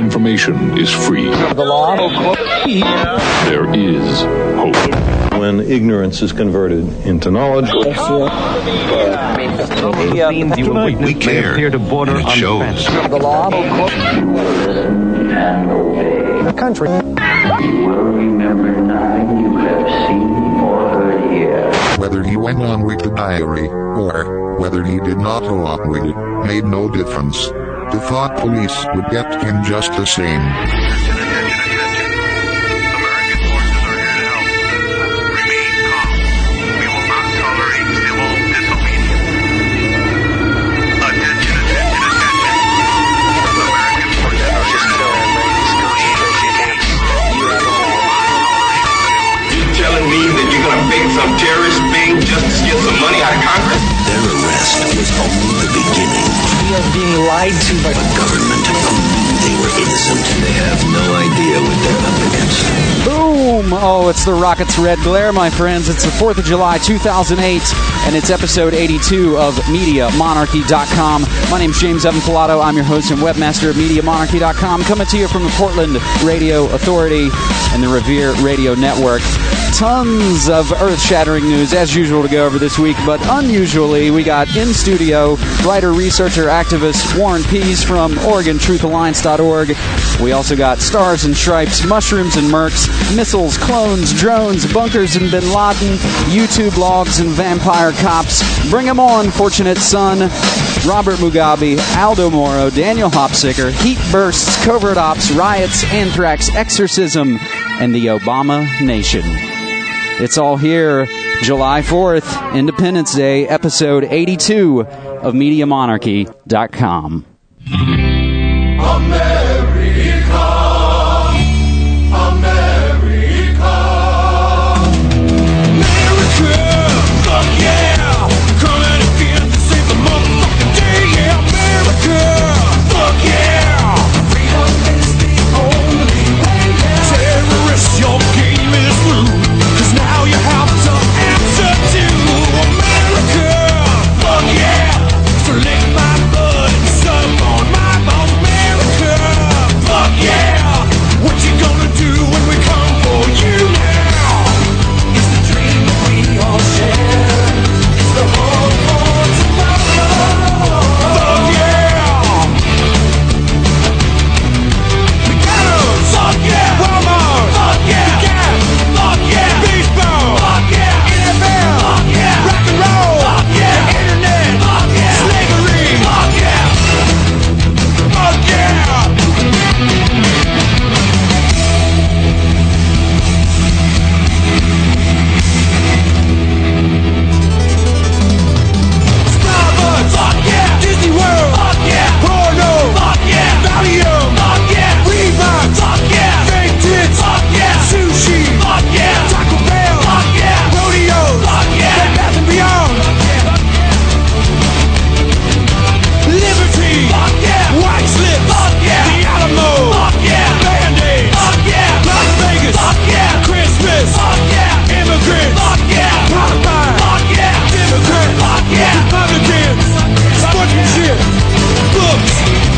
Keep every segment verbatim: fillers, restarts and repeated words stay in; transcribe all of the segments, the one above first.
Information is free. The law. There is hope. When ignorance is converted into knowledge. We care, and it shows. The law. Country. You will remember nothing you have seen or heard here. Whether he went on with the diary, or whether he did not go on with it, made no difference. The thought police would get him just the same. Some terrorist being just to get some money out of Congress? Their arrest was only the beginning. We are being lied to by a government who knew they were innocent. They have no idea what they're up against. Boom! Oh, it's the Rockets' Red Glare, my friends. It's the fourth of July, two thousand eight, and it's episode eighty-two of Media Monarchy dot com. My name's James Evan Pilato. I'm your host and webmaster of Media Monarchy dot com, coming to you from the Portland Radio Authority and the Revere Radio Network. Tons of earth-shattering news, as usual, to go over this week, but unusually, we got in studio writer, researcher, activist Warren Pease from Oregon Truth Alliance dot org. We also got stars and stripes, mushrooms and mercs, missiles, clones, drones, bunkers and bin Laden, YouTube logs and vampire cops. Bring 'em on, Fortunate Son, Robert Mugabe, Aldo Moro, Daniel Hopsicker, heat bursts, covert ops, riots, anthrax, exorcism, and the Obama Nation. It's all here, July fourth, Independence Day, episode eighty-two of Media Monarchy dot com. America, America, America, fuck yeah, coming again to save the motherfucking day, yeah, America, fuck yeah, freedom is the only way, yeah. Terrorists, your game is through. Now you have to answer to America. Fuck yeah. So lick my blood and suck on my bones, America. Fuck yeah. What you gonna do when we come for you now? It's the dream that we all share. It's the hope for tomorrow. Fuck yeah. McDonald's. Fuck yeah. Walmart. Fuck yeah. Gap. Fuck yeah. Baseball. Fuck yeah. N F L. Fuck yeah. Rock and roll. Fuck yeah. The internet. Fuck yeah. Slavery. Fuck yeah. Fuck yeah. Starbucks. Fuck yeah. Disney World. Fuck yeah. Porno. Fuck yeah. Valium. Fuck yeah. Reebok. Fuck yeah. Fake tits. Fuck yeah. Sushi. Fuck yeah. Taco Bell. Fuck yeah. Rodeos. Fuck yeah. Bed Bath and Beyond. Liberty. Fuck yeah. White Slips. Fuck yeah. The Alamo. Fuck yeah. Band-Aid. Fuck yeah. Las Vegas. Fuck yeah. Christmas. Fuck yeah. Immigrants. Fuck yeah. Popeye. Fuck yeah. Democrats. Fuck yeah. Republicans. Sportsmanship. Books.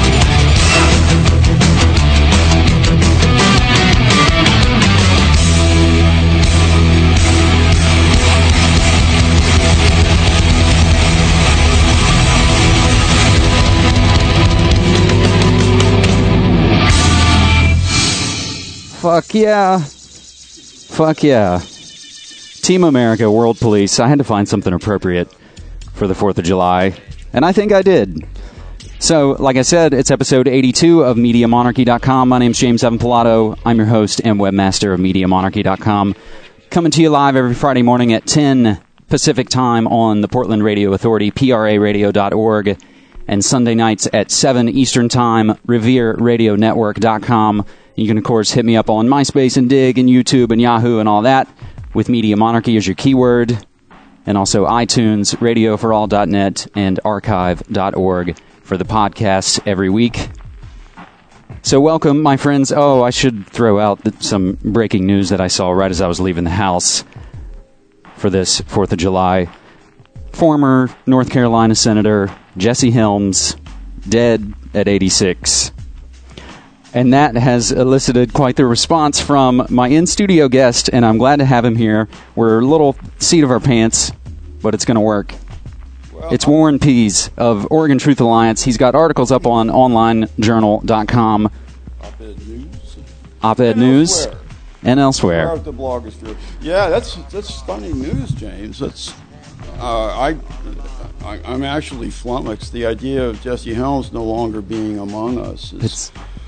Fuck yeah. Fuck yeah. Team America, World Police. I had to find something appropriate for the fourth of July, and I think I did. So, like I said, it's episode eighty-two of Media Monarchy dot com. My name's James Evan Pilato. I'm your host and webmaster of Media Monarchy dot com. Coming to you live every Friday morning at ten Pacific Time on the Portland Radio Authority, P R A radio dot org, and Sunday nights at seven Eastern Time, Revere Radio Network dot com. You can, of course, hit me up on MySpace and Dig and YouTube and Yahoo and all that with Media Monarchy as your keyword. And also iTunes, radio for all dot net, and archive dot org for the podcasts every week. So welcome, my friends. Oh, I should throw out some breaking news that I saw right as I was leaving the house for this fourth of July. Former North Carolina Senator Jesse Helms, dead at eighty-six. And that has elicited quite the response from my in-studio guest, and I'm glad to have him here. We're a little seat of our pants, but it's going to work. Well, it's Warren Pease of Oregon Truth Alliance. He's got articles up on online journal dot com. Op-ed News. Op-ed and News. Elsewhere. And elsewhere. Out the blogosphere. Yeah, that's that's stunning news, James. That's uh, I, I I'm actually flummoxed. The idea of Jesse Helms no longer being among us is. It's,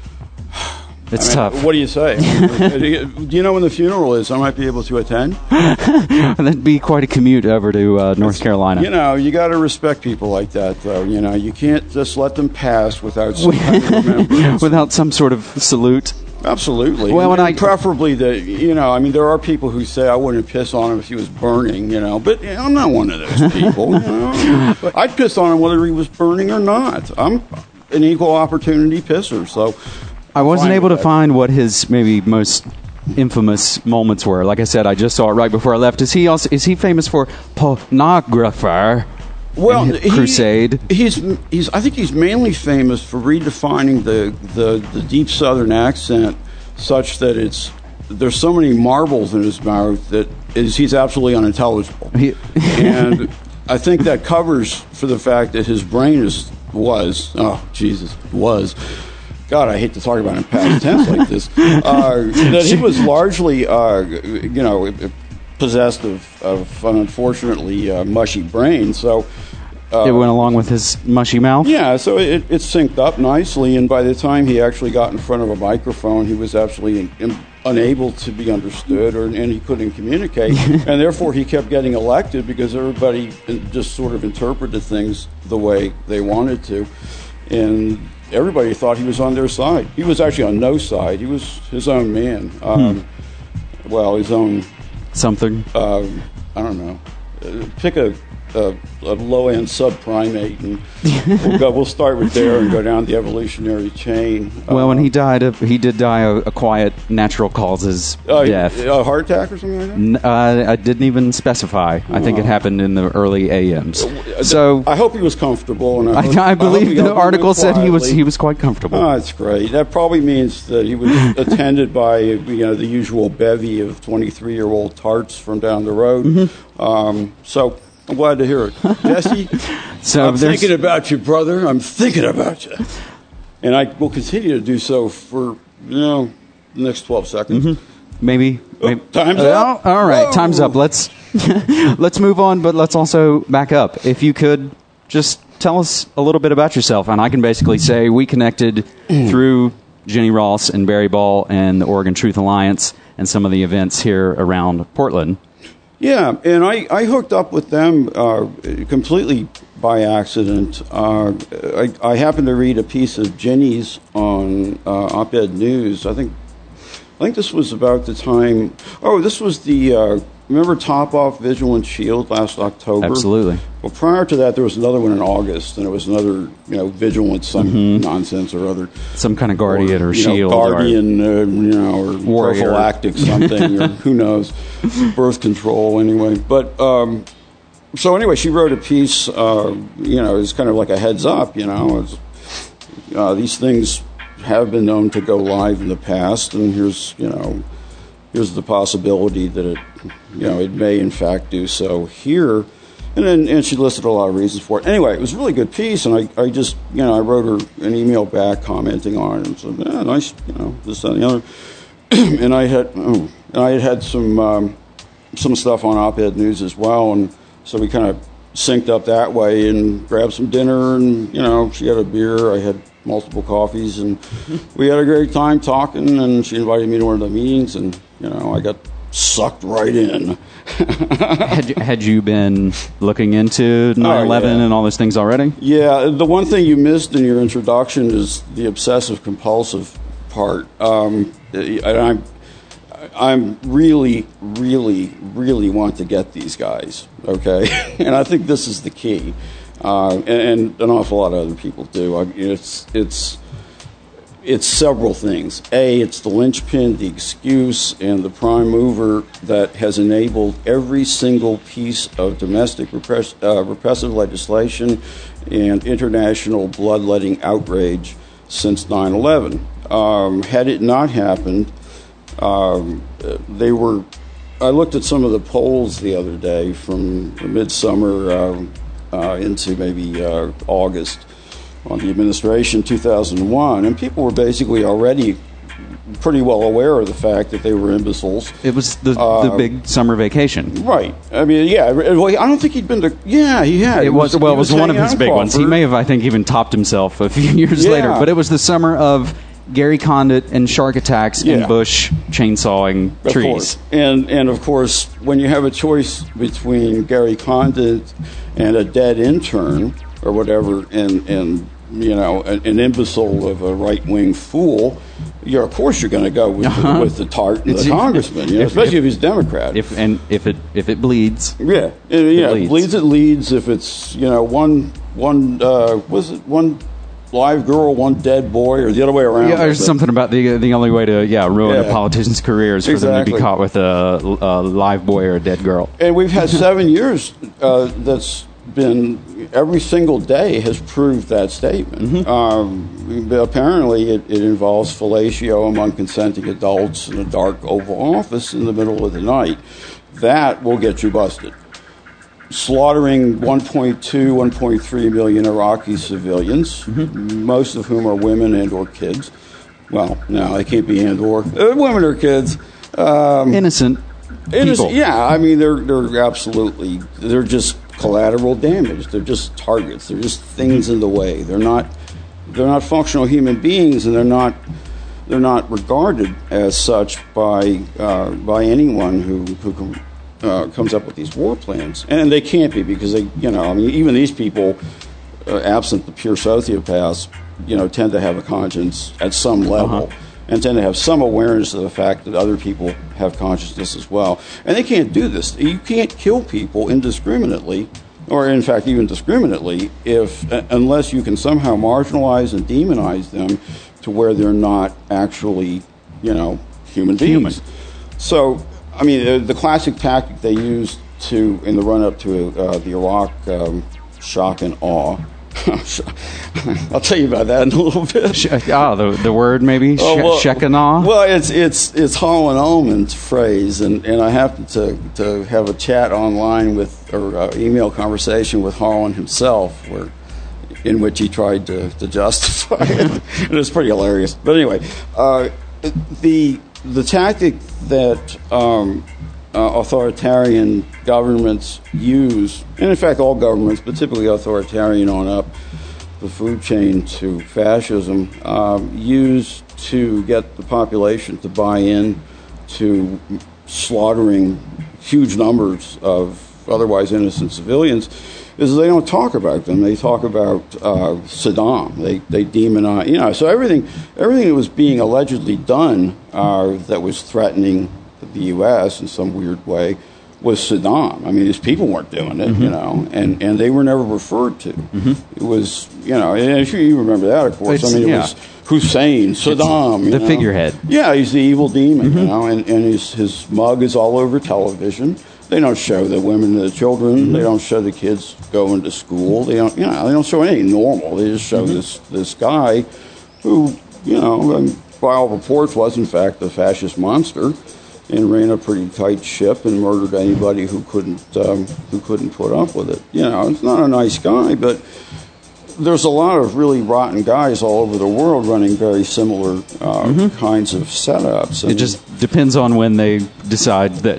It's I mean, tough. What do you say? Do you know when the funeral is? I might be able to attend. That'd be quite a commute over to uh, North Carolina. You know, you got to respect people like that, though. You know, you can't just let them pass without some kind of remembrance. Without some sort of salute. Absolutely. Well, when and I preferably the you know, I mean, there are people who say I wouldn't piss on him if he was burning. You know, but you know, I'm not one of those people. You know? I'd piss on him whether he was burning or not. I'm an equal opportunity pisser, so. I wasn't able to that. find what his maybe most infamous moments were. Like I said, I just saw it right before I left. Is he also is he famous for pornographer? Well, he, Crusade. He's he's. I think he's mainly famous for redefining the, the, the deep Southern accent such that it's there's so many marbles in his mouth that is he's absolutely unintelligible. He, and I think that covers for the fact that his brain is was oh Jesus was. God, I hate to talk about him in past tense like this. Uh, that he was largely, uh, you know, possessed of, of an unfortunately uh, mushy brain. So uh, it went along with his mushy mouth. Yeah, so it, it synced up nicely. And by the time he actually got in front of a microphone, he was absolutely in, in, unable to be understood, or and he couldn't communicate. And therefore, he kept getting elected because everybody just sort of interpreted things the way they wanted to, and. Everybody thought he was on their side. He was actually on no side. He was his own man. Um, hmm. Well, his own... Something? Uh, I don't know. Uh, pick a, a, a low-end subprimate, and we'll, go, we'll start with there and go down the evolutionary chain. Well, uh, when he died, of, he did die a, a quiet, natural causes uh, death. A heart attack or something like that? N- uh, I didn't even specify. I think oh. it happened in the early A Ms. So I hope he was comfortable. And I, hope, I, I believe I the article said he was he was quite comfortable. Oh, that's great. That probably means that he was attended by you know the usual bevy of twenty-three-year-old tarts from down the road. Mm-hmm. Um, so I'm glad to hear it, Jesse. So I'm thinking about you, brother. I'm thinking about you, and I will continue to do so for you know the next twelve seconds. Mm-hmm. Maybe, maybe. Oh, time's uh, up. All right, Whoa. Time's up. Let's let's move on, but let's also back up. If you could just tell us a little bit about yourself, and I can basically say we connected through Jenny Ross and Barry Ball and the Oregon Truth Alliance and some of the events here around Portland. Yeah, and I, I hooked up with them uh, completely by accident. Uh, I, I happened to read a piece of Jenny's on uh, Op-Ed News. I think I think this was about the time. Oh, this was the uh, remember Top Off Vigilant Shield last October? Absolutely. Well, prior to that, there was another one in August, and it was another you know Vigilant some mm-hmm. nonsense or other, some kind of guardian or, or know, shield, guardian, or, uh, you know, or warrior. prophylactic something, or who knows, birth control anyway. But um, so anyway, she wrote a piece. Uh, you know, it's kind of like a heads up. You know, it's, uh, these things have been known to go live in the past, and here's you know, here's the possibility that it, you know, it may in fact do so here. And then and she listed a lot of reasons for it. Anyway, it was a really good piece, and I, I just, you know, I wrote her an email back commenting on it and said, yeah, nice, you know, this, that, and the other. and I had, oh, and I had had some um, some stuff on Op-Ed News as well, and so we kind of synced up that way and grabbed some dinner, and you know, she had a beer, I had multiple coffees, and we had a great time talking, and she invited me to one of the meetings, and you know, I got sucked right in. had, you, had you been looking into nine eleven oh, yeah. and all those things already? Yeah, the one thing you missed in your introduction is the obsessive-compulsive part. Um, and I'm, I'm really, really, really want to get these guys, okay? And I think this is the key. Uh, and, and an awful lot of other people do. I mean, it's it's it's several things. A, it's the linchpin, the excuse, and the prime mover that has enabled every single piece of domestic repress, uh, repressive legislation and international bloodletting outrage since nine eleven. Um, had it not happened, um, they were. I looked at some of the polls the other day from midsummer uh, uh, into maybe uh, August on the administration two thousand one, and people were basically already pretty well aware of the fact that they were imbeciles. It was the uh, the big summer vacation, right? I mean, yeah. Well, I don't think he'd been to. Yeah, he had. It was, was well, it was was one of his big Crawford. ones. He may have, I think, even topped himself a few years Yeah. later. But it was the summer of Gary Condit and shark attacks Yeah. and Bush chainsawing Of trees. course. And and of course, when you have a choice between Gary Condit and a dead intern or whatever, and and you know an, an imbecile of a right wing fool, you're of course you're going to go with, Uh-huh. the, with the tart and It's- the congressman, you know, if- especially if- if, he's Democrat. If and if it if it bleeds, yeah, and, yeah, bleeds. it bleeds. It leads. If it's you know one one uh, was it one live girl, one dead boy, or the other way around. yeah, there's But- something about the the only way to yeah ruin Yeah. a politician's career is for them to Exactly. be caught with a, a live boy or a dead girl. And we've had seven years uh, that's been, every single day has proved that statement. Mm-hmm. Um, but apparently it, it involves fellatio among consenting adults in a dark Oval Office in the middle of the night. That will get you busted. Slaughtering one point two, one point three million Iraqi civilians, Mm-hmm. most of whom are women and or kids. Well, no, they can't be and or. Uh, women or kids. Um, Innocent It is, people. yeah, I mean, they're they're absolutely, they're just collateral damage. They're just targets. They're just things in the way. They're not they're not functional human beings, and they're not they're not regarded as such by uh, by anyone who who uh, comes up with these war plans. And they can't be, because they, you know, I mean, even these people, uh, absent the pure sociopaths, you know, tend to have a conscience at some level. Uh-huh. And tend to have some awareness of the fact that other people have consciousness as well. And they can't do this. You can't kill people indiscriminately, or in fact even discriminately, if uh, unless you can somehow marginalize and demonize them to where they're not actually, you know, human beings. Human. So, I mean, uh, the classic tactic they used to in the run-up to uh, the Iraq um, shock and awe. I'll tell you about that in a little bit. Sh- oh, the the word maybe Oh, well, Sh- Shekinah. Well, it's it's it's Hall and Omen's phrase, and, and I happened to to have a chat online with or uh, email conversation with Harlan himself, where in which he tried to, to justify it. It was pretty hilarious. But anyway, uh, the the tactic that um, uh, authoritarian governments use, and in fact all governments, but typically authoritarian on up the food chain to fascism, um, use to get the population to buy in to slaughtering huge numbers of otherwise innocent civilians, is they don't talk about them. They talk about uh, Saddam. They they demonize, you know. So everything everything that was being allegedly done uh, that was threatening the U S in some weird way was Saddam. I mean, these people weren't doing it, mm-hmm. you know, and, and they were never referred to. Mm-hmm. It was, you know, and if you remember that, of course. It's, I mean, it yeah. was Hussein, Saddam, you the know. figurehead. Yeah, he's the evil demon, Mm-hmm. you know, and, and his his mug is all over television. They don't show the women and the children. Mm-hmm. They don't show the kids going to school. They don't, you know, they don't show anything normal. They just show mm-hmm. this this guy who, you know, by all reports was in fact a fascist monster, and ran a pretty tight ship and murdered anybody who couldn't um, who couldn't put up with it. You know, it's not a nice guy, but there's a lot of really rotten guys all over the world running very similar uh, mm-hmm. kinds of setups. And it just depends on when they decide that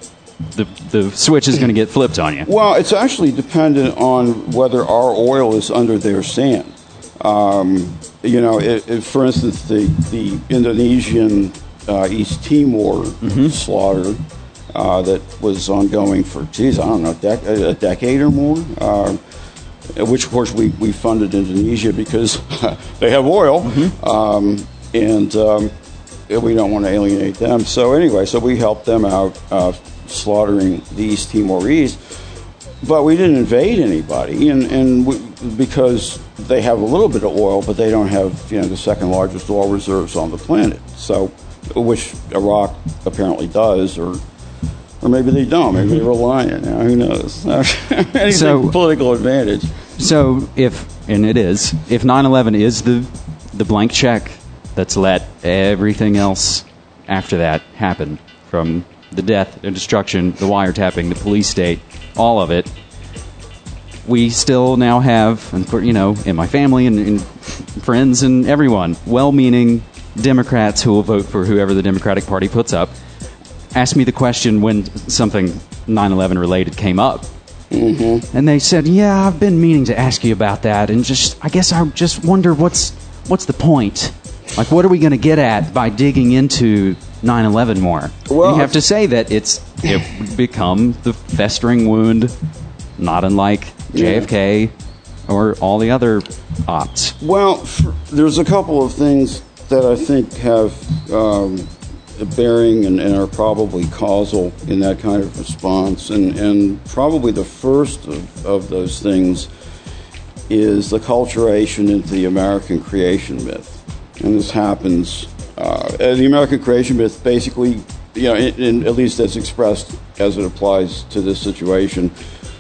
the the switch is going to get flipped on you. Well, it's actually dependent on whether our oil is under their sand. Um, you know, it, it, for instance, the the Indonesian uh, East Timor mm-hmm. slaughter uh, that was ongoing for, geez, I don't know, dec- a decade or more. Uh, which, of course, we, we funded Indonesia because they have oil, mm-hmm. um, and um, we don't want to alienate them. So anyway, so we helped them out uh, slaughtering the East Timorese, but we didn't invade anybody, and, and we, because they have a little bit of oil, but they don't have, you know, the second largest oil reserves on the planet. So, which Iraq apparently does, or or maybe they don't. Maybe they're reliant. You know, who knows? Anything So- political advantage. So if and it is if nine eleven is the the blank check that's let everything else after that happen, from the death and destruction, the wiretapping, the police state, all of it. We still now have, you know, in my family and, and friends and everyone, well-meaning Democrats who will vote for whoever the Democratic Party puts up. Asked me the question when something nine eleven related came up. Mm-hmm. And they said, yeah, I've been meaning to ask you about that, and just, I guess I just wonder what's what's the point? Like, what are we going to get at by digging into nine eleven more? Well, you have to say that it's it become the festering wound, not unlike J F K yeah. or all the other ops. Well, for, there's a couple of things that I think have um, a bearing and, and are probably causal in that kind of response. And, and probably the first of, of those things is the culturation into the American creation myth. And this happens, uh, the American creation myth basically, you know, in, in, at least as expressed as it applies to this situation,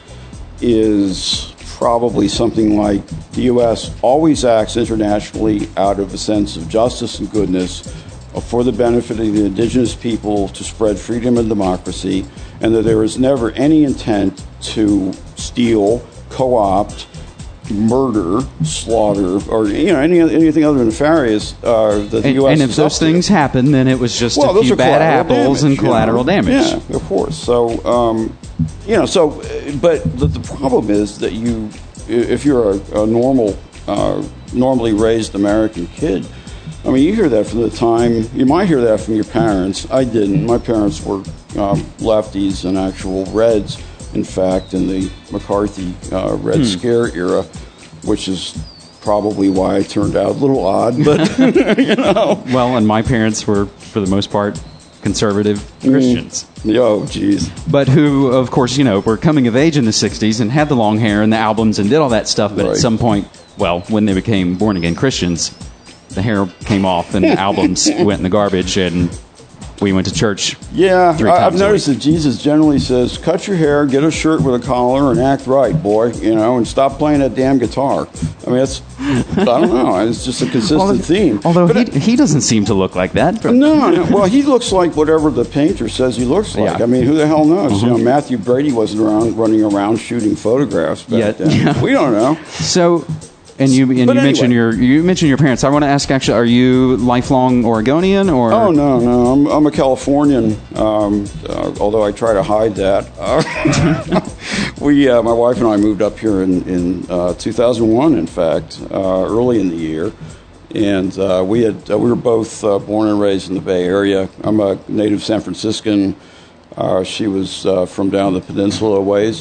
is probably something like the U S always acts internationally out of a sense of justice and goodness for the benefit of the indigenous people to spread freedom and democracy, and that there is never any intent to steal, co-opt, murder, slaughter, or you know any anything other than nefarious uh, that the and, U S And if those things happen, then it was just well, a few bad apples damage, and collateral you know? damage. Yeah, of course. So um, you know, so but the, the problem is that you, if you're a, a normal, uh, normally raised American kid, I mean, you hear that from the time you might hear that from your parents. I didn't. My parents were um, lefties and actual Reds. In fact, in the McCarthy uh, Red hmm. Scare era, which is probably why I turned out a little odd, but, you know. Well, and my parents were, for the most part, conservative Christians. Mm. Oh, geez. But who, of course, you know, were coming of age in the sixties and had the long hair and the albums and did all that stuff, but right. at some point, well, when they became born-again Christians, the hair came off and the albums went in the garbage, and we went to church. Yeah, three I, times I've noticed that Jesus generally says, cut your hair, get a shirt with a collar, and act right, boy, you know, and stop playing that damn guitar. I mean, that's, I don't know, it's just a consistent although, theme. Although he, it, he doesn't seem to look like that. No, no, well, he looks like whatever the painter says he looks like. Yeah. I mean, who the hell knows? Mm-hmm. You know, Matthew Brady wasn't around running around shooting photographs back yeah, then. yeah. We don't know. So... And you and you anyway. mentioned your you mentioned your parents. I want to ask, actually, are you lifelong Oregonian or? Oh no, no, I'm I'm a Californian. Um, uh, although I try to hide that. Uh, we, uh, my wife and I, moved up here in in uh, two thousand one. In fact, uh, early in the year, and uh, we had uh, we were both uh, born and raised in the Bay Area. I'm a native San Franciscan. Uh, she was uh, from down the peninsula ways,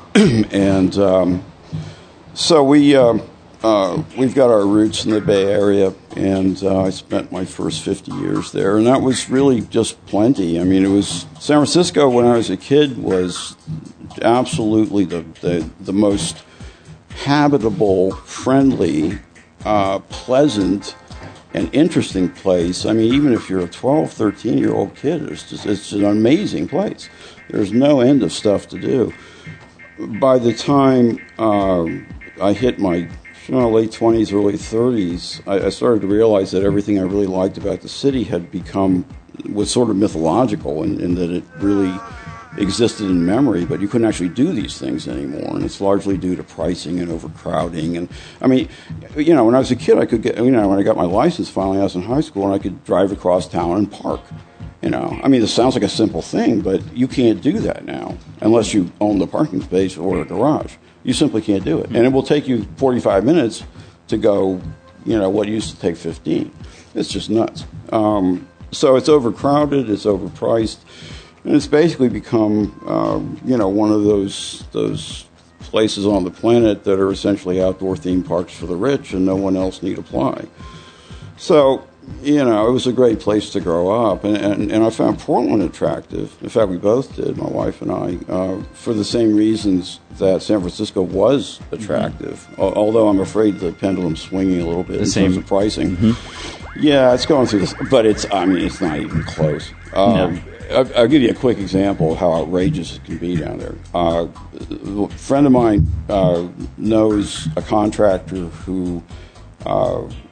and um, so we. Um, Uh, we've got our roots in the Bay Area, and uh, I spent my first fifty years there, and that was really just plenty. I mean, it was San Francisco when I was a kid was absolutely the the, the most habitable, friendly, uh, pleasant, and interesting place. I mean, even if you're a twelve, thirteen-year-old kid, it's just, it's an amazing place. There's no end of stuff to do. By the time uh, I hit my You know, late twenties, early thirties, I, I started to realize that everything I really liked about the city had become, was sort of mythological in, in that it really existed in memory, but you couldn't actually do these things anymore, and it's largely due to pricing and overcrowding. And I mean, you know, when I was a kid, I could get, you know, when I got my license finally, I was in high school, and I could drive across town and park. You know, I mean, this sounds like a simple thing, but you can't do that now unless you own the parking space or a garage. You simply can't do it. And it will take you forty-five minutes to go, you know, what used to take fifteen. It's just nuts. Um, so it's overcrowded, it's overpriced, and it's basically become, um, you know, one of those those places on the planet that are essentially outdoor theme parks for the rich and no one else need apply. So, you know, it was a great place to grow up, and, and, and I found Portland attractive. In fact, we both did, my wife and I, uh, for the same reasons that San Francisco was attractive, mm-hmm. although I'm afraid the pendulum's swinging a little bit the in same. terms of pricing. Mm-hmm. Yeah, it's going through this, but it's, I mean, it's not even close. Um, no. I'll, I'll give you a quick example of how outrageous it can be down there. Uh, a friend of mine uh, knows a contractor who... Uh,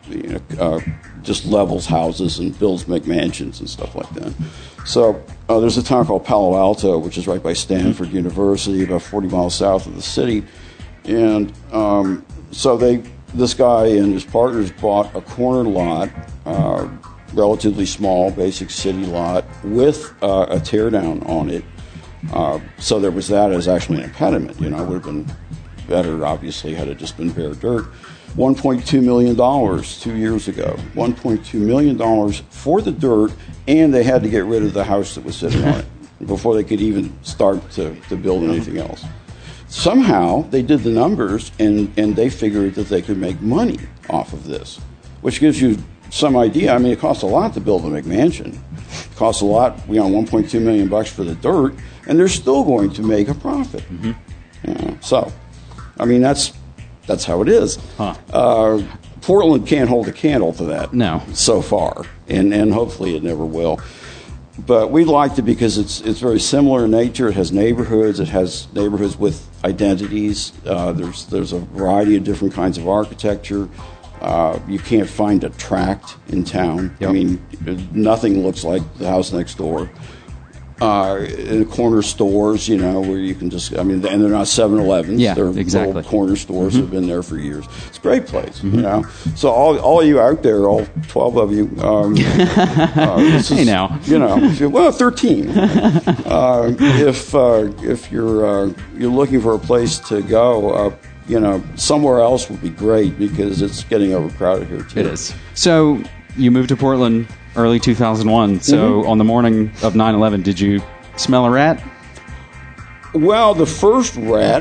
you know, uh, just levels houses and builds McMansions and stuff like that. So uh, there's a town called Palo Alto, which is right by Stanford University, about forty miles south of the city. And um, so they, this guy and his partners bought a corner lot, uh, relatively small, basic city lot, with uh, a teardown on it. Uh, so there was that as actually an impediment. You know, it would have been better, obviously, had it just been bare dirt. one point two million dollars two years ago. one point two million dollars for the dirt, and they had to get rid of the house that was sitting on it before they could even start to, to build anything else. Somehow, they did the numbers, and, and they figured that they could make money off of this, which gives you some idea. I mean, it costs a lot to build a McMansion. It costs a lot, you know, one point two million bucks for the dirt, and they're still going to make a profit. Mm-hmm. Yeah, so, I mean, that's that's how it is. Huh. Uh, Portland can't hold a candle to that. No. So far, and and hopefully it never will. But we liked it because it's it's very similar in nature. It has neighborhoods. It has neighborhoods with identities. Uh, there's there's a variety of different kinds of architecture. Uh, you can't find a tract in town. Yep. I mean, nothing looks like the house next door. Uh, in corner stores, you know, where you can just, I mean, and they're not seven elevens. Yeah, they're exactly. Little corner stores Mm-hmm. that have been there for years. It's a great place, Mm-hmm. you know. So all all you out there, all twelve of you, um, uh, this is, Hey, now. you know, if you- well, thirteen. uh, if uh, if you're uh, you're looking for a place to go, uh, you know, somewhere else would be great because it's getting overcrowded here too. It is. So you moved to Portland early two thousand one. So Mm-hmm. on the morning of nine eleven, did you smell a rat? Well, the first rat.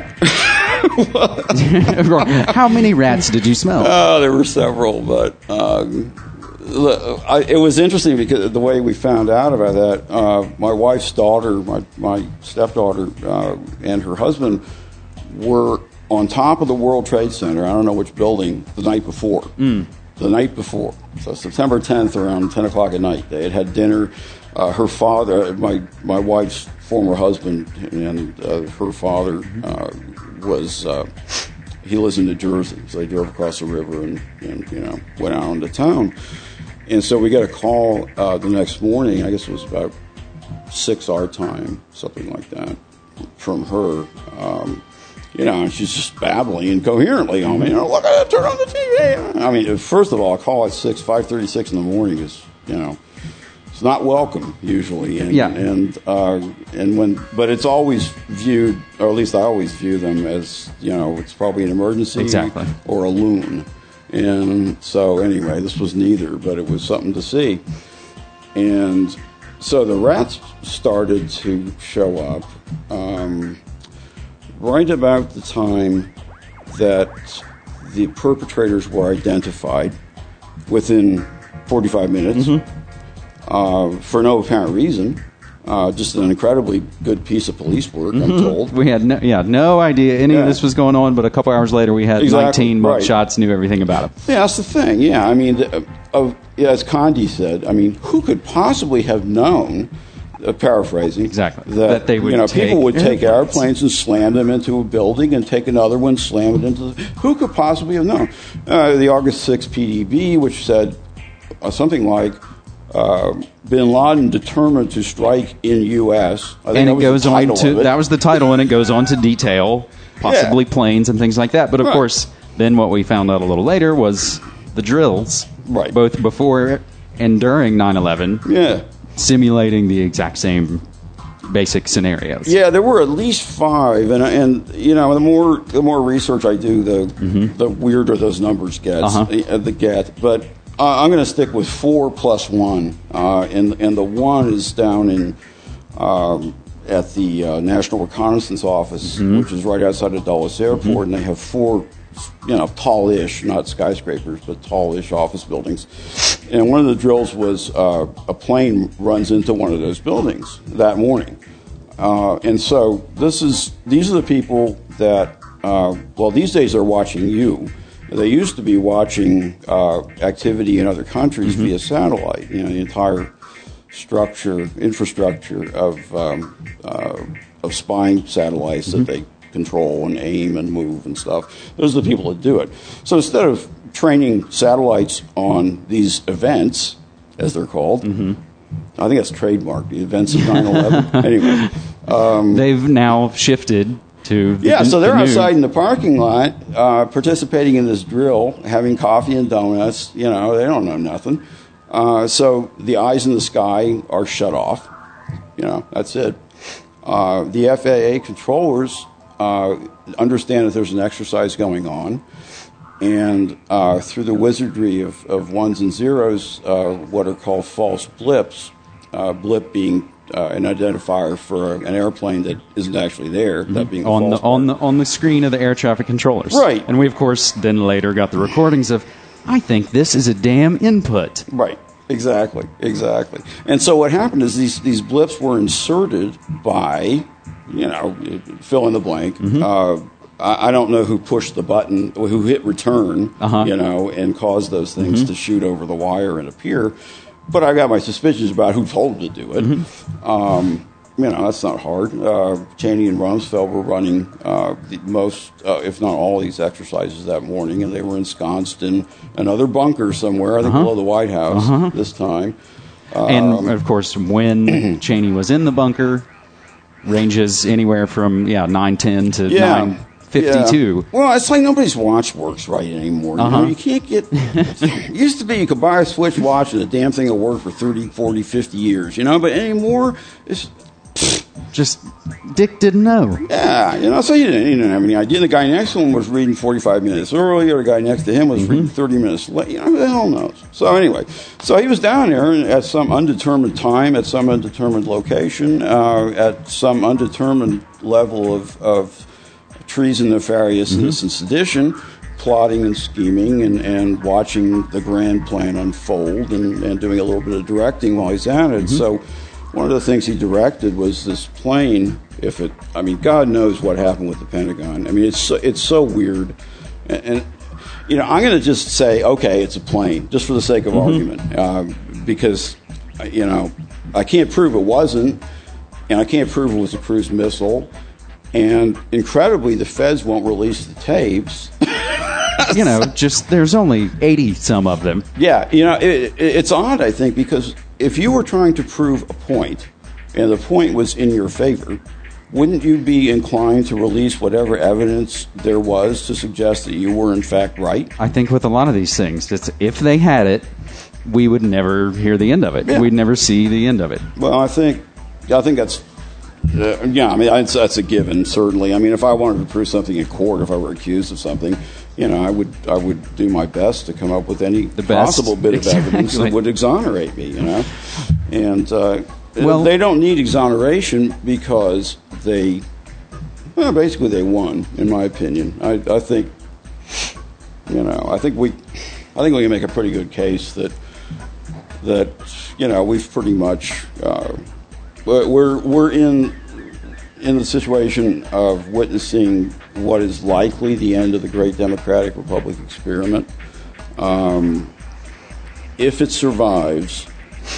How many rats did you smell? Oh, there were several, but um, I, it was interesting because the way we found out about that, uh, my wife's daughter, my, my stepdaughter, uh, and her husband were on top of the World Trade Center. I don't know which building, the night before. Mm. The night before. So September tenth around ten o'clock at night. They had had dinner. Uh, her father, my, my wife's former husband, and uh, her father uh, was, uh, he lives in New Jersey. So they drove across the river and, and you know, went out into town. And so we got a call uh, the next morning, I guess it was about six our time, something like that, from her. Um, You know, and she's just babbling incoherently on me. You know, look, I turn on the T V. I mean, first of all, a call at six, five thirty-six in the morning is, you know, it's not welcome usually. And, Yeah. And uh, and when, but it's always viewed, or at least I always view them as, you know, it's probably an emergency Exactly. or a loon. And so anyway, this was neither, but it was something to see. And so the rats started to show up. Um, Right about the time that the perpetrators were identified, within forty-five minutes, Mm-hmm. uh, for no apparent reason, uh, just an incredibly good piece of police work, I'm told. We had no, yeah, no idea any Yeah. of this was going on, but a couple hours later we had Exactly, nineteen right. mugshots, knew everything about it. Yeah, that's the thing. Yeah, I mean, the, uh, yeah, as Condi said, I mean, who could possibly have known? Uh, paraphrasing, Exactly. That, That they would you know, take people would take airplanes. airplanes and slam them into a building, and take another one, slam it into. The, who could possibly have known? Uh, the August sixth P D B, which said uh, something like, uh, "Bin Laden determined to strike in U S" I think And that it was goes the on title to of it. that was the title, and it goes on to detail possibly Yeah. planes and things like that. But of Right. course, then what we found out a little later was the drills, Right. both before and during nine eleven, Yeah. simulating the exact same basic scenarios. Yeah, there were at least five, and and you know, the more the more research I do, the the weirder those numbers get. Uh-huh. uh, The get, but uh, I'm going to stick with four plus one, uh, and and the one is down in um, at the uh, National Reconnaissance Office, which is right outside of Dulles Airport, and they have four, you know, tallish, not skyscrapers, but tallish office buildings. And one of the drills was uh, a plane runs into one of those buildings that morning. Uh, and so this is these are the people that, uh, well, these days they're watching you. They used to be watching uh, activity in other countries via satellite, you know, the entire structure, infrastructure of, um, uh, of spying satellites that they control and aim and move and stuff. Those are the people that do it. So instead of training satellites on these events, as they're called. Mm-hmm. I think that's trademarked, the events of nine eleven. Anyway. Um, They've now shifted to the, yeah, so they're the outside in the parking lot, uh, participating in this drill, having coffee and donuts. You know, they don't know nothing. Uh, so the eyes in the sky are shut off. You know, that's it. Uh, the F A A controllers uh, understand that there's an exercise going on, and uh, through the wizardry of, of ones and zeros, uh, what are called false blips, uh, blip being Uh, an identifier for an airplane that isn't actually there, mm-hmm. that being a on false the on the on the screen of the air traffic controllers, right? And we of course then later got the recordings of, I think this is a damn input, right? Exactly, exactly. And so what happened is these these blips were inserted by, you know, fill in the blank. Mm-hmm. Uh, I, I don't know who pushed the button, who hit return, uh-huh. you know, and caused those things mm-hmm. to shoot over the wire and appear. But I got my suspicions about who told them to do it. Mm-hmm. Um, you know, that's not hard. Uh, Cheney and Rumsfeld were running uh, the most, uh, if not all, these exercises that morning, and they were ensconced in another bunker somewhere, I think uh-huh. below the White House uh-huh. this time. Um, and, of course, when Cheney was in the bunker, ranges anywhere from, yeah, nine ten to yeah. nine fifty-two. Yeah. Well, it's like nobody's watch works right anymore. You uh-huh. know, you can't get... It used to be you could buy a Switch watch and the damn thing will work for thirty, forty, fifty years, you know? But anymore, it's... Just, Dick didn't know. Yeah, you know, so you didn't, you didn't have any idea. The guy next to him was reading forty-five minutes earlier. The guy next to him was mm-hmm. reading thirty minutes late. You know, who the hell knows? So anyway, so he was down there at some undetermined time, at some undetermined location, uh, at some undetermined level of... of treason, nefarious, mm-hmm. and sedition, plotting and scheming and, and watching the grand plan unfold and, and doing a little bit of directing while he's at it. Mm-hmm. So one of the things he directed was this plane, if it, I mean, God knows what happened with the Pentagon. I mean, it's so, it's so weird. And, and you know, I'm going to just say, okay, it's a plane, just for the sake of mm-hmm. argument, uh, because, you know, I can't prove it wasn't, and I can't prove it was a cruise missile. And incredibly, the feds won't release the tapes. You know, just there's only eighty some of them. Yeah, you know, it, it, it's odd, I think, because if you were trying to prove a point, and the point was in your favor, wouldn't you be inclined to release whatever evidence there was to suggest that you were in fact right? I think with a lot of these things, it's, if they had it, we would never hear the end of it. Yeah. We'd never see the end of it. Well, I think, I think that's. Uh, yeah, I mean, that's, that's a given, certainly. I mean, if I wanted to prove something in court, if I were accused of something, you know, I would I would do my best to come up with any the possible best. bit of Exactly. evidence that would exonerate me, you know. And uh, well, they don't need exoneration because they, well, basically they won, in my opinion. I, I think, you know, I think we, I think we can make a pretty good case that that you know we've pretty much. Uh, We're we're in in the situation of witnessing what is likely the end of the Great Democratic Republic experiment. Um, if it survives,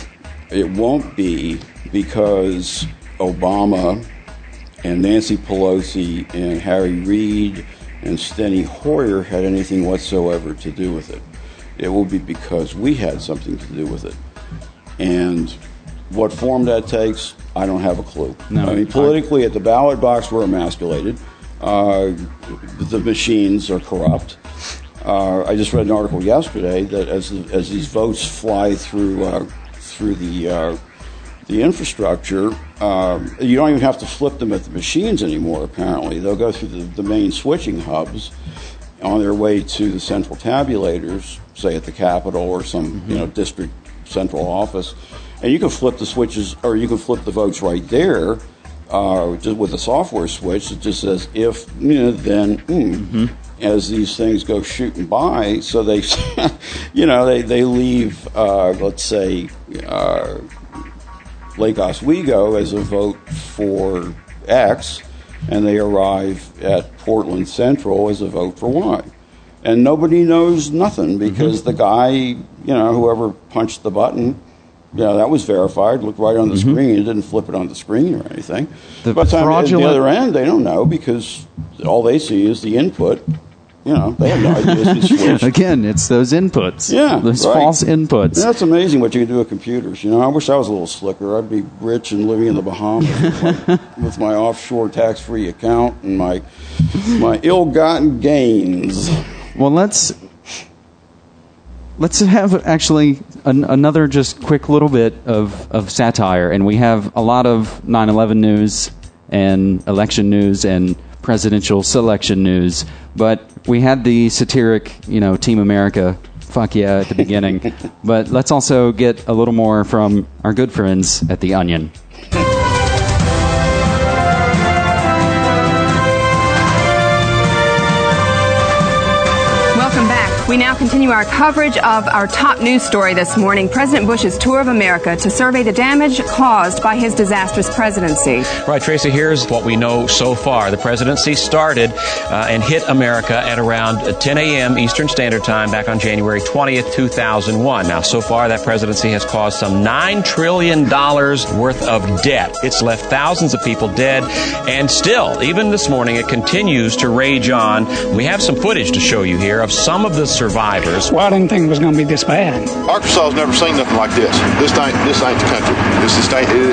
it won't be because Obama and Nancy Pelosi and Harry Reid and Steny Hoyer had anything whatsoever to do with it. It will be because we had something to do with it. And what form that takes, I don't have a clue. No, I mean, politically, at the ballot box, we're emasculated. Uh, the machines are corrupt. Uh, I just read an article yesterday that as as these votes fly through uh, through the uh, the infrastructure, uh, you don't even have to flip them at the machines anymore. Apparently, they'll go through the, the main switching hubs on their way to the central tabulators, say at the Capitol or some mm-hmm. you know district central office. And you can flip the switches, or you can flip the votes right there, uh, just with a software switch that just says if, you know, then, mm, mm-hmm. as these things go shooting by. So they, you know, they they leave, uh, let's say, uh, Lake Oswego as a vote for X, and they arrive at Portland Central as a vote for Y. And nobody knows nothing because mm-hmm. the guy, you know, whoever punched the button, yeah, that was verified. Looked right on the mm-hmm. screen. It didn't flip it on the screen or anything. The By the time fraudulent... at the other end, they don't know because all they see is the input, You know, they have no idea. It's switched. Again, it's those inputs. Yeah, those right. false inputs. Yeah, that's amazing what you can do with computers. You know, I wish I was a little slicker. I'd be rich and living in the Bahamas with, my, with my offshore tax-free account and my my ill-gotten gains. Well, let's let's have actually an, another just quick little bit of, of satire, and we have a lot of nine eleven news and election news and presidential selection news, but we had the satiric, you know, Team America, fuck yeah, at the beginning. But let's also get a little more from our good friends at The Onion. Welcome back. We now continue our coverage of our top news story this morning, President Bush's tour of America to survey the damage caused by his disastrous presidency. Right, Tracy, here's what we know so far. The presidency started uh, and hit America at around ten a.m. Eastern Standard Time back on January twentieth, two thousand one. Now, so far, that presidency has caused some nine trillion dollars worth of debt. It's left thousands of people dead, and still, even this morning, it continues to rage on. We have some footage to show you here of some of the survivors. Well, I didn't think it was going to be this bad. Arkansas's never seen nothing like this. This ain't this ain't the country. This is state. It,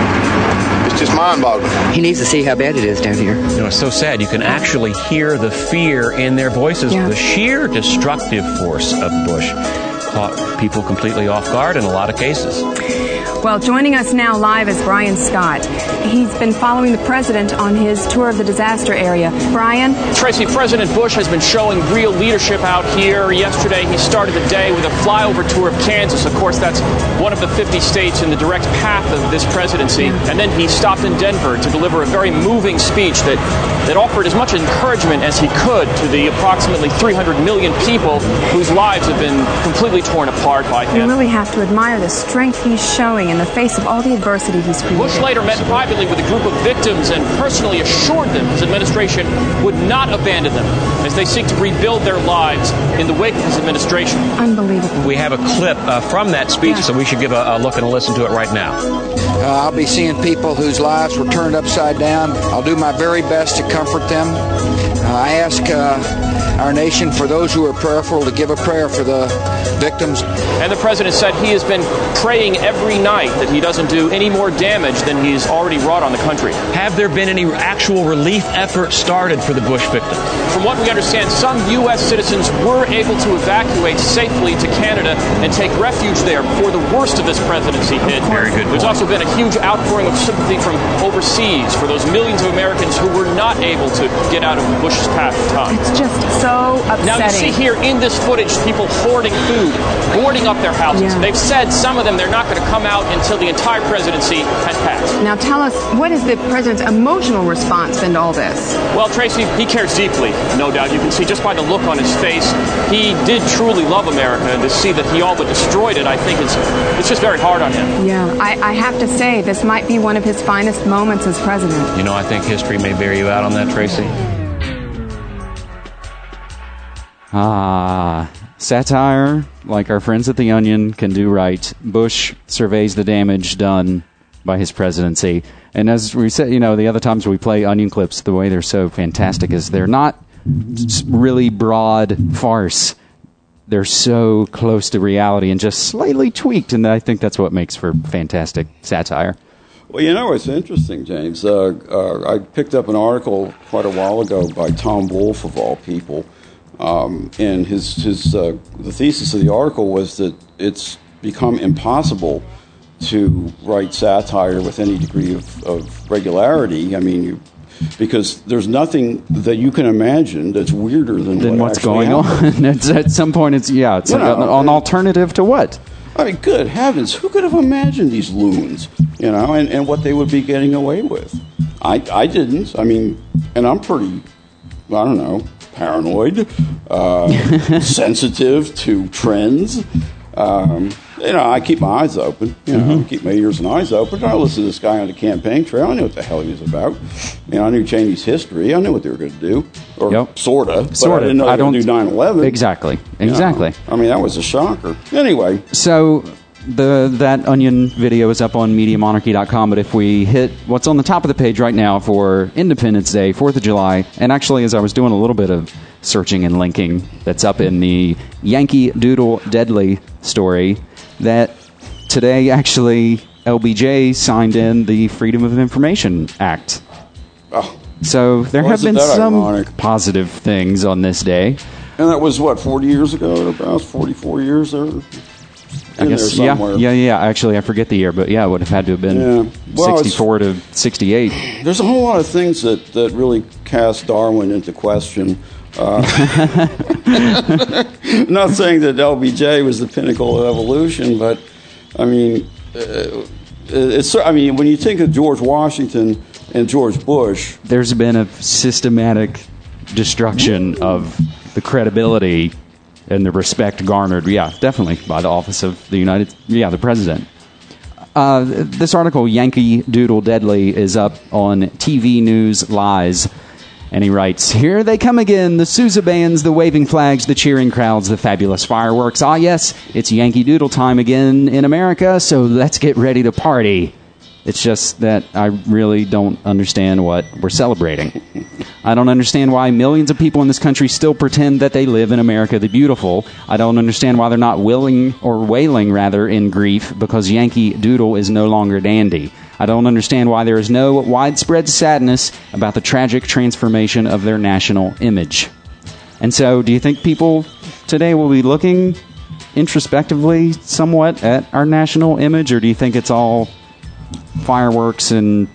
it's just mind-boggling. He needs to see how bad it is down here. You know, it's so sad. You can actually hear the fear in their voices. Yeah. The sheer destructive force of Bush caught people completely off guard in a lot of cases. Well, joining us now live is Brian Scott. He's been following the president on his tour of the disaster area. Brian? Tracy, President Bush has been showing real leadership out here. Yesterday, he started the day with a flyover tour of Kansas. Of course, that's one of the fifty states in the direct path of this presidency. And then he stopped in Denver to deliver a very moving speech that, that offered as much encouragement as he could to the approximately three hundred million people whose lives have been completely torn apart by him. You really have to admire the strength he's showing in the face of all the adversity he's created. Bush later met privately with a group of victims and personally assured them his administration would not abandon them as they seek to rebuild their lives in the wake of his administration. Unbelievable. We have a clip uh, from that speech, yeah. so we should give a, a look and a listen to it right now. Uh, I'll be seeing people whose lives were turned upside down. I'll do my very best to comfort them. Uh, I ask uh, our nation, for those who are prayerful, to give a prayer for the victims. And the president said he has been praying every night that he doesn't do any more damage than he's already wrought on the country. Have there been any actual relief efforts started for the Bush victims? From what we understand, some U S citizens were able to evacuate safely to Canada and take refuge there before the worst of this presidency hit. Very good There's point. also been a huge outpouring of sympathy from overseas for those millions of Americans who were not able to get out of Bush's path of time. It's just so upsetting. Now you see here in this footage people hoarding food, boarding up their houses. Yeah. They've said, some of them, they're not going to come out until the entire presidency has passed. Now tell us, what is the president's emotional response been to all this? Well, Tracy, he cares deeply, no doubt. You can see just by the look on his face, he did truly love America, and to see that he all but destroyed it, I think it's, it's just very hard on him. Yeah, I, I have to say, this might be one of his finest moments as president. You know, I think history may bear you out on that, Tracy. Ah, satire, like our friends at The Onion can do right. Bush surveys the damage done by his presidency. And as we said, you know, the other times we play Onion clips, the way they're so fantastic is they're not really broad farce. They're so close to reality and just slightly tweaked, and I think that's what makes for fantastic satire. Well, you know, it's interesting, James. Uh, uh, I picked up an article quite a while ago by Tom Wolfe, of all people. Um, and his his uh, the thesis of the article was that it's become impossible to write satire with any degree of, of regularity. I mean, you, because there's nothing that you can imagine that's weirder than then what what's going happened. on. It's, at some point, it's yeah, it's You like know, an, an alternative to what? I mean, good heavens, who could have imagined these loons, you know, and, and what they would be getting away with? I I didn't. I mean, and I'm pretty, I don't know, paranoid, uh, sensitive to trends. Um, you know, I keep my eyes open. You know, mm-hmm. I keep my ears and eyes open. I listen to this guy on the campaign trail. I knew what the hell he was about. I mean, I knew Cheney's history. I knew what they were going to do, or yep. sort of. But sort I didn't know I they were going to do nine eleven. Exactly. Exactly. You know? I mean, that was a shocker. Anyway, so the that Onion video is up on media monarchy dot com, but if we hit what's on the top of the page right now for Independence Day, fourth of July, and actually as I was doing a little bit of searching and linking that's up in the Yankee Doodle Deadly story that today actually L B J signed in the Freedom of Information Act. Oh. So there have been some ironic? positive things on this day. And that was, what, forty years ago? About forty-four years there? I guess, yeah, yeah, yeah. Actually, I forget the year, but yeah, it would have had to have been yeah. well, sixty-four to sixty-eight. There's a whole lot of things that, that really cast Darwin into question. Uh, not saying that L B J was the pinnacle of evolution, but I mean, uh, it's. I mean, when you think of George Washington and George Bush, there's been a systematic destruction of the credibility and the respect garnered, yeah, definitely, by the office of the United, yeah, the president. Uh, this article, Yankee Doodle Deadly, is up on T V News Lies, and he writes, "Here they come again, the Sousa bands, the waving flags, the cheering crowds, the fabulous fireworks. Ah, yes, it's Yankee Doodle time again in America, so let's get ready to party." It's just that I really don't understand what we're celebrating. I don't understand why millions of people in this country still pretend that they live in America the Beautiful. I don't understand why they're not willing or wailing, rather, in grief because Yankee Doodle is no longer dandy. I don't understand why there is no widespread sadness about the tragic transformation of their national image. And so, do you think people today will be looking introspectively somewhat at our national image, or do you think it's all fireworks and...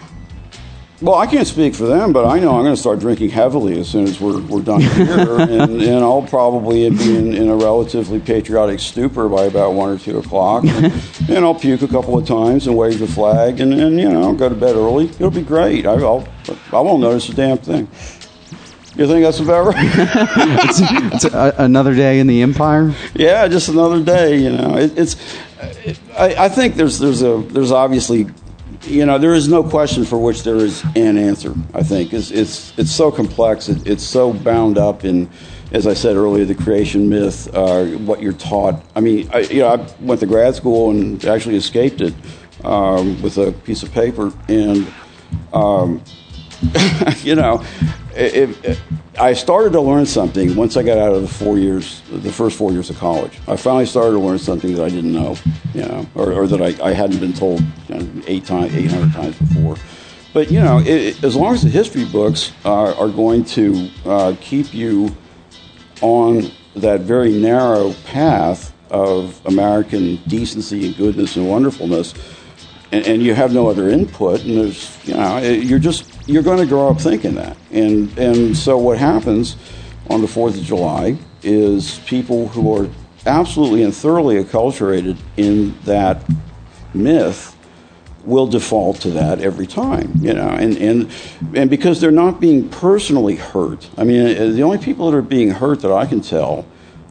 Well, I can't speak for them, but I know I'm going to start drinking heavily as soon as we're we're done here, and, and I'll probably be in, in a relatively patriotic stupor by about one or two o'clock, and, and I'll puke a couple of times and wave the flag, and, and you know, I'll go to bed early. It'll be great. I, I'll I won't notice a damn thing. You think that's about right? it's it's a, another day in the empire. Yeah, just another day. You know, it, it's. It, I, I think there's there's a there's obviously, you know, there is no question for which there is an answer. I think it's it's it's so complex. It, it's so bound up in, as I said earlier, the creation myth. Uh, what you're taught. I mean, I, you know, I went to grad school and actually escaped it um, with a piece of paper, and um, you know. It, it, I started to learn something once I got out of the four years, the first four years of college. I finally started to learn something that I didn't know, you know, or, or that I, I hadn't been told you know, eight times, eight hundred times before. But you know, it, as long as the history books are, are going to uh, keep you on that very narrow path of American decency and goodness and wonderfulness, and, and you have no other input, and there's, you know, you're just. You're going to grow up thinking that. And and so what happens on the fourth of July is people who are absolutely and thoroughly acculturated in that myth will default to that every time, you know, and, and, and because they're not being personally hurt. I mean, the only people that are being hurt that I can tell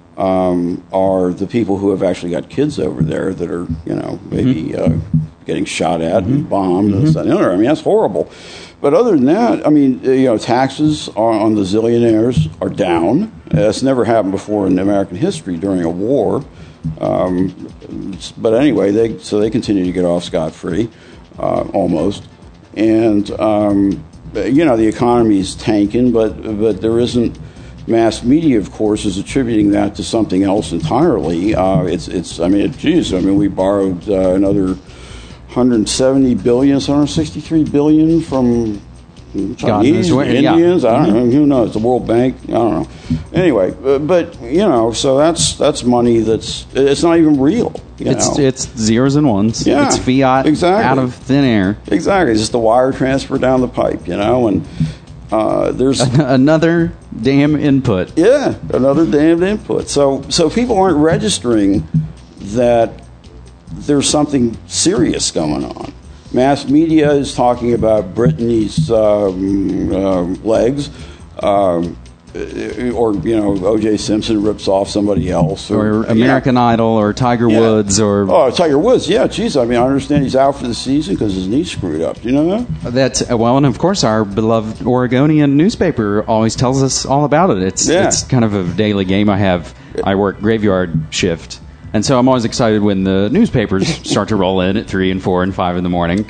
um, are the people who have actually got kids over there that are, you know, maybe mm-hmm. uh, getting shot at mm-hmm. and bombed mm-hmm. and stuff. I mean, that's horrible. But other than that, I mean, you know, taxes on the zillionaires are down. That's never happened before in American history during a war. Um, but anyway, they so they continue to get off scot-free, uh, almost. And, um, you know, the economy's tanking, but but there isn't... Mass media, of course, is attributing that to something else entirely. Uh, it's, it's. I mean, geez, I mean, we borrowed uh, another... one hundred seventy billion, one hundred sixty-three billion from Chinese, Indians. Yeah. I don't mm-hmm. know. Who knows? The World Bank. I don't know. Anyway, uh, but you know, so that's that's money that's it's not even real. You it's know? it's zeros and ones. Yeah, it's fiat exactly. out of thin air. Exactly. It's just the wire transfer down the pipe. You know, and uh, there's another damn input. Yeah, another damn input. So so people aren't registering that there's something serious going on. Mass media is talking about Britney's um, uh, legs, um, or, you know, O J Simpson rips off somebody else. Or, or American yeah. Idol, or Tiger yeah. Woods, or... Oh, Tiger Woods, yeah, geez, I mean, I understand he's out for the season because his knee's screwed up. Do you know that? That's, well, and of course, our beloved Oregonian newspaper always tells us all about it. It's, yeah. it's kind of a daily game I have. I work graveyard shift. And so I'm always excited when the newspapers start to roll in at three and four and five in the morning.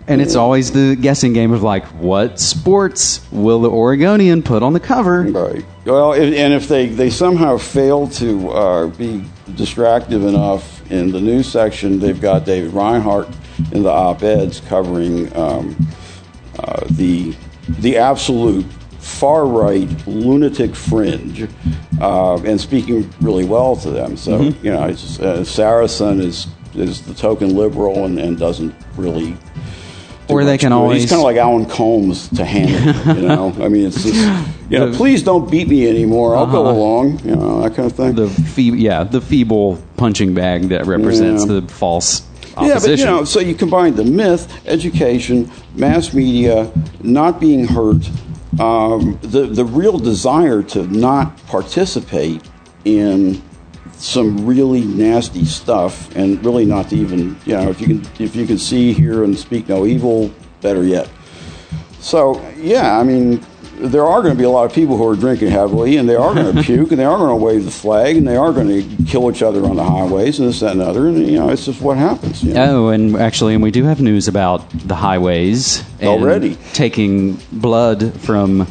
And it's always the guessing game of like, what sports will the Oregonian put on the cover? Right. Well, and if they, they somehow fail to uh, be distractive enough in the news section, they've got David Reinhardt in the op-eds covering um, uh, the the absolute far-right lunatic fringe uh, and speaking really well to them. So, mm-hmm. you know, it's just, uh, Saracen is is the token liberal and, and doesn't really... Or they can good. always... He's kind of like Alan Combs to handle, you know? I mean, it's just, you know, please don't beat me anymore. I'll uh-huh. go along, you know, that kind of thing. The fe- Yeah, the feeble punching bag that represents yeah. the false opposition. Yeah, but, you know, so you combine the myth, education, mass media, not being hurt, um, the, the real desire to not participate in some really nasty stuff, and really not to even, you know, if you can if you can see, hear, and speak no evil, better yet. So, yeah, I mean, there are going to be a lot of people who are drinking heavily, and they are going to puke, and they are going to wave the flag, and they are going to kill each other on the highways, and this, that, and the other, and, you know, it's just what happens. You know? Oh, and actually, and we do have news about the highways. And already. Taking blood from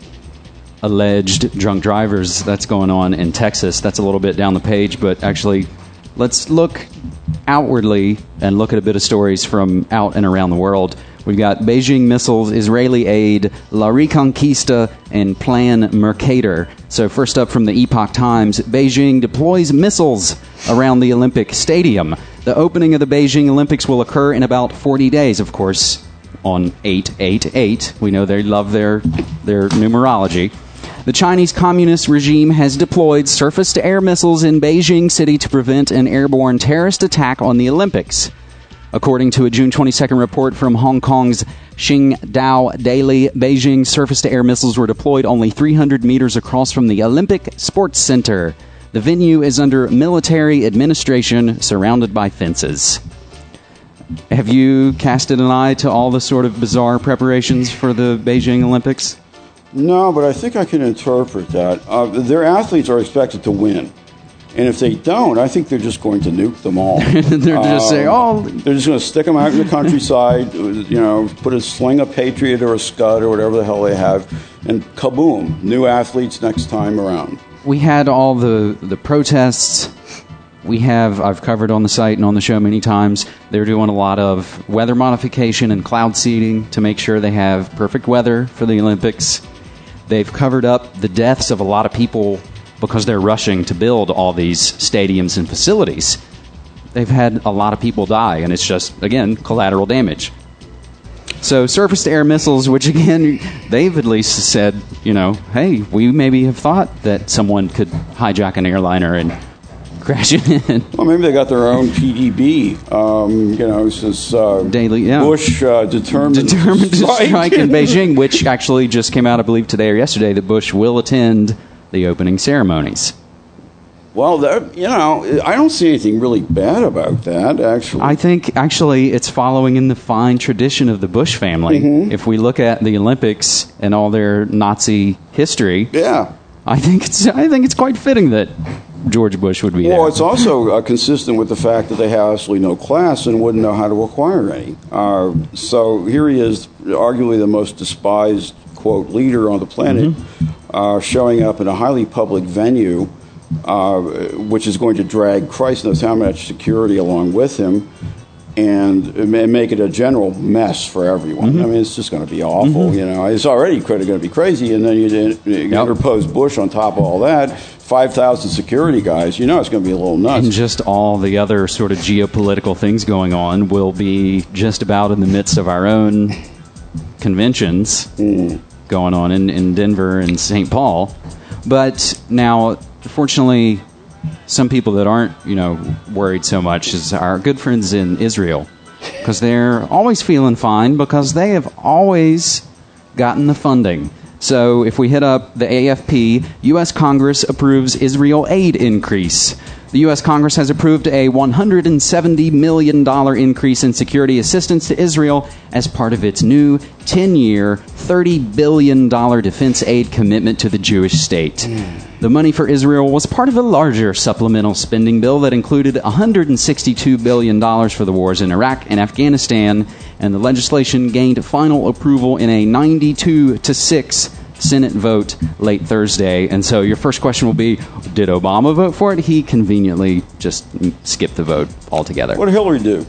alleged drunk drivers. That's going on in Texas. That's a little bit down the page, but actually, let's look outwardly and look at a bit of stories from out and around the world. We've got Beijing missiles, Israeli aid, La Reconquista, and Plan Mercator. So first up from the Epoch Times, Beijing deploys missiles around the Olympic Stadium. The opening of the Beijing Olympics will occur in about forty days, of course, on eight eight eight. We know they love their their numerology. The Chinese Communist regime has deployed surface-to-air missiles in Beijing City to prevent an airborne terrorist attack on the Olympics. According to a June twenty-second report from Hong Kong's Qingdao Daily, Beijing surface-to-air missiles were deployed only three hundred meters across from the Olympic Sports Center. The venue is under military administration, surrounded by fences. Have you casted an eye to all the sort of bizarre preparations for the Beijing Olympics? No, but I think I can interpret that. Uh, their athletes are expected to win. And if they don't, I think they're just going to nuke them all. They're um, just saying, oh... They're just going to stick them out in the countryside, you know, put a sling of Patriot or a Scud or whatever the hell they have, and kaboom, new athletes next time around. We had all the, the protests. We have, I've covered on the site and on the show many times, they're doing a lot of weather modification and cloud seeding to make sure they have perfect weather for the Olympics. They've covered up the deaths of a lot of people because they're rushing to build all these stadiums and facilities. They've had a lot of people die, and it's just, again, collateral damage. So surface-to-air missiles, which, again, they've at least said, you know, hey, we maybe have thought that someone could hijack an airliner and crash it in. Well, maybe they got their own P D B, um, you know, since uh, Daily, yeah. Bush uh, determined, determined to strike. to strike in Beijing, which actually just came out, I believe, today or yesterday, that Bush will attend the opening ceremonies. Well, that, you know, I don't see anything really bad about that, actually. I think, actually, it's following in the fine tradition of the Bush family. Mm-hmm. If we look at the Olympics and all their Nazi history, yeah, I think it's I think it's quite fitting that George Bush would be well, there. Well, it's also uh, consistent with the fact that they have absolutely no class and wouldn't know how to acquire any. Uh, so here he is, arguably the most despised, quote, leader on the planet, mm-hmm. uh, showing up in a highly public venue, uh, which is going to drag Christ knows how much security along with him, and, and make it a general mess for everyone. Mm-hmm. I mean, it's just going to be awful, mm-hmm. you know. It's already going to be crazy, and then you, you yep. interpose Bush on top of all that, five thousand security guys, you know it's going to be a little nuts. And just all the other sort of geopolitical things going on will be just about in the midst of our own conventions mm. going on in, in Denver and Saint Paul. But now, fortunately, some people that aren't, you know, worried so much is our good friends in Israel, because they're always feeling fine because they have always gotten the funding. So if we hit up the A F P, U S Congress approves Israel aid increase. The U S Congress has approved a one hundred seventy million dollars increase in security assistance to Israel as part of its new ten-year, thirty billion dollars defense aid commitment to the Jewish state. Mm. The money for Israel was part of a larger supplemental spending bill that included one hundred sixty-two billion dollars for the wars in Iraq and Afghanistan, and the legislation gained final approval in a ninety-two to six Senate vote late Thursday. And so your first question will be, did Obama vote for it? He conveniently just skipped the vote altogether. What did Hillary do?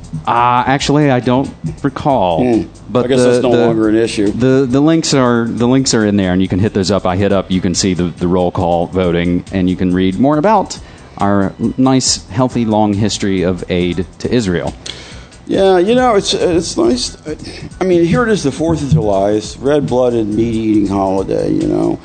Uh, actually, I don't recall. Mm. But I guess the, that's no the, longer an issue. The the links are the links are in there, and you can hit those up. I hit up. You can see the, the roll call voting, and you can read more about our nice, healthy, long history of aid to Israel. Yeah, you know, it's it's nice. I mean, here it is, the fourth of July. It's red-blooded, meat-eating holiday, you know.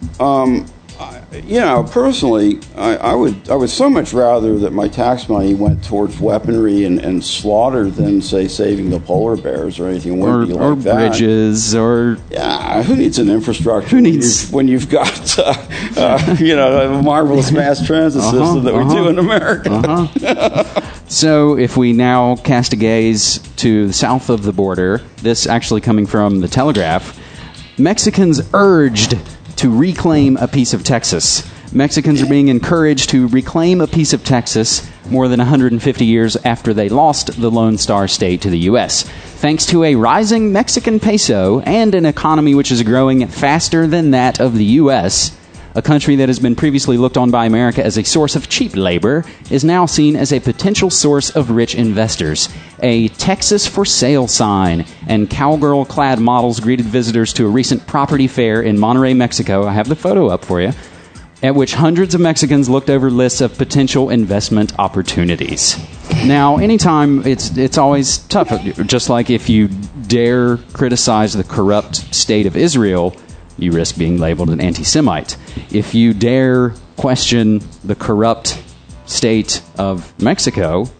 Um, I, you know, personally, I, I would I would so much rather that my tax money went towards weaponry and, and slaughter than, say, saving the polar bears or anything or, like or that. bridges, or... Yeah, who needs an infrastructure who needs when you've, when you've got, uh, uh, you know, a marvelous mass transit uh-huh, system that uh-huh, we do in America? Uh-huh. So if we now cast a gaze to the south of the border, this actually coming from the Telegraph, Mexicans urged to reclaim a piece of Texas. Mexicans are being encouraged to reclaim a piece of Texas more than one hundred fifty years after they lost the Lone Star State to the U S, thanks to a rising Mexican peso and an economy which is growing faster than that of the U S. A country that has been previously looked on by America as a source of cheap labor is now seen as a potential source of rich investors. A Texas for sale sign and cowgirl-clad models greeted visitors to a recent property fair in Monterrey, Mexico. I have the photo up for you, at which hundreds of Mexicans looked over lists of potential investment opportunities. Now, anytime, it's it's always tough. Just like if you dare criticize the corrupt state of Israel, you risk being labeled an anti-Semite. If you dare question the corrupt state of Mexico,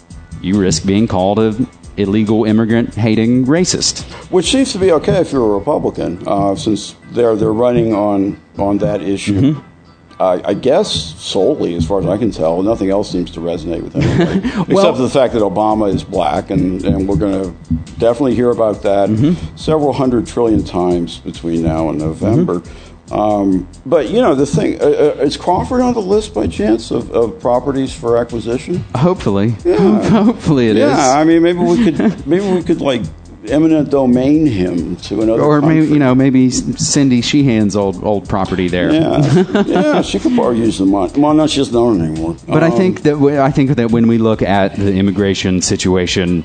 you risk being called an illegal immigrant-hating racist. Which seems to be okay if you're a Republican, uh, since they're they're running on on that issue. Mm-hmm. Uh, I guess solely, as far as I can tell, nothing else seems to resonate with anybody, except well, for the fact that Obama is black, and, and we're going to definitely hear about that mm-hmm. several hundred trillion times between now and November. Mm-hmm. Um, but, you know, the thing, uh, uh, is Crawford on the list by chance of, of properties for acquisition? Hopefully. Yeah. Hopefully it yeah, is. Yeah, I mean, maybe we could, maybe we could, like, eminent domain him to another or country. maybe you know maybe Cindy Sheehan's old old property there. Yeah, yeah, she could probably use the money. Well, no, she doesn't own it anymore. But um, I think that w- I think that when we look at the immigration situation,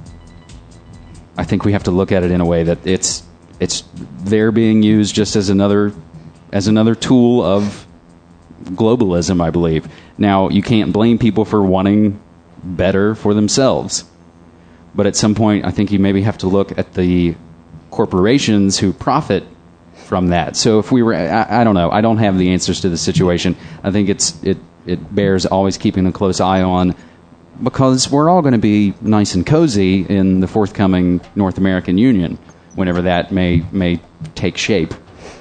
I think we have to look at it in a way that it's it's they're being used just as another as another tool of globalism, I believe. Now, you can't blame people for wanting better for themselves. But at some point, I think you maybe have to look at the corporations who profit from that. So if we were, I, I don't know, I don't have the answers to the situation. I think it's it, it bears always keeping a close eye on, because we're all going to be nice and cozy in the forthcoming North American Union, whenever that may may take shape.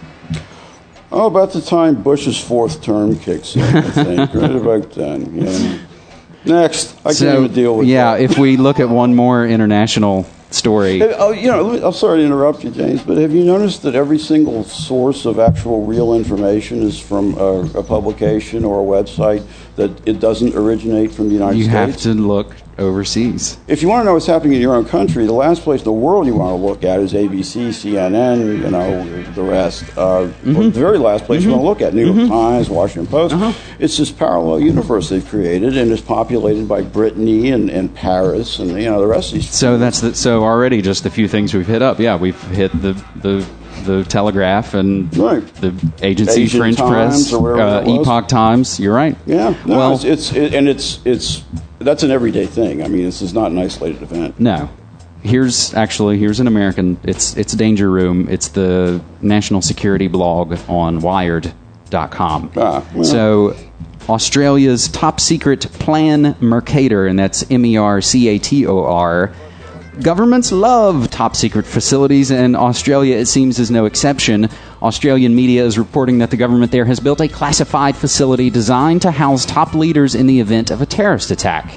Oh, about the time Bush's fourth term kicks in, I think. Right about then, yeah. Next. I so, can't even deal with yeah, that. if we look at one more international story. Hey, oh, you know, I'm sorry to interrupt you, James, but have you noticed that every single source of actual real information is from a, a publication or a website, that it doesn't originate from the United you States? You have to look overseas. If you want to know what's happening in your own country, the last place in the world you want to look at is A B C, C N N, you know, the rest. Uh, mm-hmm. The very last place mm-hmm. you want to look at, New York mm-hmm. Times, Washington Post. Uh-huh. It's this parallel universe they've created, and it's populated by Brittany and, and Paris and, you know, the rest of these. So that's the, so already just the few things we've hit up. Yeah, we've hit the the, the Telegraph and right. the Agency Asian French Times Press, or uh, Epoch Times. You're right. Yeah, no, well, it's, it's it, and it's it's that's an everyday thing. I mean, this is not an isolated event. No. Here's actually here's an American. It's it's Danger Room. It's the national security blog on Wired dot com. Ah, well. So Australia's top secret Plan Mercator, and that's M E R C A T O R. Governments love top secret facilities, and Australia, it seems, is no exception. Australian media is reporting that the government there has built a classified facility designed to house top leaders in the event of a terrorist attack.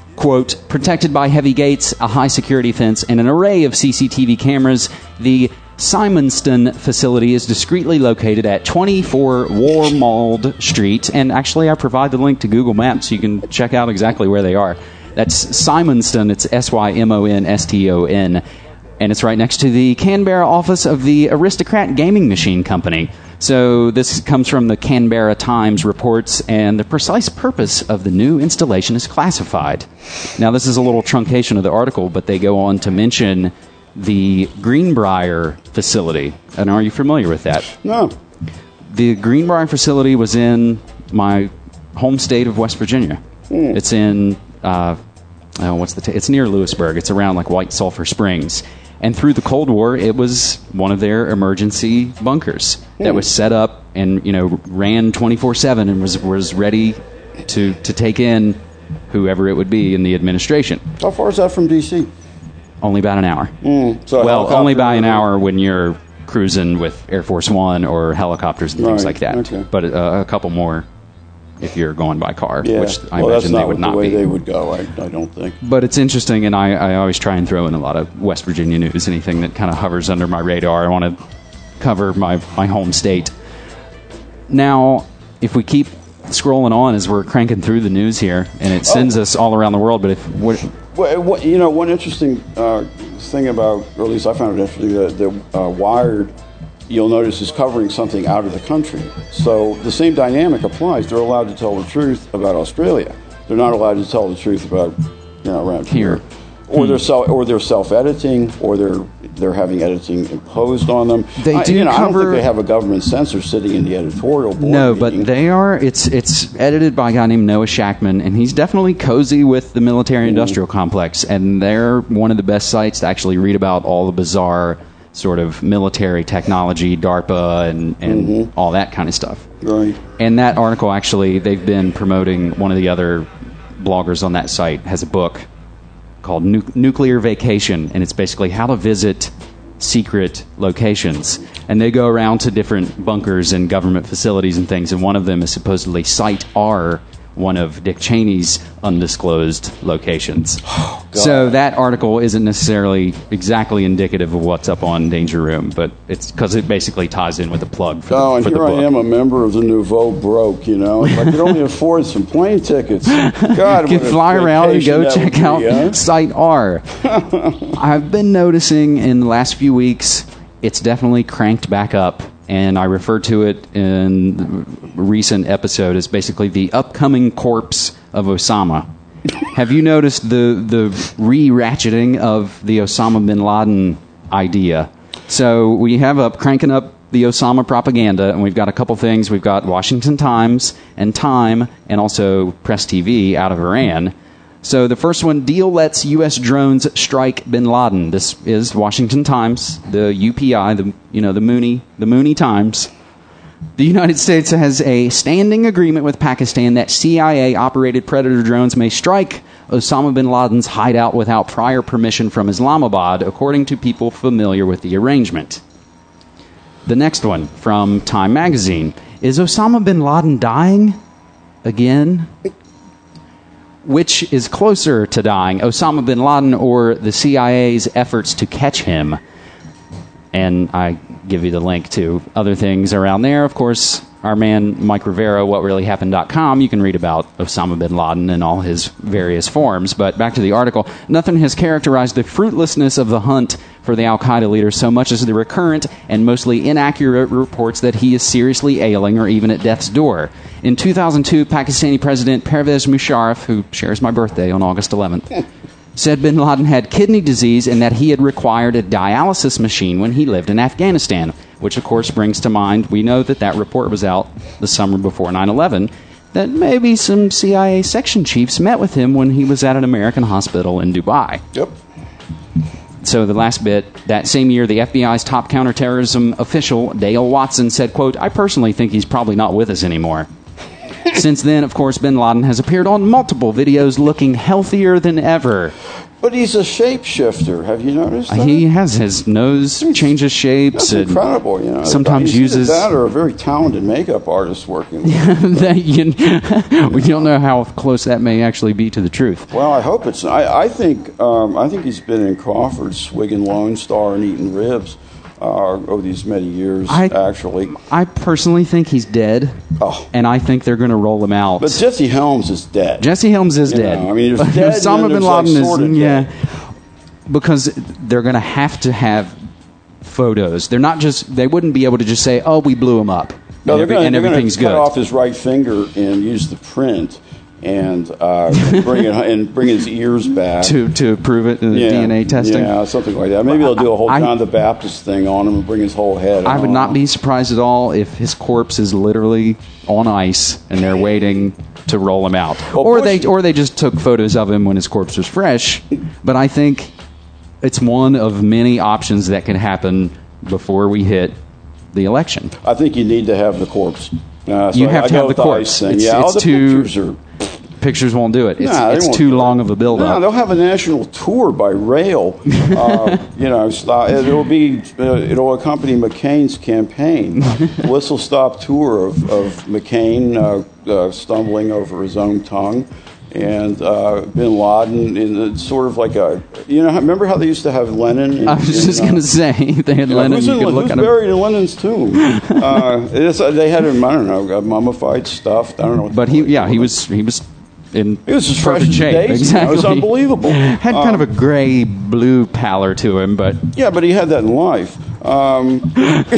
Quote, protected by heavy gates, a high security fence, and an array of C C T V cameras, the Simonston facility is discreetly located at twenty-four Warmold Street, and actually I provide the link to Google Maps so you can check out exactly where they are. That's Simonston. It's S Y M O N S T O N, and it's right next to the Canberra office of the Aristocrat Gaming Machine Company. So this comes from the Canberra Times reports, and the precise purpose of the new installation is classified. Now, this is a little truncation of the article, but they go on to mention the Greenbrier facility. And are you familiar with that? No. The Greenbrier facility was in my home state of West Virginia. Mm. It's in, uh, oh, what's the, t- it's near Lewisburg. It's around like White Sulphur Springs. And through the Cold War, it was one of their emergency bunkers mm. that was set up and, you know, ran twenty-four seven and was, was ready to, to take in whoever it would be in the administration. How far is that from D C? Only about an hour. Mm, so well, only by an hour when you're cruising with Air Force One or helicopters and things right, like that. Okay. But uh, a couple more if you're going by car, yeah. which I well, imagine that's not they would not the way be. they would go, I, I don't think. But it's interesting, and I, I always try and throw in a lot of West Virginia news, anything that kind of hovers under my radar. I want to cover my, my home state. Now, if we keep scrolling on as we're cranking through the news here, and it sends oh. us all around the world, but if... What, Well, what, you know, one interesting uh, thing about, or at least I found it interesting, that the uh, Wired, you'll notice, is covering something out of the country. So the same dynamic applies. They're allowed to tell the truth about Australia. They're not allowed to tell the truth about, you know, around here. here. Or hmm. they're self, or they're self-editing, or they're they're having editing imposed on them. They I, do you know, cover. I don't think they have a government censor sitting in the editorial board. No, meeting. but they are. It's it's edited by a guy named Noah Shackman, and he's definitely cozy with the military-industrial mm. complex. And they're one of the best sites to actually read about all the bizarre sort of military technology, DARPA, and and mm-hmm. all that kind of stuff. Right. And that article, actually, they've been promoting. One of the other bloggers on that site has a book called Nu- Nuclear Vacation, and it's basically how to visit secret locations. And they go around to different bunkers and government facilities and things, and one of them is supposedly Site R, one of Dick Cheney's undisclosed locations. Oh, God. So that article isn't necessarily exactly indicative of what's up on Danger Room, but it's because it basically ties in with a plug for, oh, the, and for the here book. I am, a member of the Nouveau Broke, you know. If I could only afford some plane tickets. God, you can fly around and go check be, out huh? Site R. I've been noticing in the last few weeks, it's definitely cranked back up. And I refer to it in the recent episode as basically the upcoming corpse of Osama. Have you noticed the the re-ratcheting of the Osama bin Laden idea? So we have up cranking up the Osama propaganda, and we've got a couple things. We've got Washington Times and Time, and also Press T V out of Iran. So the first one, deal lets U S drones strike bin Laden. This is Washington Times, the U P I, the you know the Mooney, the Mooney Times. The United States has a standing agreement with Pakistan that C I A-operated Predator drones may strike Osama bin Laden's hideout without prior permission from Islamabad, according to people familiar with the arrangement. The next one, from Time Magazine. Is Osama bin Laden dying again? Which is closer to dying, Osama bin Laden or the C I A's efforts to catch him? And I give you the link to other things around there. Of course, our man Mike Rivera, what really happened dot com, you can read about Osama bin Laden in all his various forms. But back to the article. Nothing has characterized the fruitlessness of the hunt for the Al-Qaeda leader so much as the recurrent and mostly inaccurate reports that he is seriously ailing or even at death's door. In two thousand two, Pakistani President Pervez Musharraf, who shares my birthday on August eleventh, said bin Laden had kidney disease and that he had required a dialysis machine when he lived in Afghanistan, which of course brings to mind, we know that that report was out the summer before nine eleven, that maybe some C I A section chiefs met with him when he was at an American hospital in Dubai. Yep. So the last bit, that same year, the F B I's top counterterrorism official, Dale Watson, said, quote, I personally think he's probably not with us anymore. Since then, of course, bin Laden has appeared on multiple videos looking healthier than ever. But he's a shapeshifter. Have you noticed that? He has his nose changes shapes. That's and incredible. You know, sometimes either uses that or a very talented makeup artist working with him. that you, we don't know how close that may actually be to the truth. Well, I hope it's. I, I think. Um, I think he's been in Crawford, swigging Lone Star and eating ribs uh, over these many years, I, actually. I personally think he's dead, oh. and I think they're going to roll him out. But Jesse Helms is dead. Jesse Helms is you dead. Know, I mean, there's dead Osama bin like Laden sort of is, yeah, dead. because they're going to have to have photos. They're not just, they wouldn't be able to just say, oh, we blew him up, no, and, they're every, gonna, and they're everything's gonna good. cut off his right finger and use the print. And uh, bring it and bring his ears back to to prove it in the yeah, D N A testing. Yeah, something like that. Maybe they'll do a whole I, John the Baptist thing on him and bring his whole head. I would on. not be surprised at all if his corpse is literally on ice and they're waiting to roll him out, well, or Bush, they or they just took photos of him when his corpse was fresh. But I think it's one of many options that can happen before we hit the election. I think you need to have the corpse. Uh, so you have I to have the corpse. Thing. It's, yeah, it's all the too, pictures are. Pictures won't do it. It's, nah, it's too long of a build-up. No, they'll have a national tour by rail. uh, you know, it'll be uh, it'll accompany McCain's campaign. Whistle-stop tour of, of McCain uh, uh, stumbling over his own tongue, and uh, Bin Laden in the, sort of like a you know. Remember how they used to have Lenin? In, I was just in, uh, going to say they had you know, Lenin. Who's, you in, could look who's at buried him. in Lenin's tomb? uh, it's, they had him. I don't know, mummified stuff. I don't know. What but he, yeah, he was he was. In he was as fresh perfect as shape. daisy. Exactly. It was unbelievable. Had um, kind of a gray blue pallor to him, but yeah, but he had that in life. Um,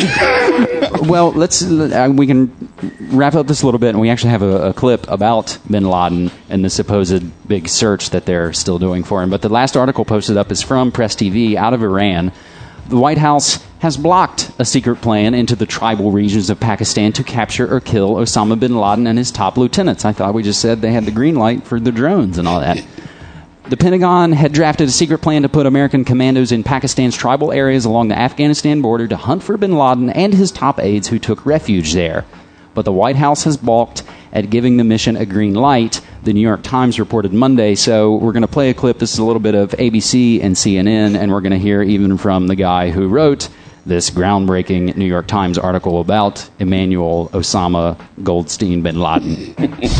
well, let's uh, we can wrap up this a little bit, and we actually have a, a clip about Bin Laden and the supposed big search that they're still doing for him. But the last article posted up is from Press T V out of Iran. The White House has blocked a secret plan into the tribal regions of Pakistan to capture or kill Osama bin Laden and his top lieutenants. I thought we just said they had the green light for the drones and all that. The Pentagon had drafted a secret plan to put American commandos in Pakistan's tribal areas along the Afghanistan border to hunt for bin Laden and his top aides who took refuge there. But the White House has balked at giving the mission a green light, the New York Times reported Monday. So we're going to play a clip. This is a little bit of A B C and C N N, and we're going to hear even from the guy who wrote this groundbreaking New York Times article about Emmanuel Osama Goldstein bin Laden.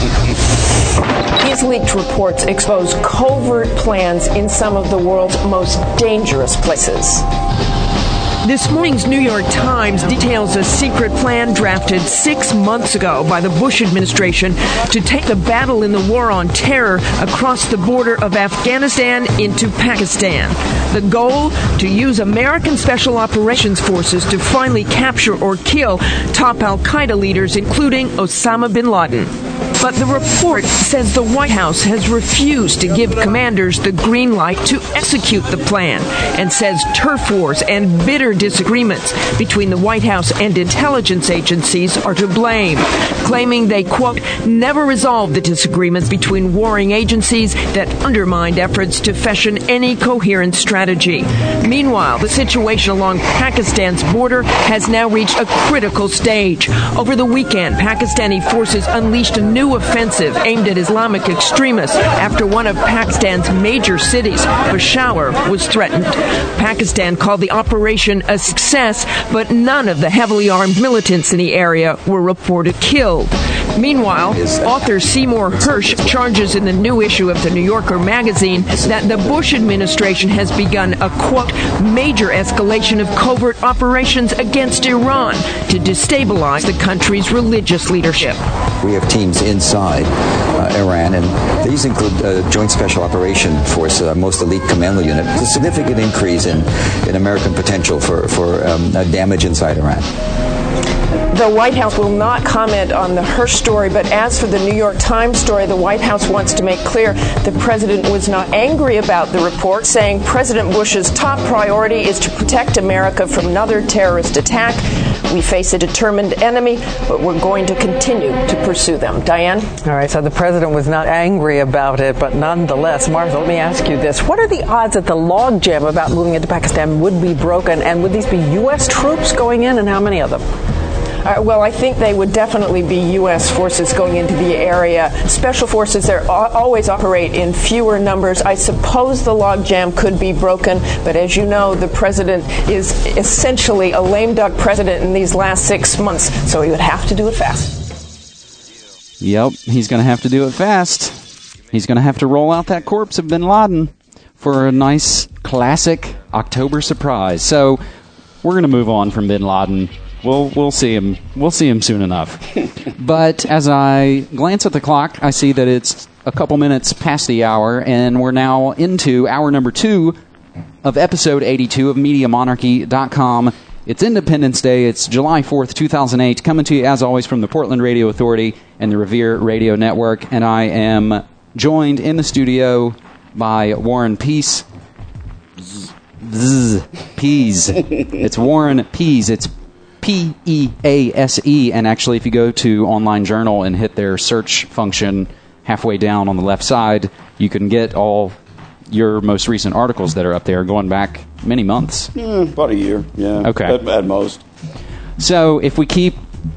These leaked reports expose covert plans in some of the world's most dangerous places. This morning's New York Times details a secret plan drafted six months ago by the Bush administration to take the battle in the war on terror across the border of Afghanistan into Pakistan. The goal? To use American Special Operations Forces to finally capture or kill top al-Qaeda leaders, including Osama bin Laden. But the report says the White House has refused to give commanders the green light to execute the plan, and says turf wars and bitter disagreements between the White House and intelligence agencies are to blame, claiming they, quote, never resolved the disagreements between warring agencies that undermined efforts to fashion any coherent strategy. Meanwhile, the situation along Pakistan's border has now reached a critical stage. Over the weekend, Pakistani forces unleashed a new offensive aimed at Islamic extremists after one of Pakistan's major cities, Peshawar, was threatened. Pakistan called the operation a success, but none of the heavily armed militants in the area were reported killed. Meanwhile, author Seymour Hersh charges in the new issue of the New Yorker magazine that the Bush administration has begun a, quote, major escalation of covert operations against Iran to destabilize the country's religious leadership. We have teams inside uh, Iran, and these include uh, Joint Special Operation Force, uh, most elite commando unit. It's a significant increase in, in American potential for, for um, uh, damage inside Iran. The White House will not comment on the Hersh story, but as for the New York Times story, the White House wants to make clear the president was not angry about the report, saying President Bush's top priority is to protect America from another terrorist attack. We face a determined enemy, but we're going to continue to pursue them. Diane? All right, so the president was not angry about it, but nonetheless, Martha, let me ask you this. What are the odds that the logjam about moving into Pakistan would be broken, and would these be U S troops going in, and how many of them? Uh, well, I think they would definitely be U S forces going into the area. Special forces there always operate in fewer numbers. I suppose the logjam could be broken, but as you know, the president is essentially a lame duck president in these last six months, so he would have to do it fast. Yep, he's going to have to do it fast. He's going to have to roll out that corpse of bin Laden for a nice, classic October surprise. So we're going to move on from Bin Laden. We'll we'll see him. We'll see him soon enough. But as I glance at the clock, I see that it's a couple minutes past the hour, and we're now into hour number two of episode eighty-two of Media Monarchy dot com. It's Independence Day. It's July fourth, two thousand eight. Coming to you, as always, from the Portland Radio Authority and the Revere Radio Network. And I am joined in the studio by Warren Peace. Zzz, Pease. It's Warren Pease. It's P E A S E. And actually, if you go to Online Journal and hit their search function halfway down on the left side, you can get all your most recent articles that are up there going back many months. Yeah, about a year, yeah. Okay. At, at most. So if we keep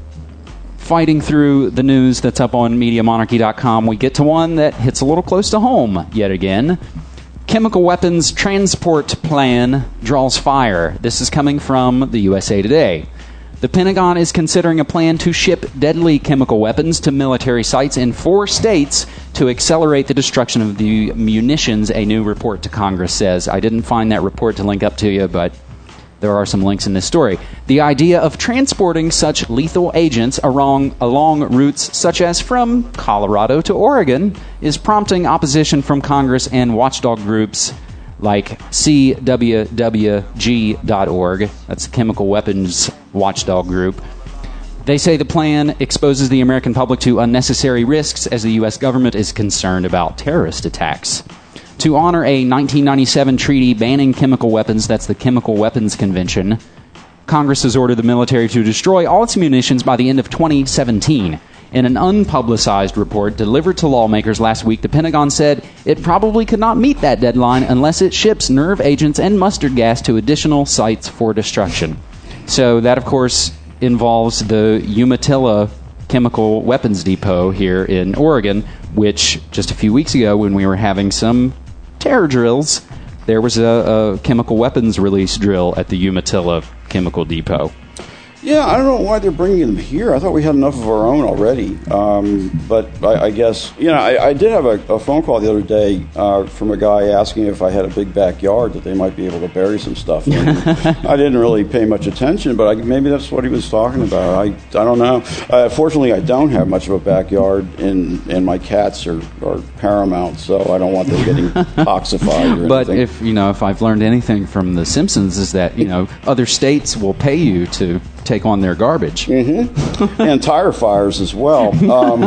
fighting through the news that's up on Media Monarchy dot com, we get to one that hits a little close to home yet again. Chemical weapons transport plan draws fire. This is coming from the U S A Today. The Pentagon is considering a plan to ship deadly chemical weapons to military sites in four states to accelerate the destruction of the munitions, a new report to Congress says. I didn't find that report to link up to you, but there are some links in this story. The idea of transporting such lethal agents along, along routes such as from Colorado to Oregon is prompting opposition from Congress and watchdog groups like C W W G dot org. That's the Chemical Weapons Watchdog Group. They say the plan exposes the American public to unnecessary risks as the U S government is concerned about terrorist attacks. To honor a nineteen ninety-seven treaty banning chemical weapons, that's the Chemical Weapons Convention, Congress has ordered the military to destroy all its munitions by the end of twenty seventeen. In an unpublicized report delivered to lawmakers last week, the Pentagon said it probably could not meet that deadline unless it ships nerve agents and mustard gas to additional sites for destruction. So that, of course, involves the Umatilla Chemical Weapons Depot here in Oregon, which just a few weeks ago when we were having some terror drills, there was a, a chemical weapons release drill at the Umatilla Chemical Depot. Yeah, I don't know why they're bringing them here. I thought we had enough of our own already. Um, but I, I guess, you know, I, I did have a, a phone call the other day uh, from a guy asking if I had a big backyard that they might be able to bury some stuff in. I didn't really pay much attention, but I, maybe that's what he was talking about. I, I don't know. Uh, fortunately, I don't have much of a backyard, and, and my cats are, are paramount, so I don't want them getting toxified or but anything. But if, you know, if I've learned anything from The Simpsons is that, you know, other states will pay you to take on their garbage. Mm-hmm. And tire fires as well. Um,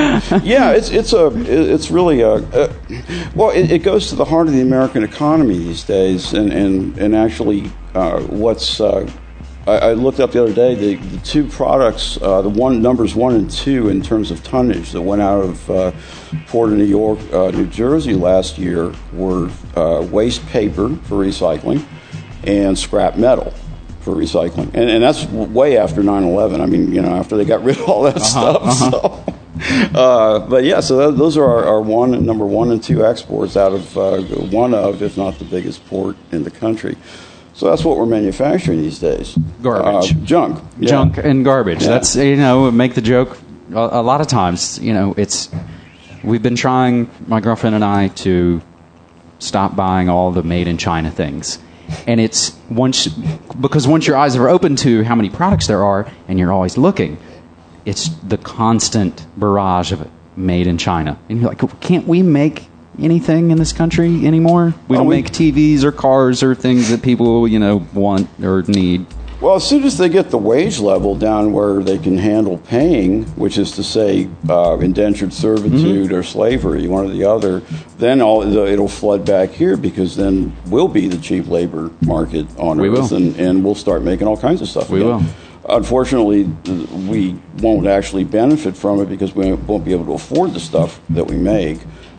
yeah, it's it's a it's really a, a well, it, it goes to the heart of the American economy these days, and and and actually, uh, what's uh, I, I looked up the other day the, the two products, uh, the one numbers one and two in terms of tonnage that went out of uh, Port of New York, uh, New Jersey last year were uh, waste paper for recycling and scrap metal for recycling, and, and that's way after nine eleven. I mean, you know, after they got rid of all that uh-huh, stuff. Uh-huh. So, uh, but yeah, so that, those are our, our one, number one and two exports out of uh, one of, if not the biggest port in the country. So that's what we're manufacturing these days. Garbage, uh, junk, yeah. junk, and garbage. Yeah. That's, you know, make the joke a, a lot of times. You know, it's we've been trying, my girlfriend and I, to stop buying all the made in China things. And it's once, because once your eyes are open to how many products there are, and you're always looking, it's the constant barrage of it made in China. And you're like, can't we make anything in this country anymore? We don't oh, we, make T Vs or cars or things that people, you know, want or need. Well, as soon as they get the wage level down where they can handle paying, which is to say uh, indentured servitude mm-hmm. or slavery, one or the other, then all it'll flood back here, because then we'll be the cheap labor market on we Earth, will. And, and we'll start making all kinds of stuff We again. will. Unfortunately, we won't actually benefit from it because we won't be able to afford the stuff that we make.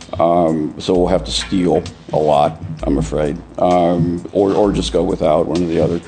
Um, so we'll have to steal a lot, I'm afraid, um, or, or just go without, one or the other.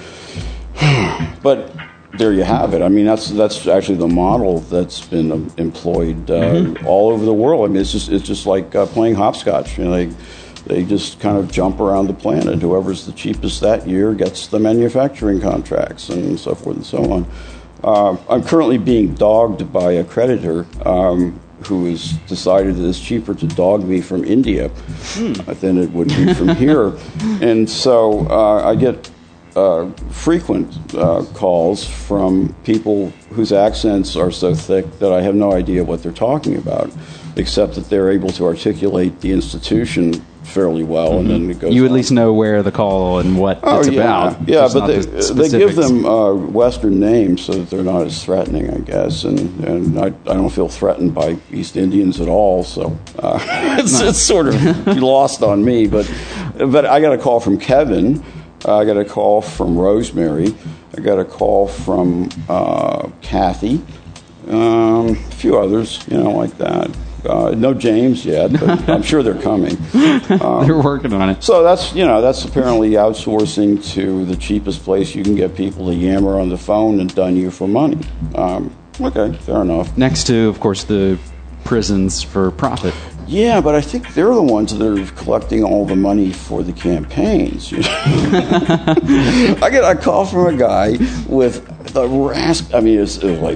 But there you have it. I mean, that's that's actually the model that's been um, employed uh, mm-hmm. all over the world. I mean, it's just it's just like uh, playing hopscotch. You know, they they just kind of jump around the planet. Whoever's the cheapest that year gets the manufacturing contracts and so forth and so on. Uh, I'm currently being dogged by a creditor um, who has decided that it's cheaper to dog me from India hmm. than it would be from here, and so uh, I get uh, frequent uh, calls from people whose accents are so thick that I have no idea what they're talking about, except that they're able to articulate the institution fairly well, mm-hmm. and then it goes You on. at least know where the call and what oh, it's yeah. about. Yeah, Just but not they, the they give specifics. them uh, Western names so that they're not as threatening, I guess. And, and I, I don't feel threatened by East Indians at all, so uh, it's, it's sort of lost on me. But, but I got a call from Kevin. Uh, I got a call from Rosemary. I got a call from uh, Kathy. Um, a few others, you know, like that. Uh, no James yet, but I'm sure they're coming. Um, they're working on it. So that's, you know, that's apparently outsourcing to the cheapest place you can get people to yammer on the phone and dun you for money. Um, okay, fair enough. Next to, of course, the prisons for profit. Yeah, but I think they're the ones that are collecting all the money for the campaigns. You know? I get a call from a guy with the rasp. I mean, it's, it's like,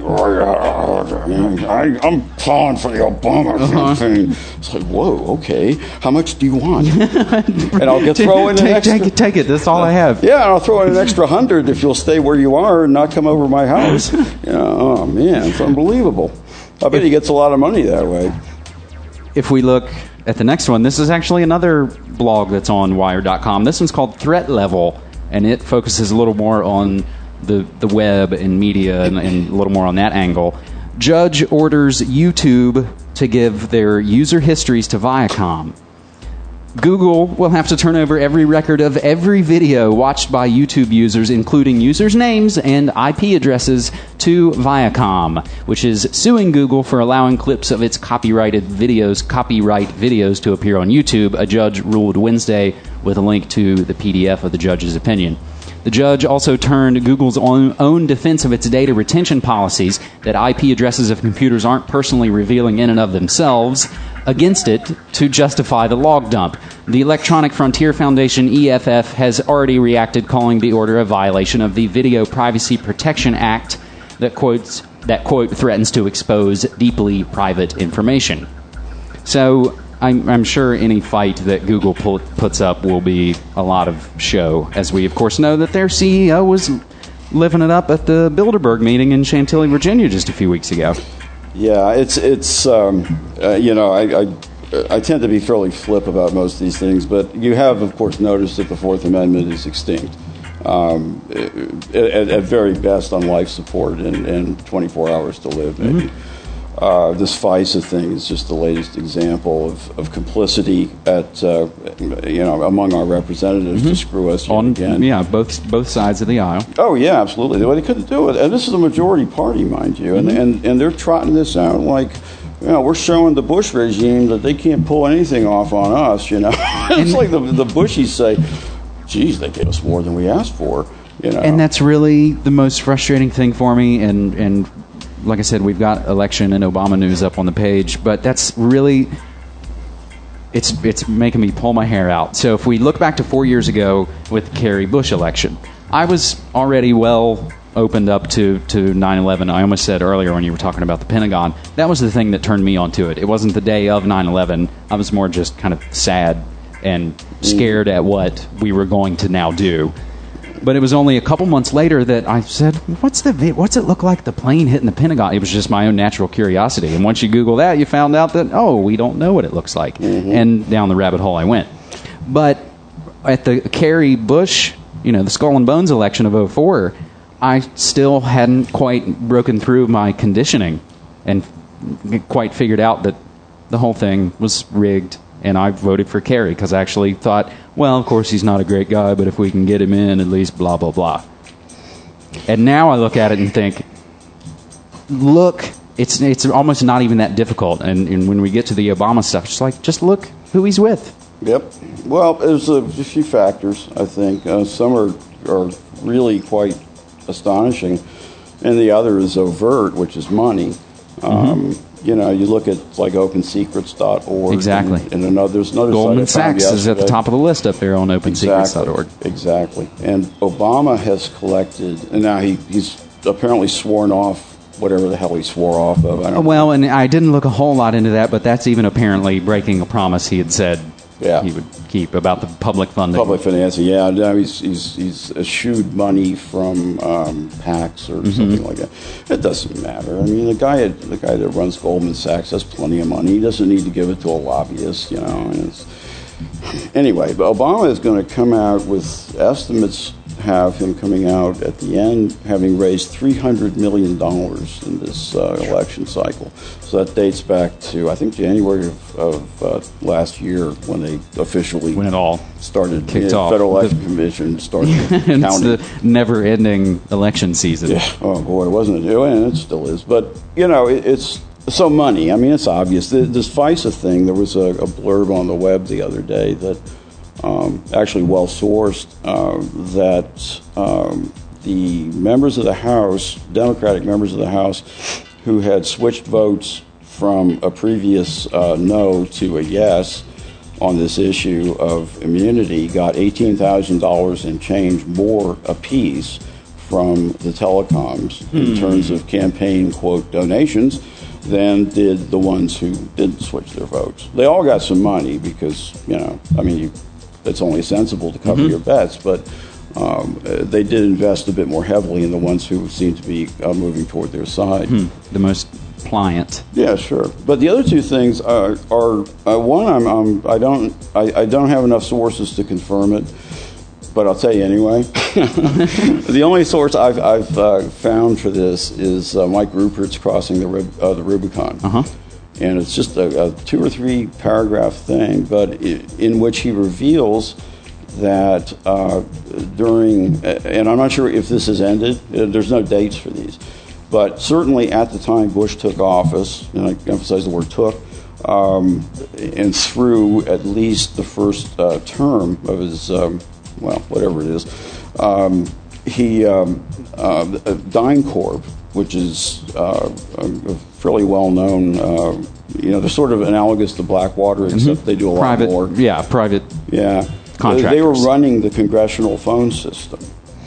I, I'm calling for the Obama Uh-huh. campaign. It's like, whoa, okay. How much do you want? And I'll get throw in an take, extra. take it, take it. That's all I have. Yeah, and I'll throw in an extra hundred if you'll stay where you are and not come over my house. You know, oh man, it's unbelievable. I bet he gets a lot of money that way. If we look at the next one, this is actually another blog that's on Wired dot com. This one's called Threat Level, and it focuses a little more on the, the web and media and, and a little more on that angle. Judge orders YouTube to give their user histories to Viacom. Google will have to turn over every record of every video watched by YouTube users, including users' names and I P addresses, to Viacom, which is suing Google for allowing clips of its copyrighted videos, copyright videos to appear on YouTube. A judge ruled Wednesday with a link to the P D F of the judge's opinion. The judge also turned Google's own, own defense of its data retention policies, that I P addresses of computers aren't personally revealing in and of themselves, against it to justify the log dump. The Electronic Frontier Foundation, E F F, has already reacted, calling the order a violation of the Video Privacy Protection Act that quotes that quote threatens to expose deeply private information. So I'm, I'm sure any fight that Google pull, puts up will be a lot of show, as we of course know that their C E O was living it up at the Bilderberg meeting in Chantilly, Virginia, just a few weeks ago. Yeah, it's it's um, uh, you know I, I I tend to be fairly flip about most of these things, but you have of course noticed that the Fourth Amendment is extinct, um, at, at very best on life support and, and twenty-four hours to live maybe. Mm-hmm. Uh, this FISA thing is just the latest example of, of complicity at uh, you know among our representatives mm-hmm. to screw us on again. Yeah, both both sides of the aisle. Oh yeah, absolutely. Well, they couldn't do it, and this is a majority party, mind you, and mm-hmm. and, and they're trotting this out like, you know, we're showing the Bush regime that they can't pull anything off on us. You know, it's like the the Bushies say, "Geez, they gave us more than we asked for." You know, and that's really the most frustrating thing for me, and and. Like I said, we've got election and Obama news up on the page, but that's really, it's it's making me pull my hair out. So if we look back to four years ago with the Kerry Bush election, I was already well opened up to, to nine eleven. I almost said earlier when you were talking about the Pentagon, that was the thing that turned me onto it. It wasn't the day of nine eleven. I was more just kind of sad and scared at what we were going to now do. But it was only a couple months later that I said, what's the what's it look like, the plane hitting the Pentagon? It was just my own natural curiosity. And once you Google that, you found out that, oh, we don't know what it looks like. Mm-hmm. And down the rabbit hole I went. But at the Kerry Bush, you know, the Skull and Bones election of oh four, I still hadn't quite broken through my conditioning and quite figured out that the whole thing was rigged. And I voted for Kerry because I actually thought, well, of course he's not a great guy, but if we can get him in, at least blah, blah, blah. And now I look at it and think, look, it's it's almost not even that difficult. And, and when we get to the Obama stuff, it's like, just look who he's with. Yep. Well, there's a, a few factors, I think. Uh, some are, are really quite astonishing, and the other is overt, which is money. Um, mm-hmm. You know, you look at like open secrets dot org. Exactly. And, and another, there's another Goldman site Sachs is at the top of the list up there on open secrets dot org. Exactly. Exactly. And Obama has collected, and now he, he's apparently sworn off whatever the hell he swore off of. I don't well, know. and I didn't look a whole lot into that, but that's even apparently breaking a promise he had said yeah. he would keep about the public funding. Public financing, yeah. No, he's he's he's eschewed money from um, PACs or mm-hmm. something like that. It doesn't matter. I mean, the guy the guy that runs Goldman Sachs has plenty of money. He doesn't need to give it to a lobbyist, you know. And it's, anyway, but Obama is going to come out with estimates. Have him coming out at the end, having raised three hundred million dollars in this uh, election cycle. So that dates back to, I think, January of, of uh, last year when they officially when it all started. Kicked the off. Federal Election Commission started counting. It's the never-ending election season. Yeah. Oh boy, wasn't it? And it still is. But you know, it, it's so money. I mean, it's obvious. The, this FISA thing. There was a, a blurb on the web the other day that. Um, actually well sourced, uh, that um, the members of the House, Democratic members of the House, who had switched votes from a previous uh, no to a yes on this issue of immunity, got eighteen thousand dollars and change more apiece from the telecoms hmm. in terms of campaign, quote, donations than did the ones who didn't switch their votes. They all got some money because, you know, I mean, you it's only sensible to cover mm-hmm. your bets, but um, they did invest a bit more heavily in the ones who seem to be uh, moving toward their side. Hmm. The most pliant. Yeah, sure. But the other two things are, are uh, one, I'm, I'm, I don't, I, I don't have enough sources to confirm it, but I'll tell you anyway. The only source I've, I've uh, found for this is uh, Mike Rupert's Crossing the, Rub- uh, the Rubicon. Uh-huh. And it's just a, a two or three paragraph thing, but it, in which he reveals that uh, during, and I'm not sure if this has ended, there's no dates for these, but certainly at the time Bush took office, and I emphasize the word took, um, and through at least the first uh, term of his, um, well, whatever it is, um, he, um, uh, DynCorp, which is uh, a fairly well-known, uh, you know, they're sort of analogous to Blackwater, except mm-hmm. they do a private, lot more. Yeah, private yeah. contractors. They were running the congressional phone system.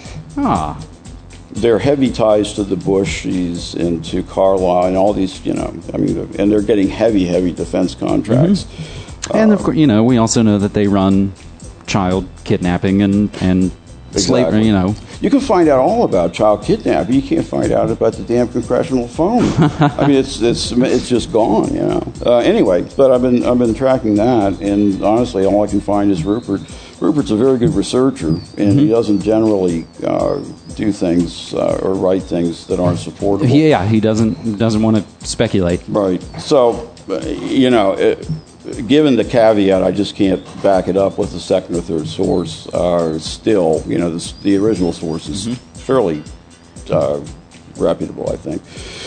Ah. They're heavy ties to the Bushies and to Carlyle and all these, you know, I mean, and they're getting heavy, heavy defense contracts. Mm-hmm. And, uh, of course, you know, we also know that they run child kidnapping and, and exactly. slavery, you know. You can find out all about child kidnapping. You can't find out about the damn congressional phone. I mean, it's it's it's just gone, you know. Uh, anyway, but I've been I've been tracking that, and honestly, all I can find is Rupert. Rupert's a very good researcher, and mm-hmm. he doesn't generally uh, do things uh, or write things that aren't supportable. Yeah, he doesn't doesn't want to speculate. Right. So, uh, you know. It, Given the caveat, I just can't back it up with the second or third source. Uh, still, you know, the, the original source is mm-hmm. fairly uh, reputable, I think.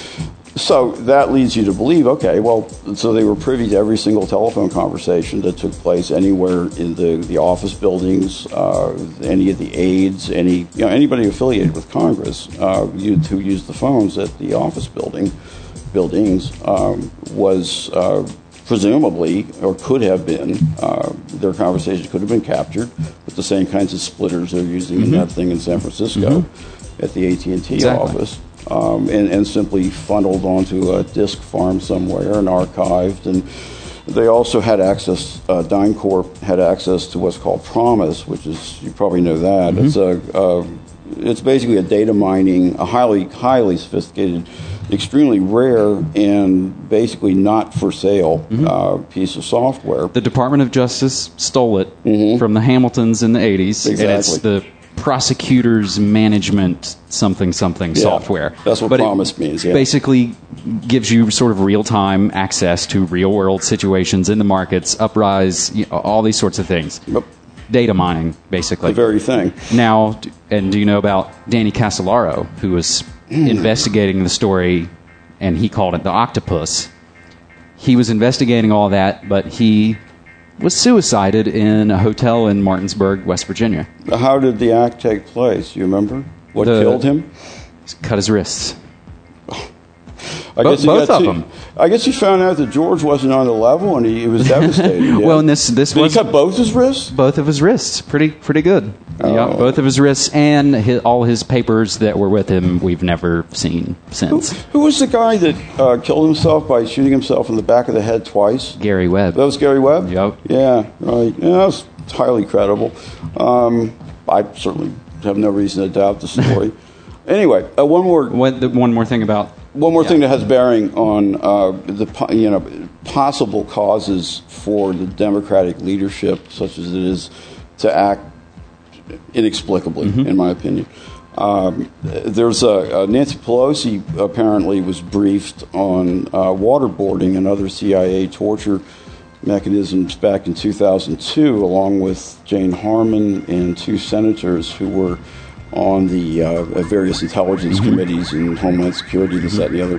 So that leads you to believe, okay, well, so they were privy to every single telephone conversation that took place anywhere in the, the office buildings, uh, any of the aides, any you know anybody affiliated with Congress uh, who used the phones at the office building buildings um, was. Uh, Presumably, or could have been, uh, their conversations could have been captured with the same kinds of splitters they're using mm-hmm. in that thing in San Francisco mm-hmm. at the A T and T exactly. office, um, and, and simply funneled onto a disk farm somewhere and archived. And they also had access, uh, DynCorp had access to what's called Promise, which is, you probably know that. Mm-hmm. It's a, uh, it's basically a data mining, a highly, highly sophisticated, extremely rare and basically not for sale mm-hmm. uh, piece of software. The Department of Justice stole it mm-hmm. from the Hamiltons in the eighties, exactly. and it's the Prosecutors Management something something yeah, software. That's what but Promise means. Yeah. Basically gives you sort of real-time access to real-world situations in the markets, Uprise, you know, all these sorts of things. Yep. Data mining, basically. The very thing. Now, and do you know about Danny Casolaro, who was investigating the story, and he called it the octopus? He was investigating all that, but he was suicided in a hotel in Martinsburg, West Virginia. How did the act take place? You remember? What the, killed him? Cut his wrists. I Bo- guess both of to, them. I guess he found out that George wasn't on the level, and he, he was devastated. Yeah. Well, and this this Did was he cut both his wrists. Both of his wrists, pretty pretty good. Oh. Yeah, both of his wrists and his, all his papers that were with him. We've never seen since. Who, who was the guy that uh, killed himself by shooting himself in the back of the head twice? Gary Webb. That was Gary Webb. Yep. Yeah. Right. Yeah, that was it's highly credible. Um, I certainly have no reason to doubt the story. Anyway, uh, one more. What, the, one more thing about. One more yeah. thing that has bearing on uh, the you know possible causes for the Democratic leadership, such as it is, to act inexplicably, mm-hmm. in my opinion. Um, there's a, a Nancy Pelosi apparently was briefed on uh, waterboarding and other C I A torture mechanisms back in two thousand two, along with Jane Harman and two senators who were on the uh, various intelligence mm-hmm. committees and Homeland Security, this, mm-hmm. that, and the other.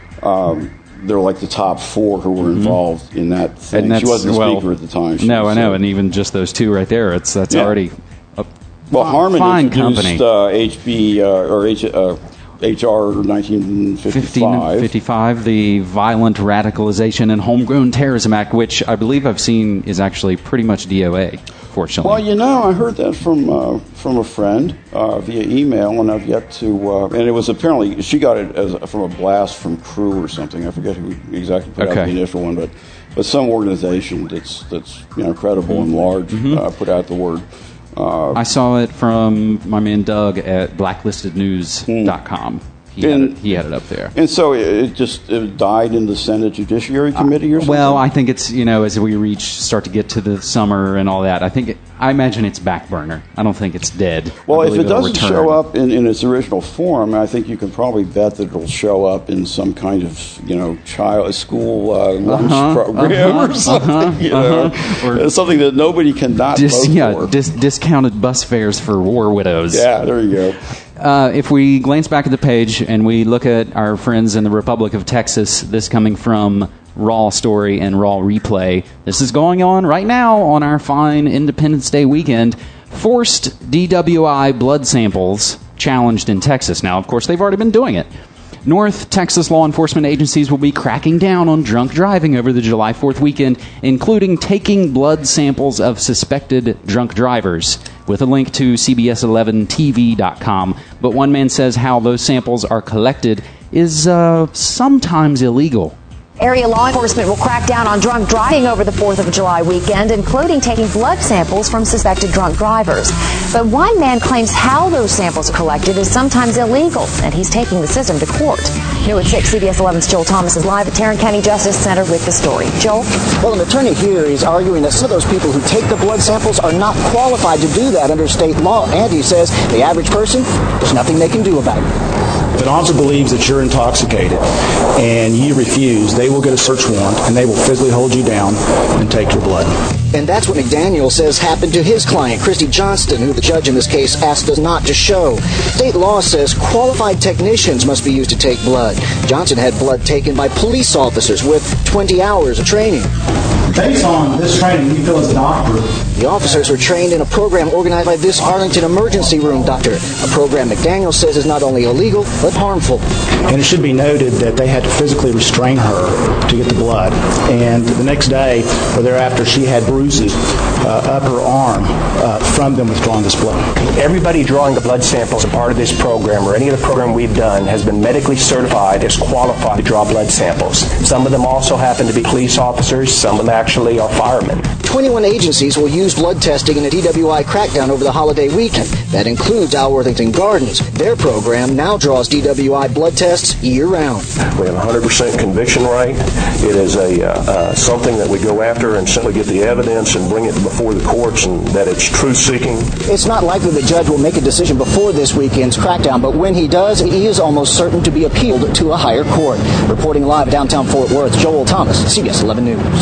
Um, they're like the top four who were involved mm-hmm. in that thing. She wasn't the well, speaker at the time. No, I know, so. and even just those two right there, it's that's yeah. already a well, fine, Harman fine introduced company. Uh, H B uh, or H, uh, H R nineteen fifty-five. fifty-five, the Violent Radicalization and Homegrown Terrorism Act, which I believe I've seen is actually pretty much D O A, fortunately. Well, you know, I heard that from uh, from a friend uh, via email, and I've yet to. Uh, and it was apparently she got it as from a blast from Crew or something. I forget who exactly put okay. out the initial one, but but some organization that's that's you know credible mm-hmm. and large mm-hmm. uh, put out the word. Uh, I saw it from my man Doug at blacklisted news dot com. He, and, had it, he had it up there. And so it just it died in the Senate Judiciary Committee or something? Well, I think it's, you know, as we reach, start to get to the summer and all that, I think, it, I imagine it's back burner. I don't think it's dead. Well, if it doesn't return. show up in, in its original form, I think you can probably bet that it'll show up in some kind of, you know, child school uh, lunch uh-huh, program uh-huh, or something, uh-huh, you know, uh-huh. or something that nobody can not dis, vote yeah, for. Dis, discounted bus fares for war widows. Yeah, there you go. Uh, if we glance back at the page and we look at our friends in the Republic of Texas, this coming from Raw Story and Raw Replay, this is going on right now on our fine Independence Day weekend. Forced D W I blood samples challenged in Texas. Now, of course, they've already been doing it. North Texas law enforcement agencies will be cracking down on drunk driving over the July fourth weekend, including taking blood samples of suspected drunk drivers, with a link to C B S eleven T V dot com. But one man says how those samples are collected is uh, sometimes illegal. Area law enforcement will crack down on drunk driving over the fourth of July weekend, including taking blood samples from suspected drunk drivers. But one man claims how those samples are collected is sometimes illegal, and he's taking the system to court. New at six, C B S eleven's Joel Thomas is live at Tarrant County Justice Center with the story. Joel? Well, an attorney here is arguing that some of those people who take the blood samples are not qualified to do that under state law, and he says the average person, there's nothing they can do about it. If an officer believes that you're intoxicated and you refuse, they will get a search warrant and they will physically hold you down and take your blood. And that's what McDaniel says happened to his client, Christy Johnston, who the judge in this case asked us not to show. State law says qualified technicians must be used to take blood. Johnson had blood taken by police officers with twenty hours of training. Based on this training, you feel as a doctor. The officers were trained in a program organized by this Arlington Emergency Room doctor, a program McDaniel says is not only illegal, but harmful. And it should be noted that they had to physically restrain her to get the blood. And the next day or thereafter, she had bruises uh, up her arm uh, from them withdrawing this blood. Everybody drawing the blood samples as part of this program or any other program we've done has been medically certified as qualified to draw blood samples. Some of them also happen to be police officers. Some of them actually are firemen. twenty-one agencies will use blood testing in a D W I crackdown over the holiday weekend. That includes Al Worthington Gardens. Their program now draws D W I blood tests year-round. We have a one hundred percent conviction rate. It is a uh, uh, something that we go after and simply get the evidence and bring it before the courts, and that it's truth-seeking. It's not likely the judge will make a decision before this weekend's crackdown, but when he does, he is almost certain to be appealed to a higher court. Reporting live downtown Fort Worth, Joel Thomas, C B S eleven News.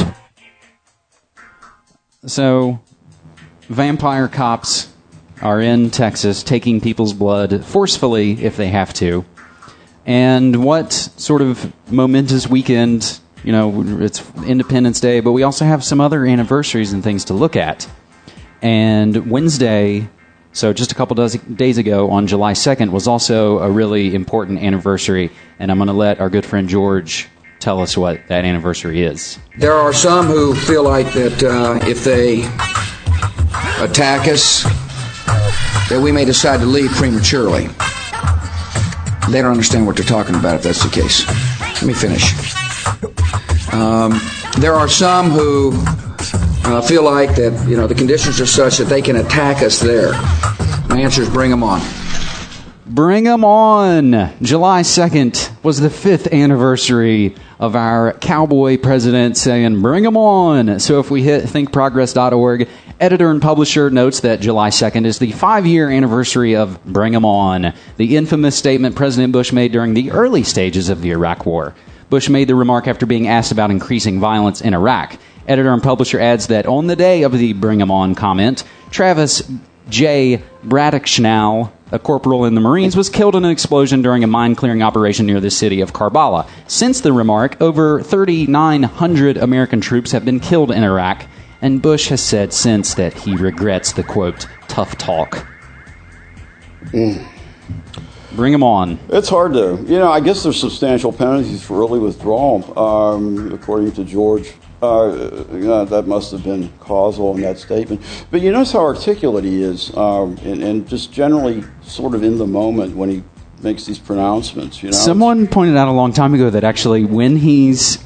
So, vampire cops are in Texas taking people's blood forcefully if they have to. And what sort of momentous weekend, you know, it's Independence Day, but we also have some other anniversaries and things to look at. And Wednesday, so just a couple days ago, on July second, was also a really important anniversary. And I'm going to let our good friend George tell us what that anniversary is. There are some who feel like that uh, if they attack us, that we may decide to leave prematurely. They don't understand what they're talking about if that's the case. Let me finish. Um, there are some who uh, feel like that, you know, the conditions are such that they can attack us there? My answer is bring them on. Bring them on. July second was the fifth anniversary of our cowboy president saying, bring them on. So if we hit think progress dot org, editor and publisher notes that July second is the five-year anniversary of Bring them on, the infamous statement President Bush made during the early stages of the Iraq War. Bush made the remark after being asked about increasing violence in Iraq. Editor and publisher adds that on the day of the Bring them on comment, Travis J. Braddock-Schnall, a corporal in the Marines, was killed in an explosion during a mine-clearing operation near the city of Karbala. Since the remark, over thirty-nine hundred American troops have been killed in Iraq, and Bush has said since that he regrets the, quote, tough talk. Mm. Bring them on. It's hard to, you know, I guess there's substantial penalties for early withdrawal, um, according to George. Uh, you know, that must have been causal in that statement. But you notice how articulate he is, um, and, and just generally sort of in the moment when he makes these pronouncements. You know, someone pointed out a long time ago that actually when he's,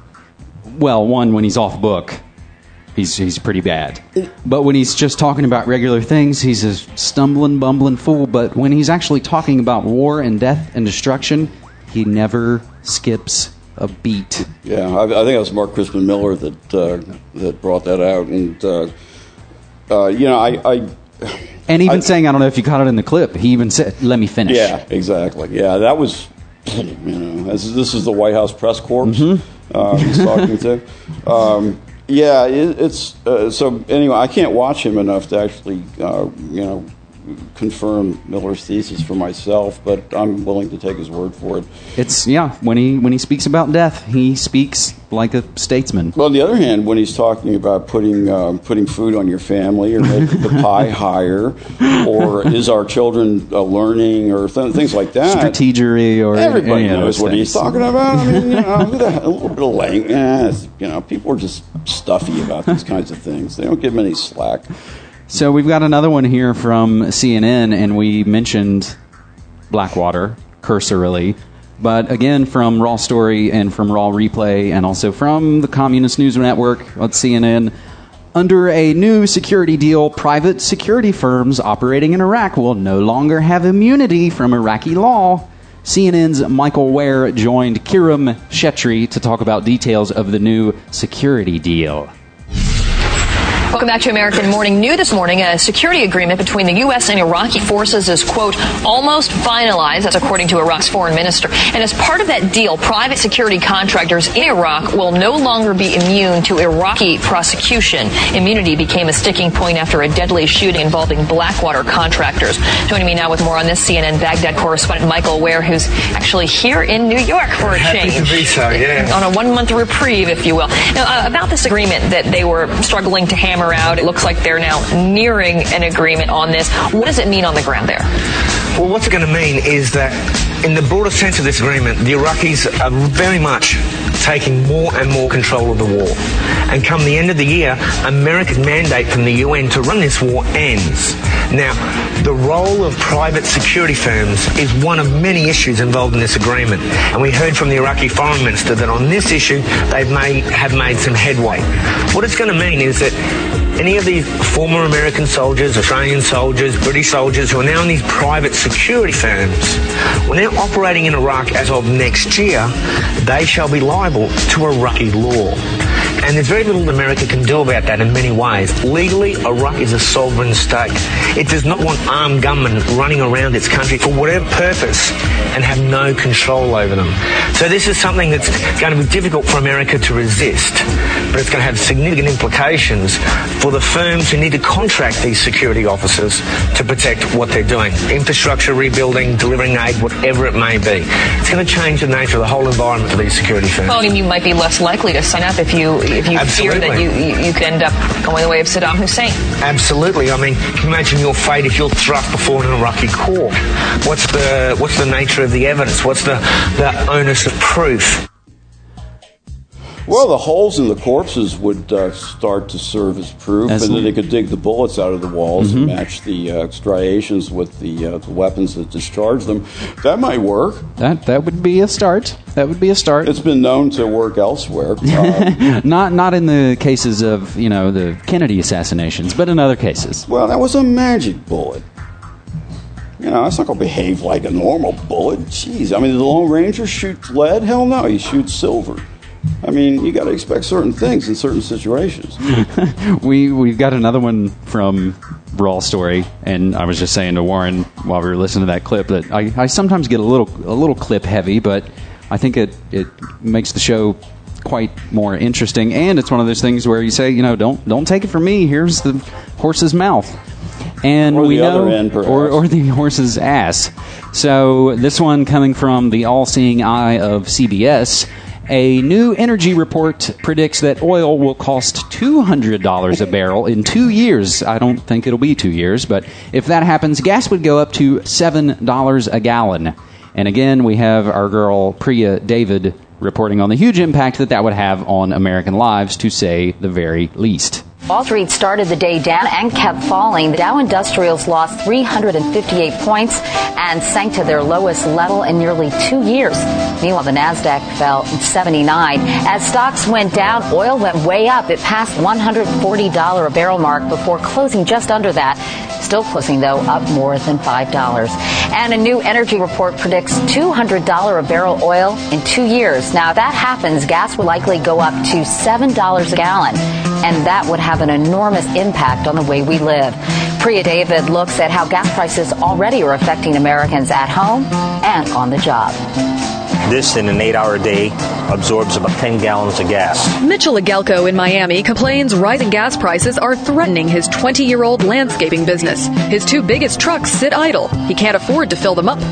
well, one, when he's off book, he's he's pretty bad. But when he's just talking about regular things, he's a stumbling, bumbling fool. But when he's actually talking about war and death and destruction, he never skips a beat. Yeah, I, I think it was Mark Crispin Miller that uh, that brought that out, and uh, uh, you know, I, I and even I, saying, I don't know if you caught it in the clip, he even said, "Let me finish." Yeah, exactly. Yeah, that was, you know, this is, this is the White House press corps mm-hmm. uh, he's talking to. Um, yeah, it, it's uh, so anyway. I can't watch him enough to actually, uh, you know, confirm Miller's thesis for myself, but I'm willing to take his word for it. It's yeah. When he when he speaks about death, he speaks like a statesman. Well, on the other hand, when he's talking about putting um, putting food on your family, or making the pie higher, or is our children uh, learning, or th- things like that, strategery, or everybody any knows what things. he's talking about. I mean, you know, with a, a little bit of language, eh, you know, people are just stuffy about these kinds of things. They don't give them any slack. So we've got another one here from C N N, and we mentioned Blackwater cursorily. But again, from Raw Story and from Raw Replay, and also from the Communist News Network at C N N, under a new security deal, private security firms operating in Iraq will no longer have immunity from Iraqi law. C N N's Michael Ware joined Kiram Shetry to talk about details of the new security deal. Welcome back to American Morning. New this morning, a security agreement between the U S and Iraqi forces is, quote, almost finalized. That's according to Iraq's foreign minister. And as part of that deal, private security contractors in Iraq will no longer be immune to Iraqi prosecution. Immunity became a sticking point after a deadly shooting involving Blackwater contractors. Joining me now with more on this, C N N Baghdad correspondent Michael Ware, who's actually here in New York for a Happy change. to be so, yeah. On a one-month reprieve, if you will. Now, uh, about this agreement that they were struggling to hammer out. It looks like they're now nearing an agreement on this. What does it mean on the ground there? Well, what's it going to mean is that in the broader sense of this agreement, the Iraqis are very much taking more and more control of the war. And come the end of the year, America's mandate from the U N to run this war ends. Now, the role of private security firms is one of many issues involved in this agreement. And we heard from the Iraqi foreign minister that on this issue, they've made, have made some headway. What it's going to mean is that any of these former American soldiers, Australian soldiers, British soldiers who are now in these private security firms, when they're operating in Iraq as of next year, they shall be liable to Iraqi law. And there's very little America can do about that in many ways. Legally, Iraq is a sovereign state. It does not want armed gunmen running around its country for whatever purpose and have no control over them. So this is something that's going to be difficult for America to resist, but it's going to have significant implications for the firms who need to contract these security officers to protect what they're doing. Infrastructure rebuilding, delivering aid, whatever it may be. It's going to change the nature of the whole environment for these security firms. Well, I mean, you might be less likely to sign up if you if you Absolutely. fear that you, you, you could end up going the way of Saddam Hussein. Absolutely. I mean, can you imagine your fate if you're thrust before an Iraqi court? What's the what's the nature of the evidence? What's the, the onus of proof? Well, the holes in the corpses would uh, start to serve as proof, As and then l- they could dig the bullets out of the walls Mhm. and match the uh, striations with the, uh, the weapons that discharge them. That might work. That that would be a start. that would be a start. It's been known to work elsewhere. Uh, not not in the cases of, you know, the Kennedy assassinations, but in other cases. Well, that was a magic bullet. You know, it's not going to behave like a normal bullet. Jeez, I mean, did the Lone Ranger shoot lead? Hell no, he shoots silver. I mean, you got to expect certain things in certain situations. we we've got another one from Raw Story, and I was just saying to Warren while we were listening to that clip that I, I sometimes get a little a little clip heavy, but I think it it makes the show quite more interesting. And it's one of those things where you say, you know, don't don't take it from me. Here's the horse's mouth. And or we the know, other end, or, or the horse's ass. So this one coming from the all-seeing eye of C B S. A new energy report predicts that oil will cost two hundred dollars a barrel in two years. I don't think it'll be two years, but if that happens, gas would go up to seven dollars a gallon. And again, we have our girl Priya David reporting on the huge impact that that would have on American lives, to say the very least. Wall Street started the day down and kept falling. The Dow Industrials lost three hundred fifty-eight points and sank to their lowest level in nearly two years. Meanwhile, the Nasdaq fell seventy-nine. As stocks went down, oil went way up. It passed one hundred forty dollars a barrel mark before closing just under that. Still closing, though, up more than five dollars. And a new energy report predicts two hundred dollars a barrel oil in two years. Now, if that happens, gas will likely go up to seven dollars a gallon. And that would have an enormous impact on the way we live. Priya David looks at how gas prices already are affecting Americans at home and on the job. This, in an eight-hour day, absorbs about ten gallons of gas. Mitchell Agelko in Miami complains rising gas prices are threatening his twenty-year-old landscaping business. His two biggest trucks sit idle. He can't afford to fill them up.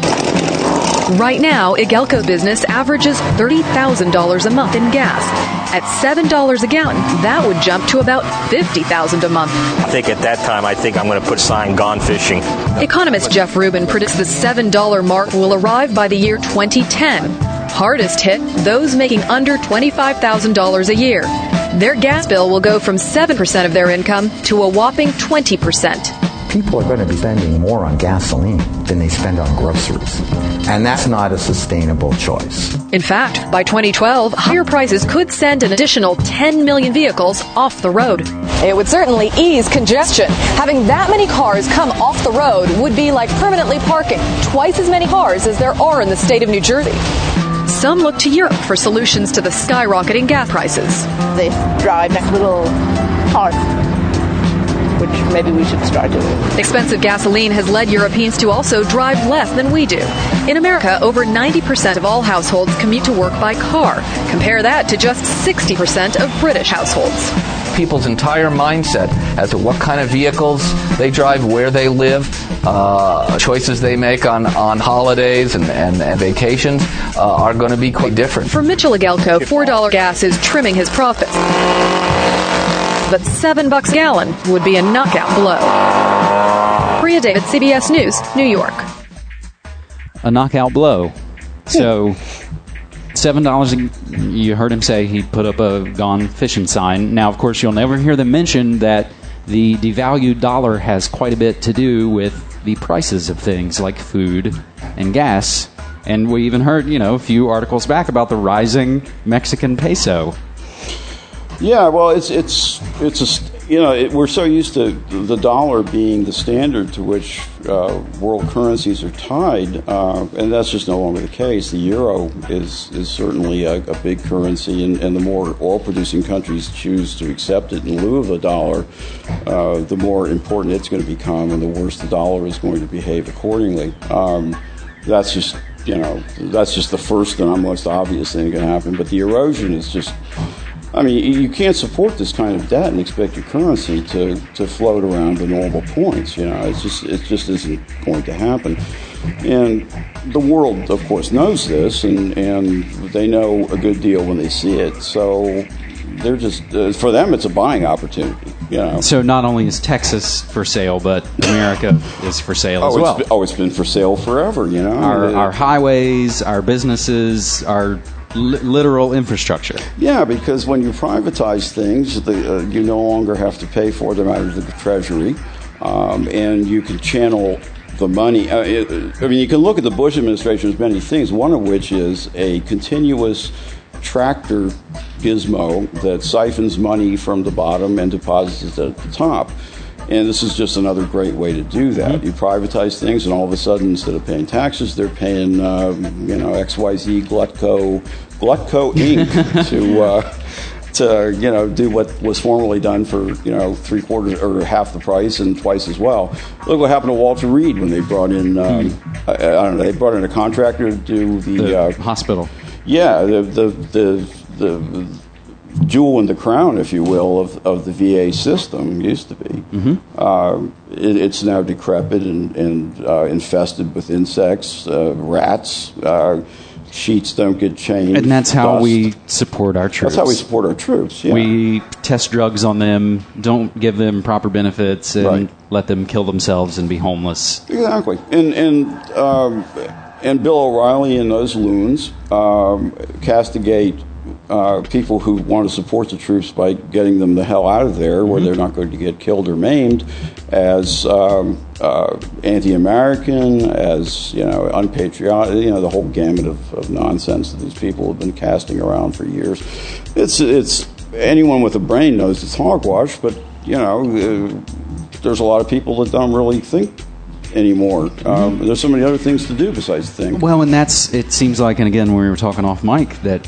Right now, Agelko's business averages thirty thousand dollars a month in gas. At seven dollars a gallon, that would jump to about fifty thousand dollars a month. I think at that time, I think I'm going to put a sign, "Gone fishing." Economist Jeff Rubin predicts the seven dollars mark will arrive by the year twenty ten. Hardest hit, those making under twenty-five thousand dollars a year. Their gas bill will go from seven percent of their income to a whopping twenty percent. People are going to be spending more on gasoline than they spend on groceries. And that's not a sustainable choice. In fact, by twenty twelve, higher prices could send an additional ten million vehicles off the road. It would certainly ease congestion. Having that many cars come off the road would be like permanently parking twice as many cars as there are in the state of New Jersey. Some look to Europe for solutions to the skyrocketing gas prices. They drive next little cars, which maybe we should start doing. Expensive gasoline has led Europeans to also drive less than we do. In America, over ninety percent of all households commute to work by car. Compare that to just sixty percent of British households. People's entire mindset as to what kind of vehicles they drive, where they live, uh, choices they make on, on holidays and, and, and vacations uh, are going to be quite different. For Mitchell Agelko, four dollars gas is trimming his profits. But seven bucks a gallon would be a knockout blow. Priya David, C B S News, New York. A knockout blow. So, seven dollars, you heard him say he put up a gone fishing sign. Now, of course, you'll never hear them mention that the devalued dollar has quite a bit to do with the prices of things like food and gas. And we even heard, you know, a few articles back about the rising Mexican peso. Yeah, well, it's it's it's a you know it, we're so used to the dollar being the standard to which uh, world currencies are tied, uh, and that's just no longer the case. The euro is is certainly a, a big currency, and, and the more oil-producing countries choose to accept it in lieu of the dollar, uh, the more important it's going to become, and the worse the dollar is going to behave accordingly. Um, that's just you know that's just the first and most obvious thing that can happen. But the erosion is just. I mean, you can't support this kind of debt and expect your currency to, to float around the normal points. You know, it's just it just isn't going to happen. And the world, of course, knows this, and, and they know a good deal when they see it. So they're just uh, for them, it's a buying opportunity. You know. So not only is Texas for sale, but America is for sale oh, as well. It's, oh, it's been for sale forever. You know, our, uh, our highways, our businesses, our literal infrastructure. Yeah, because when you privatize things, the, uh, you no longer have to pay for them out of the Treasury, um, and you can channel the money. Uh, it, I mean, you can look at the Bush administration as many things, one of which is a continuous tractor gizmo that siphons money from the bottom and deposits it at the top. And this is just another great way to do that. Mm-hmm. You privatize things, and all of a sudden, instead of paying taxes, they're paying, uh, you know, X Y Z Glutco, Glutco Incorporated to, uh, to, you know, do what was formerly done for, you know, three quarters or half the price and twice as well. Look what happened to Walter Reed when they brought in, um, mm-hmm. I, I don't know, they brought in a contractor to do the, the uh, hospital. Yeah, the the the. the jewel in the crown, if you will, of, of the V A system used to be. Mm-hmm. Uh, it, it's now decrepit and, and uh, infested with insects, uh, rats. Uh, sheets don't get changed. And that's how dust. we support our troops. That's how we support our troops, yeah. We test drugs on them, don't give them proper benefits, and right. let them kill themselves and be homeless. Exactly. And, and, um, and Bill O'Reilly and those loons um, castigate Uh, people who want to support the troops by getting them the hell out of there, where mm-hmm. they're not going to get killed or maimed, as um, uh, anti-American, as you know, unpatriotic. You know, the whole gamut of, of nonsense that these people have been casting around for years. It's it's anyone with a brain knows it's hogwash, but you know, uh, there's a lot of people that don't really think anymore. Mm-hmm. Um, there's so many other things to do besides think. Well, and that's it seems like, and again, when we were talking off mic, that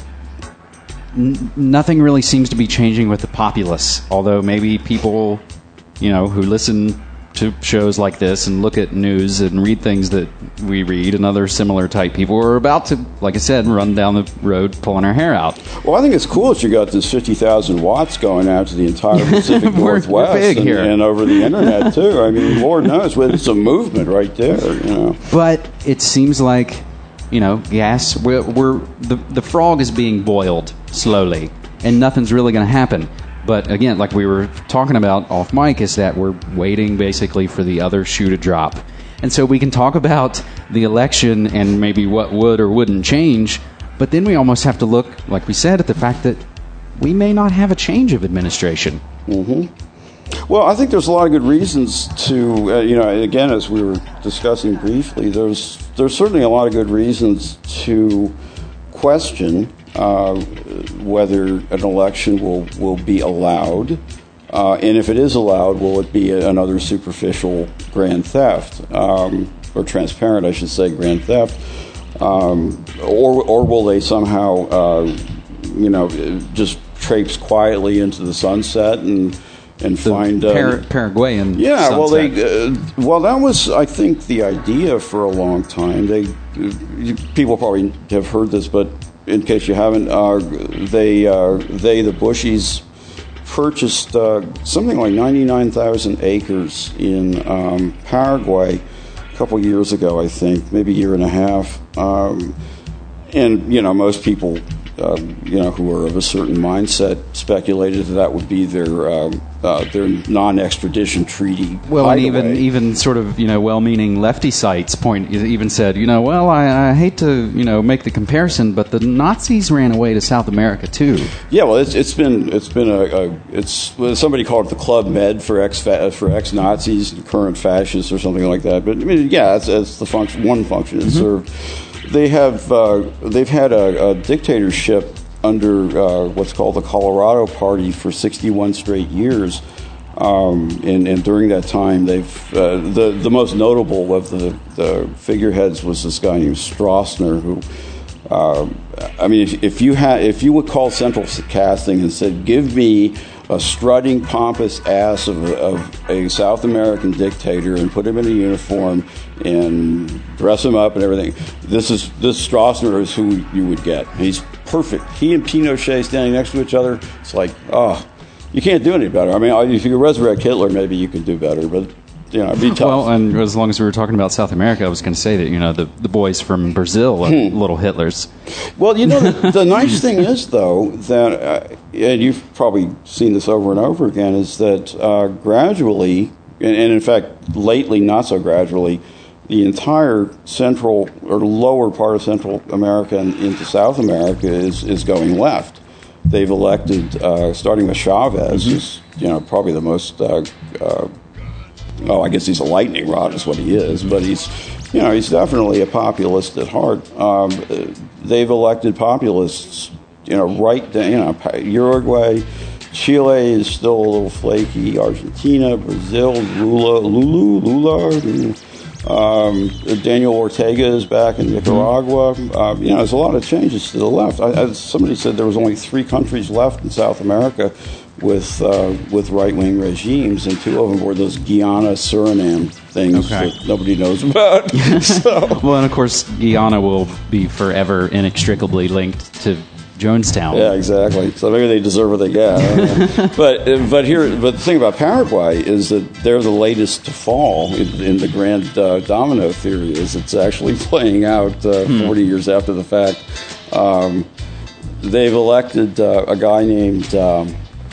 N- nothing really seems to be changing with the populace, although maybe people, you know, who listen to shows like this and look at news and read things that we read and other similar type people are about to, like I said, run down the road pulling our hair out. Well, I think it's cool that you got this fifty thousand watts going out to the entire Pacific we're, Northwest we're big and, here. and over the internet, too. I mean, Lord knows, it's a movement right there, you know. But it seems like, you know, gas, we're, we're the, the frog is being boiled slowly, and nothing's really going to happen. But again, like we were talking about off mic, is that we're waiting basically for the other shoe to drop. And so we can talk about the election and maybe what would or wouldn't change, but then we almost have to look, like we said, at the fact that we may not have a change of administration. Mm-hmm. Well, I think there's a lot of good reasons to, uh, you know, again, as we were discussing briefly, there's there's certainly a lot of good reasons to question uh, whether an election will, will be allowed. Uh, and if it is allowed, will it be another superficial grand theft? Um, or transparent, I should say, grand theft? Um, or, or will they somehow, uh, you know, just traipse quietly into the sunset and and the find uh, Par- Paraguayan yeah sunset. well they uh, well that was I think the idea for a long time. They uh, people probably have heard this, but in case you haven't, uh, they uh, they the Bushies purchased uh, something like ninety-nine thousand acres in um, Paraguay a couple years ago, I think, maybe a year and a half. Um, and you know, most people Uh, you know, who are of a certain mindset, speculated that that would be their uh, uh, their non-extradition treaty. Well, and even away. even sort of, you know, well-meaning lefty sites point even said, you know, well, I, I hate to, you know, make the comparison, but the Nazis ran away to South America too. Yeah, well, it's it's been it's been a, a it's well, somebody called it the Club Med for ex for ex Nazis, current fascists, or something like that. But I mean, yeah, that's, that's the function. One function it Mm-hmm. served. They have uh, they've had a, a dictatorship under uh, what's called the Colorado Party for sixty-one straight years, um, and, and during that time, they've uh, the the most notable of the, the figureheads was this guy named Stroessner, who uh, I mean, if, if you had if you would call Central Casting and said, "Give me a strutting, pompous ass of, of a South American dictator and put him in a uniform and dress him up and everything," This is this Stroessner is who you would get. He's perfect. He and Pinochet standing next to each other. It's like, oh, you can't do any better. I mean, if you resurrect Hitler, maybe you could do better, but you know, it'd be tough. Well, and as long as we were talking about South America, I was going to say that, you know, the, the boys from Brazil are hmm. little Hitlers. Well, you know, the, the nice thing is, though, that, uh, and you've probably seen this over and over again, is that uh, gradually, and, and in fact, lately, not so gradually, the entire central or lower part of Central America and into South America is, is going left. They've elected, uh, starting with Chavez, mm-hmm. is, you know, probably the most uh, uh, oh, I guess he's a lightning rod is what he is, but he's, you know, he's definitely a populist at heart. Um, they've elected populists, you know, right down, you know, Uruguay, Chile is still a little flaky, Argentina, Brazil, Lula, Lulu, Lula, um, Daniel Ortega is back in Nicaragua. Uh, you know, there's a lot of changes to the left. I, I, somebody said there was only three countries left in South America with uh, with right-wing regimes, and two of them were those Guyana, Suriname things okay. that nobody knows about. So. Well, and of course, Guyana will be forever inextricably linked to Jonestown. Yeah, exactly. So maybe they deserve what they get. but but here, but the thing about Paraguay is that they're the latest to fall in, in the grand uh, domino theory. Is it's actually playing out uh, hmm. forty years after the fact. Um, they've elected uh, a guy named um,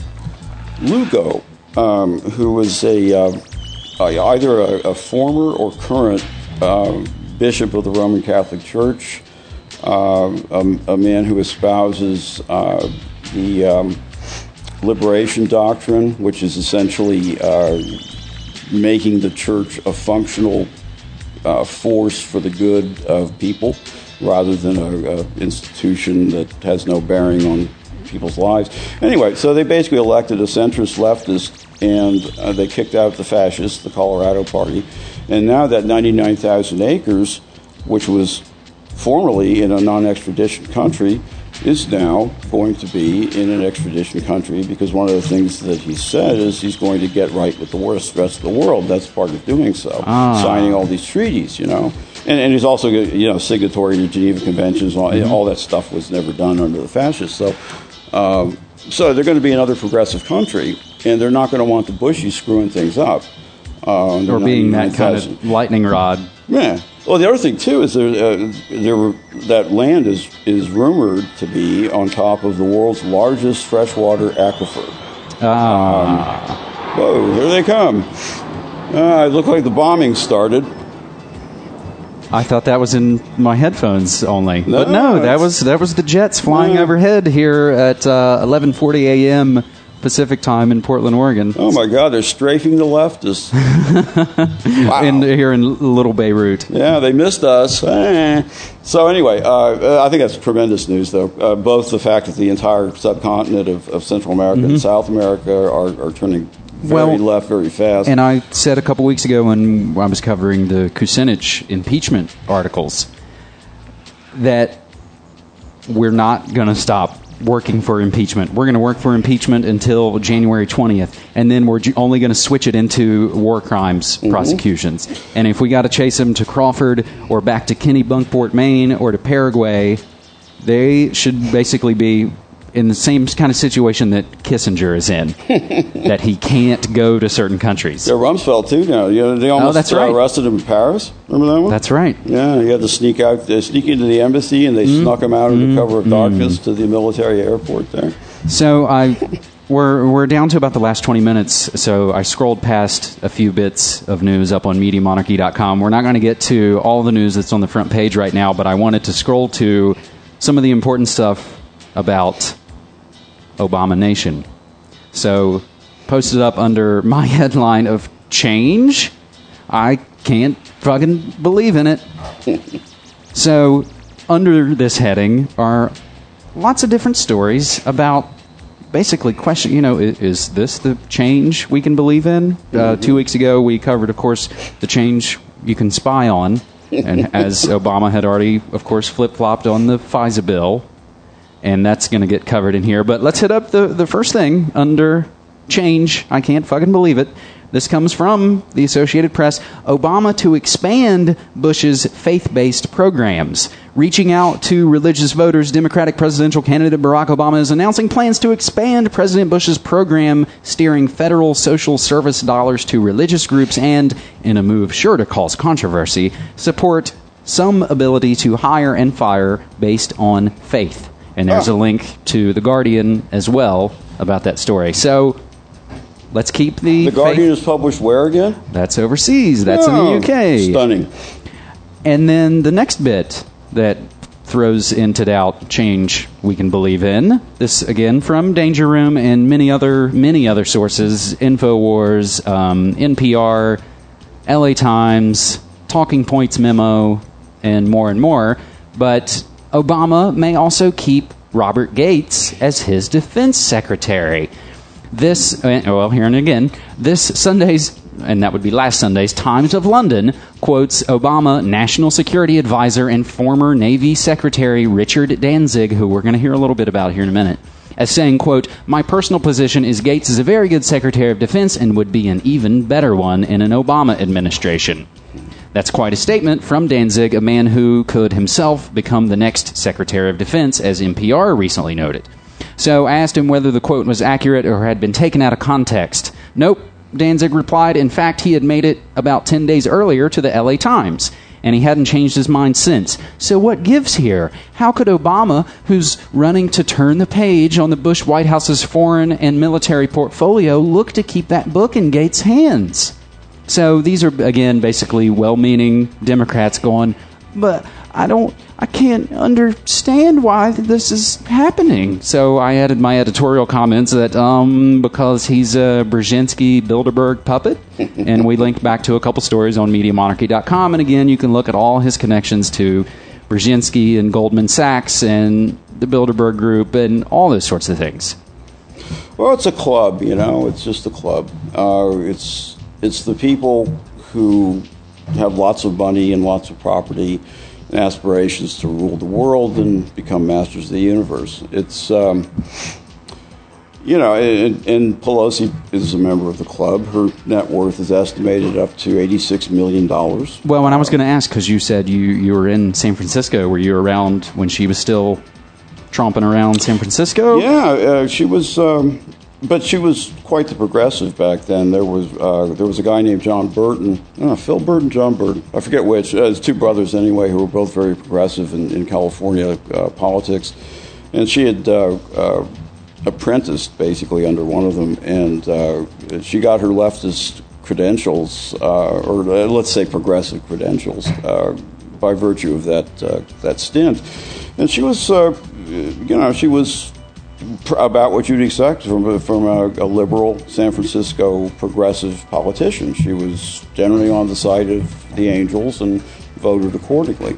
Lugo, um, who was a uh, either a, a former or current uh, bishop of the Roman Catholic Church. Uh, a, a man who espouses uh, the um, liberation doctrine, which is essentially uh, making the church a functional uh, force for the good of people, rather than an institution that has no bearing on people's lives. Anyway, so they basically elected a centrist leftist, and uh, they kicked out the fascists, the Colorado Party, and now that ninety-nine thousand acres, which was formerly in a non-extradition country, is now going to be in an extradition country, because one of the things that he said is he's going to get right with the worst rest of the world. That's part of doing so, ah. signing all these treaties, you know. And, and he's also, you know, signatory to Geneva Conventions. All, mm-hmm. all that stuff was never done under the fascists. So, um, so they're going to be another progressive country, and they're not going to want the Bushies screwing things up. Uh, or being that kind of lightning rod. Yeah. Well, the other thing too is there, uh, there were, that land is is rumored to be on top of the world's largest freshwater aquifer. Ah. Um, whoa! Here they come. Uh, it looked like the bombing started. I thought that was in my headphones only, no, but no, that was that was the jets flying yeah. overhead here at uh, eleven forty a.m. Pacific time in Portland, Oregon. Oh my God, they're strafing the leftists. Wow. in, here in Little Beirut. Yeah, they missed us. Eh. So anyway, uh, I think that's tremendous news, though. Uh, both the fact that the entire subcontinent of, of Central America mm-hmm. and South America are, are turning very well, left very fast. And I said a couple weeks ago when I was covering the Kucinich impeachment articles that we're not going to stop working for impeachment. We're going to work for impeachment until January twentieth, and then we're only going to switch it into war crimes mm-hmm. prosecutions. And if we got to chase them to Crawford or back to Kennebunkport, Maine, or to Paraguay, they should basically be in the same kind of situation that Kissinger is in, that he can't go to certain countries. Yeah, Rumsfeld, too, now. You know, they almost oh, that's uh, right. arrested him in Paris. Remember that one? That's right. Yeah, he had to sneak out, uh, sneak into the embassy, and they mm-hmm. snuck him out under mm-hmm. cover of darkness mm-hmm. to the military airport there. So I, we're we're down to about the last twenty minutes, so I scrolled past a few bits of news up on media monarchy dot com. We're not going to get to all the news that's on the front page right now, but I wanted to scroll to some of the important stuff about Obama Nation. So, posted up under my headline of change. I can't fucking believe in it. So, under this heading are lots of different stories about basically question, you know, is, is this the change we can believe in? Mm-hmm. Uh, two weeks ago, we covered, of course, the change you can spy on. And as Obama had already, of course, flip-flopped on the FISA bill. And that's going to get covered in here. But let's hit up the, the first thing under change. I can't fucking believe it. This comes from the Associated Press. Obama to expand Bush's faith-based programs. Reaching out to religious voters, Democratic presidential candidate Barack Obama is announcing plans to expand President Bush's program, steering federal social service dollars to religious groups and, in a move sure to cause controversy, support some ability to hire and fire based on faith. And there's oh. a link to The Guardian as well about that story. So, let's keep the... The Guardian faith. Is published where again? That's overseas. That's oh, in the U K. Stunning. And then the next bit that throws into doubt change we can believe in. This, again, from Danger Room and many other many other sources. InfoWars, um, N P R, L A Times, Talking Points memo, and more and more. But Obama may also keep Robert Gates as his defense secretary. This, well, here and again, this Sunday's, and that would be last Sunday's, Times of London quotes Obama National Security Advisor and former Navy Secretary Richard Danzig, who we're going to hear a little bit about here in a minute, as saying, quote, "My personal position is Gates is a very good Secretary of Defense and would be an even better one in an Obama administration." That's quite a statement from Danzig, a man who could himself become the next Secretary of Defense, as N P R recently noted. So I asked him whether the quote was accurate or had been taken out of context. Nope, Danzig replied. In fact, he had made it about ten days earlier to the L A Times, and he hadn't changed his mind since. So what gives here? How could Obama, who's running to turn the page on the Bush White House's foreign and military portfolio, look to keep that book in Gates' hands? So these are, again, basically well-meaning Democrats going, but I don't, I can't understand why this is happening. So I added my editorial comments that um, because he's a Brzezinski Bilderberg puppet, and we linked back to a couple stories on media monarchy dot com. And again, you can look at all his connections to Brzezinski and Goldman Sachs and the Bilderberg Group and all those sorts of things. Well, it's a club, you know. It's just a club. Uh, it's it's the people who have lots of money and lots of property and aspirations to rule the world and become masters of the universe. It's, um, you know, and, and Pelosi is a member of the club. Her net worth is estimated up to eighty-six million dollars. Well, and I was going to ask, because you said you, you were in San Francisco. Were you around when she was still tromping around San Francisco? Yeah, uh, she was... Um, But she was quite the progressive back then. There was uh, there was a guy named John Burton, I don't know, Phil Burton, John Burton, I forget which. Uh, his two brothers anyway, who were both very progressive in, in California uh, politics, and she had uh, uh, apprenticed basically under one of them, and uh, she got her leftist credentials, uh, or uh, let's say progressive credentials, uh, by virtue of that uh, that stint, and she was, uh, you know, she was. About what you'd expect from from a, a liberal San Francisco progressive politician. She was generally on the side of the Angels and voted accordingly.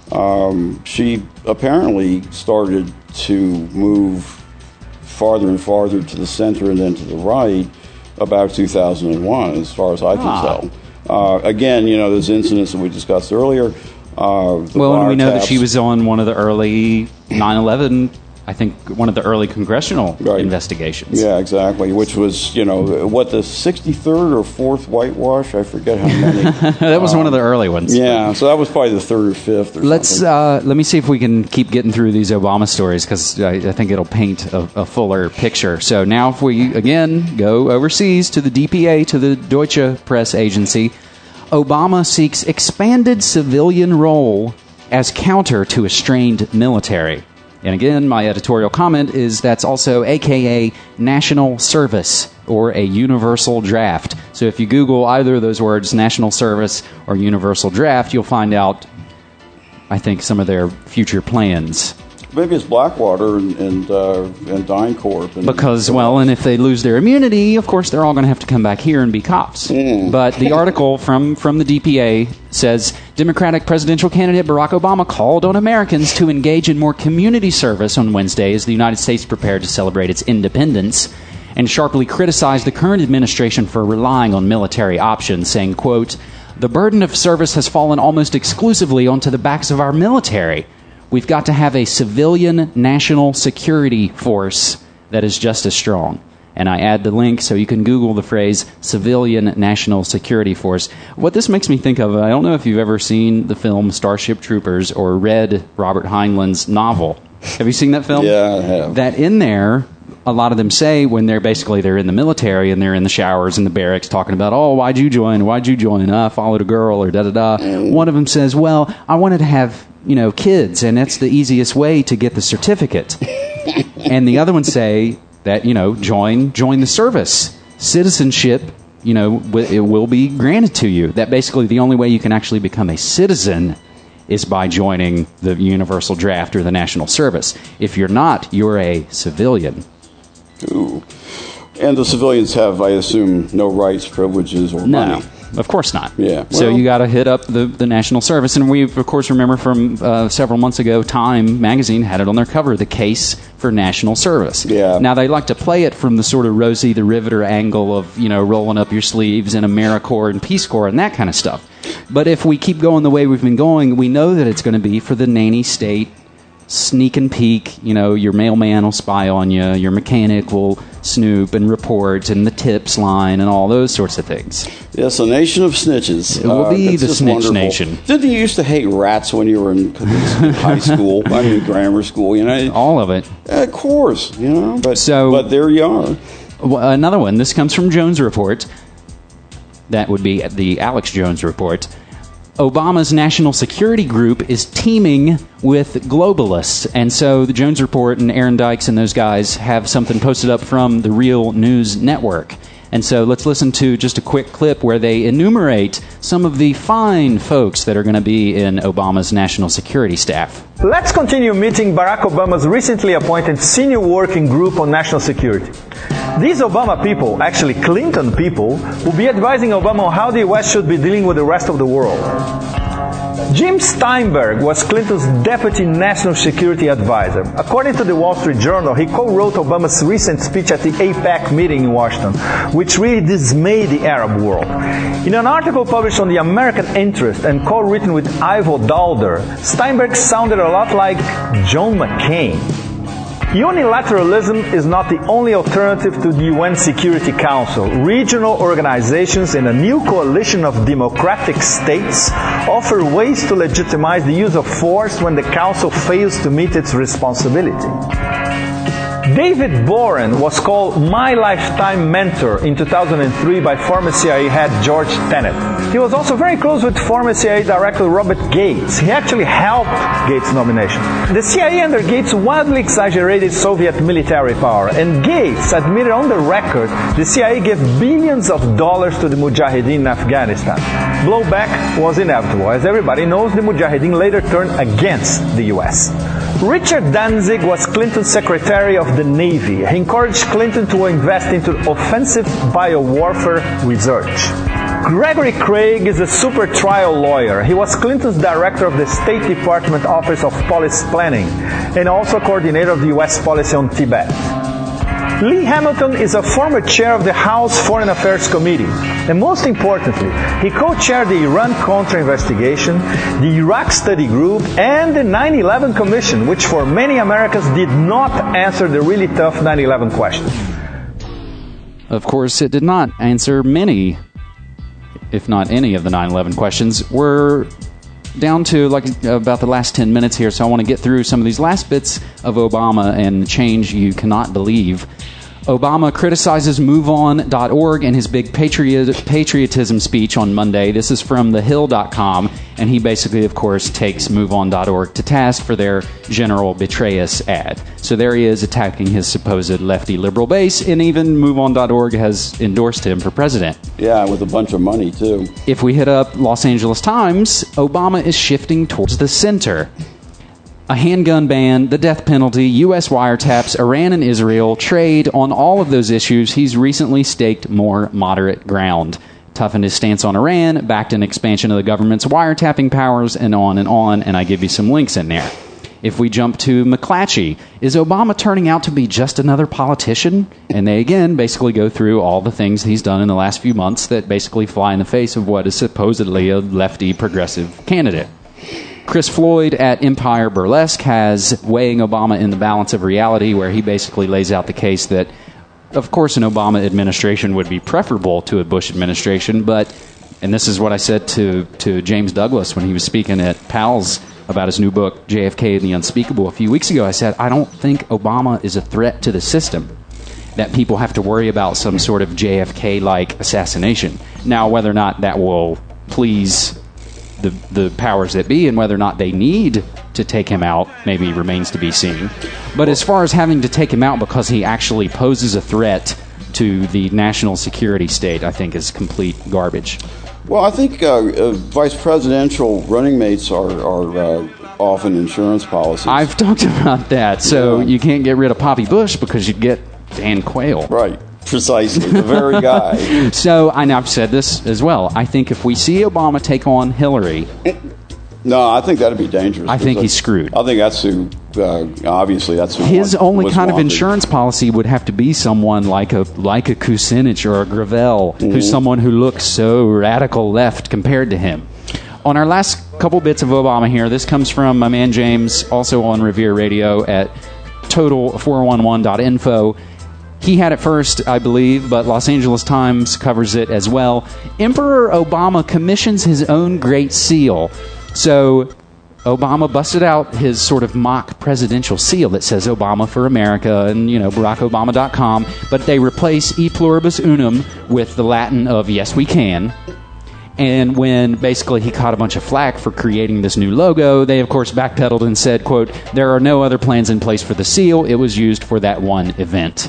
Um, she apparently started to move farther and farther to the center and then to the right about two thousand one, as far as I can ah. tell. Uh, again, you know, those incidents that we discussed earlier. Uh, well, and we know that she was on one of the early nine eleven I think one of the early congressional right. investigations. Yeah, exactly. Which was, you know, what, the sixty-third or fourth whitewash? I forget how many. That was um, one of the early ones. Yeah, so that was probably the third or fifth. Or Let's uh, let me see if we can keep getting through these Obama stories, because I, I think it'll paint a, a fuller picture. So now, if we again go overseas to the D P A, to the Deutsche Press Agency, Obama seeks expanded civilian role as counter to a strained military. And again, my editorial comment is that's also A K A national service or a universal draft. So if you Google either of those words, national service or universal draft, you'll find out, I think, some of their future plans. Maybe it's Blackwater and and, uh, and DynCorp. And because, well, and if they lose their immunity, of course, they're all going to have to come back here and be cops. Mm. But the article from, from the D P A says, Democratic presidential candidate Barack Obama called on Americans to engage in more community service on Wednesday as the United States prepared to celebrate its independence, and sharply criticized the current administration for relying on military options, saying, quote, "The burden of service has fallen almost exclusively onto the backs of our military. We've got to have a civilian national security force that is just as strong." And I add the link so you can Google the phrase civilian national security force. What this makes me think of, I don't know if you've ever seen the film Starship Troopers or read Robert Heinlein's novel. Have you seen that film? Yeah, I have. That in there, a lot of them say when they're basically they're in the military and they're in the showers in the barracks talking about, oh, why'd you join? Why'd you join? I followed a girl or da-da-da. Mm. One of them says, well, I wanted to have, you know, kids, and that's the easiest way to get the certificate. And the other ones say that, you know, join join the service. Citizenship, you know, w- it will be granted to you. That basically the only way you can actually become a citizen is by joining the universal draft or the national service. If you're not, you're a civilian. Ooh. And the civilians have, I assume, no rights, privileges, or no. money. Of course not. Yeah. So Well- you got to hit up the, the National Service. And we, of course, remember from uh, several months ago, Time magazine had it on their cover, the case for National Service. Yeah. Now, they like to play it from the sort of Rosie the Riveter angle of, you know, rolling up your sleeves in AmeriCorps and Peace Corps and that kind of stuff. But if we keep going the way we've been going, we know that it's going to be for the nanny state, sneak and peek. You know, your mailman will spy on you, your mechanic will snoop and report, and the tips line and all those sorts of things. Yes, a nation of snitches. It will Uh, be it's the just snitch wonderful. nation. Didn't you used to hate rats when you were in high school? I mean, grammar school, you know? All of it. Of course, you know. But, So- but there you are. Well, another one. This comes from Jones Report. That would be the Alex Jones Report. Obama's national security group is teaming with globalists. And so the Jones Report and Aaron Dykes and those guys have something posted up from the Real News Network. And so let's listen to just a quick clip where they enumerate some of the fine folks that are going to be in Obama's national security staff. Let's continue meeting Barack Obama's recently appointed Senior Working Group on National Security. These Obama people, actually Clinton people, will be advising Obama on how the U S should be dealing with the rest of the world. Jim Steinberg was Clinton's Deputy National Security Advisor. According to the Wall Street Journal, he co-wrote Obama's recent speech at the APEC meeting in Washington, which really dismayed the Arab world. In an article published on The American Interest and co-written with Ivo Daalder, Steinberg sounded a lot like John McCain. Unilateralism is not the only alternative to the U N Security Council. Regional organizations in a new coalition of democratic states offer ways to legitimize the use of force when the Council fails to meet its responsibility. David Boren was called my lifetime mentor in two thousand three by former C I A head George Tenet. He was also very close with former C I A Director Robert Gates. He actually helped Gates' nomination. The C I A under Gates wildly exaggerated Soviet military power, and Gates admitted on the record the C I A gave billions of dollars to the Mujahideen in Afghanistan. Blowback was inevitable. As everybody knows, the Mujahideen later turned against the U S. Richard Danzig was Clinton's Secretary of the Navy. He encouraged Clinton to invest into offensive biowarfare research. Gregory Craig is a super trial lawyer. He was Clinton's Director of the State Department Office of Policy Planning and also coordinator of the U S policy on Tibet. Lee Hamilton is a former chair of the House Foreign Affairs Committee. And most importantly, he co-chaired the Iran-Contra investigation, the Iraq Study Group, and the nine eleven Commission, which for many Americans did not answer the really tough nine eleven question. Of course, it did not answer many, if not any, of the nine eleven questions. We're down to like about the last ten minutes here, so I want to get through some of these last bits of Obama and the change you cannot believe. Obama criticizes move on dot org in his big patriot, patriotism speech on Monday. This is from the hill dot com, and he basically, of course, takes move on dot org to task for their General Betray Us ad. So there he is attacking his supposed lefty liberal base, and even move on dot org has endorsed him for president. Yeah, with a bunch of money, too. If we hit up Los Angeles Times, Obama is shifting towards the center. A handgun ban, the death penalty, U S wiretaps, Iran and Israel, trade, on all of those issues, he's recently staked more moderate ground. Toughened his stance on Iran, backed an expansion of the government's wiretapping powers, and on and on, and I give you some links in there. If we jump to McClatchy, is Obama turning out to be just another politician? And they, again, basically go through all the things he's done in the last few months that basically fly in the face of what is supposedly a lefty progressive candidate. Chris Floyd at Empire Burlesque has Weighing Obama in the Balance of Reality, where he basically lays out the case that, of course, an Obama administration would be preferable to a Bush administration, but, and this is what I said to, to James Douglas when he was speaking at PALS about his new book, J F K and the Unspeakable, a few weeks ago. I said, I don't think Obama is a threat to the system, that people have to worry about some sort of J F K-like assassination. Now, whether or not that will please the the powers that be and whether or not they need to take him out maybe remains to be seen. But as far as having to take him out because he actually poses a threat to the national security state, I think is complete garbage. Well, I think uh, uh, vice presidential running mates are, are uh, often insurance policies. I've talked about that. So yeah. You can't get rid of Poppy Bush because you'd get Dan Quayle. Right. Precisely, the very guy. So, I know I've said this as well. I think if we see Obama take on Hillary... No, I think that'd be dangerous. I think he's screwed. I think that's who, uh, obviously, that's who His want, only kind wanted. of insurance policy would have to be someone like a like a Kucinich or a Gravel, mm-hmm. who's someone who looks so radical left compared to him. On our last couple bits of Obama here, this comes from my man James, also on Revere Radio at total four one one dot info. He had it first, I believe, but Los Angeles Times covers it as well. Emperor Obama commissions his own Great Seal. So Obama busted out his sort of mock presidential seal that says Obama for America and, you know, Barack Obama dot com, but they replace E Pluribus Unum with the Latin of Yes We Can. And when basically he caught a bunch of flack for creating this new logo, they of course backpedaled and said, quote, there are no other plans in place for the seal. It was used for that one event.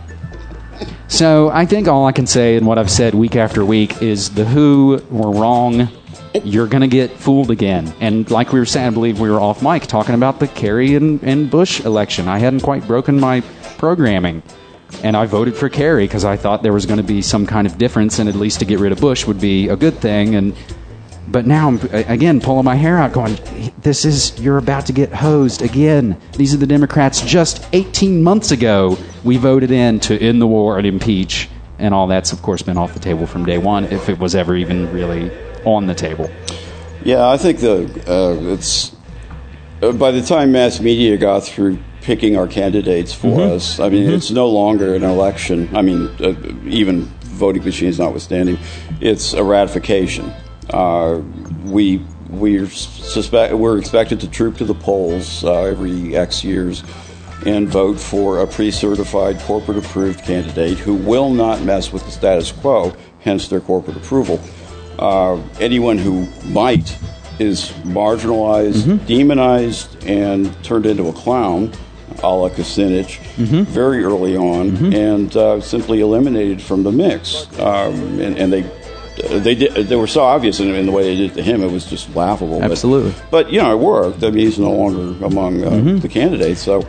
So I think all I can say and what I've said week after week is the Who were wrong. You're going to get fooled again. And like we were saying, I believe we were off mic talking about the Kerry and, and Bush election. I hadn't quite broken my programming. And I voted for Kerry because I thought there was going to be some kind of difference, and at least to get rid of Bush would be a good thing. And But now I'm, again, pulling my hair out going, this is, you're about to get hosed again. These are the Democrats just eighteen months ago we voted in to end the war and impeach. And all that's, of course, been off the table from day one, if it was ever even really on the table. Yeah, I think the uh, it's uh, by the time mass media got through picking our candidates for mm-hmm. us, I mean, mm-hmm. it's no longer an election. I mean, uh, even voting machines notwithstanding, it's a ratification. Uh, we we're suspect we're expected to troop to the polls uh, every X years and vote for a pre-certified, corporate-approved candidate who will not mess with the status quo, hence their corporate approval. Uh, anyone who might is marginalized, mm-hmm. demonized, and turned into a clown, a la Kucinich, mm-hmm. very early on, mm-hmm. and uh, simply eliminated from the mix. Um, and, and they they did, they were so obvious in, in the way they did it to him, it was just laughable. Absolutely. But, but you know, it worked. I mean, he's no longer among uh, mm-hmm. the candidates, so...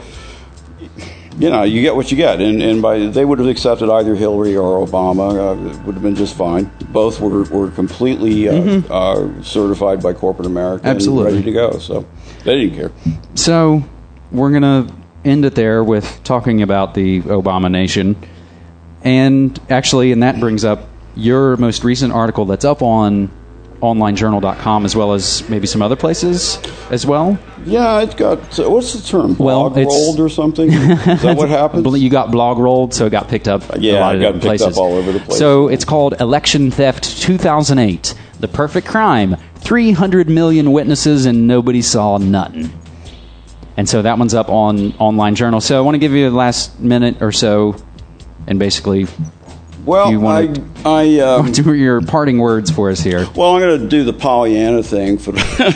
You know, you get what you get, and, and by they would have accepted either Hillary or Obama. Uh, it would have been just fine. Both were were completely uh, mm-hmm. uh, certified by corporate America Absolutely. and ready to go. So they didn't care. So we're gonna end it there with talking about the Obama nation, and actually, and that brings up your most recent article that's up on online journal dot com as well as maybe some other places as well. Yeah, it got, uh, what's the term, blog well, rolled or something? Is that what happened? You got blog rolled, so it got picked up yeah, a lot of it got different picked places. up all over the place. So it's called Election Theft two thousand eight, The Perfect Crime, three hundred million witnesses and nobody saw nothing. And so that one's up on Online Journal. So I want to give you the last minute or so and basically... Well, you want I, I um, to do your parting words for us here. Well, I'm going to do the Pollyanna thing. For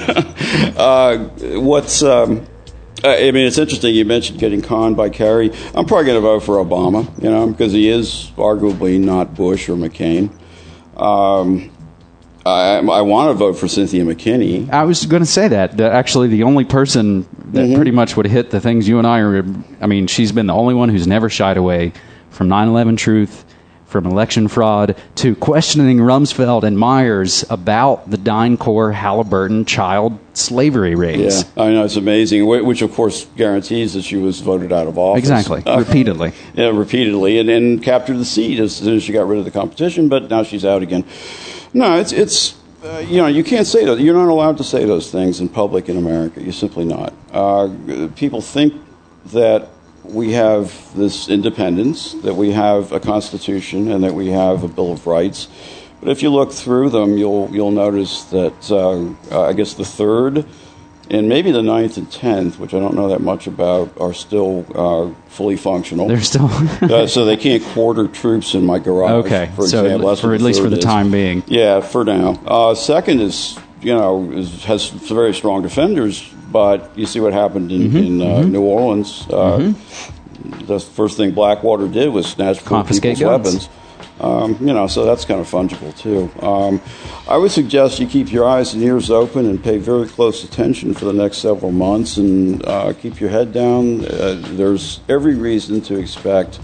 uh, what's um, I mean, it's interesting. You mentioned getting conned by Kerry. I'm probably going to vote for Obama, you know, because he is arguably not Bush or McCain. Um, I, I want to vote for Cynthia McKinney. I was going to say that. that. Actually, the only person that mm-hmm. pretty much would hit the things you and I are. I mean, she's been the only one who's never shied away from nine eleven truth, from election fraud, to questioning Rumsfeld and Myers about the DynCorp Halliburton child slavery raids. Yeah, I know, it's amazing, which of course guarantees that she was voted out of office. Exactly, uh, repeatedly. Yeah, repeatedly, and, and captured the seat as soon as she got rid of the competition, but now she's out again. No, it's, it's uh, you know, you can't say that. You're not allowed to say those things in public in America. You're simply not. Uh, people think that we have this independence, that we have a constitution, and that we have a Bill of Rights. But if you look through them, you'll you'll notice that uh, uh, I guess the third and maybe the ninth and tenth, which I don't know that much about, are still uh, fully functional. They're still uh, so they can't quarter troops in my garage. Okay, for so example, for at least for the is. time being. Yeah, for now. Uh, second is you know is, has very strong defenders. But you see what happened in, mm-hmm, in uh, mm-hmm. New Orleans. Uh, mm-hmm. The first thing Blackwater did was snatch confiscate people's guns. weapons. Um, you know, so that's kind of fungible too. Um, I would suggest you keep your eyes and ears open and pay very close attention for the next several months, and uh, keep your head down. Uh, there's every reason to expect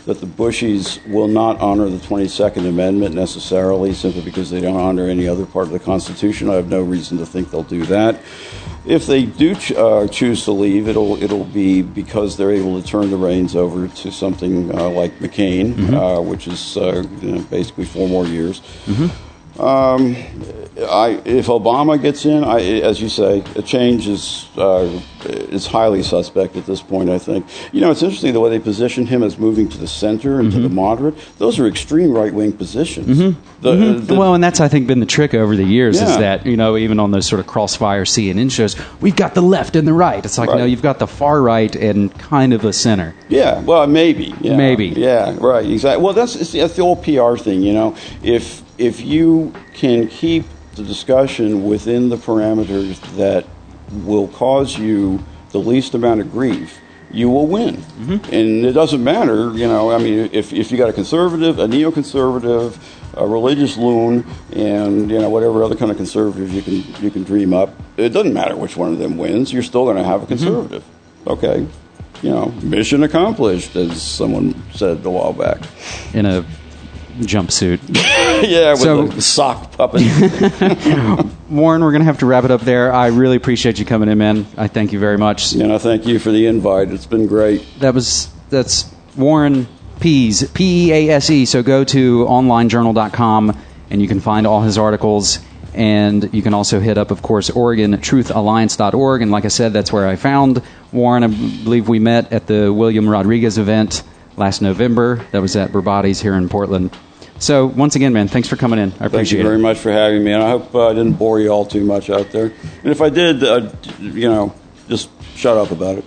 that the Bushies will not honor the twenty-second Amendment necessarily, simply because they don't honor any other part of the Constitution. I have no reason to think they'll do that. If they do ch- uh, choose to leave, it'll it'll be because they're able to turn the reins over to something uh, like McCain, mm-hmm. uh, which is uh, you know, basically four more years. Mm-hmm. Um, I, if Obama gets in, I, as you say, a change is uh, is highly suspect at this point, I think. You know, it's interesting the way they position him as moving to the center and mm-hmm. to the moderate. Those are extreme right-wing positions. Mm-hmm. The, mm-hmm. The, well, and that's, I think, been the trick over the years yeah. is that, you know, even on those sort of crossfire C N N shows, we've got the left and the right. It's like, right. no, you've got the far right and kind of a center. Yeah, well, maybe. Yeah. Maybe. Yeah, right, exactly. Well, that's, it's, that's the old P R thing, you know. If If you can keep the discussion within the parameters that will cause you the least amount of grief, you will win. Mm-hmm. And it doesn't matter, you know, I mean, if, if you got a conservative, a neoconservative, a religious loon, and, you know, whatever other kind of conservative you can you can dream up, it doesn't matter which one of them wins, you're still going to have a conservative. Mm-hmm. Okay? You know, mission accomplished, as someone said a while back. In a jumpsuit. Yeah, with so, a sock puppet. Warren, we're going to have to wrap it up there. I really appreciate you coming in, man. I thank you very much. You know, thank you for the invite. It's been great. That was, that's Warren Pease, P E A S E. So go to online journal dot com and you can find all his articles. And you can also hit up, of course, Oregon Truth Alliance dot org. And like I said, that's where I found Warren. I believe we met at the William Rodriguez event last November. That was at Burbati's here in Portland. So, once again, man, thanks for coming in. I appreciate it. Thank you very it. much for having me, and I hope uh, I didn't bore you all too much out there. And if I did, uh, you know, just shut up about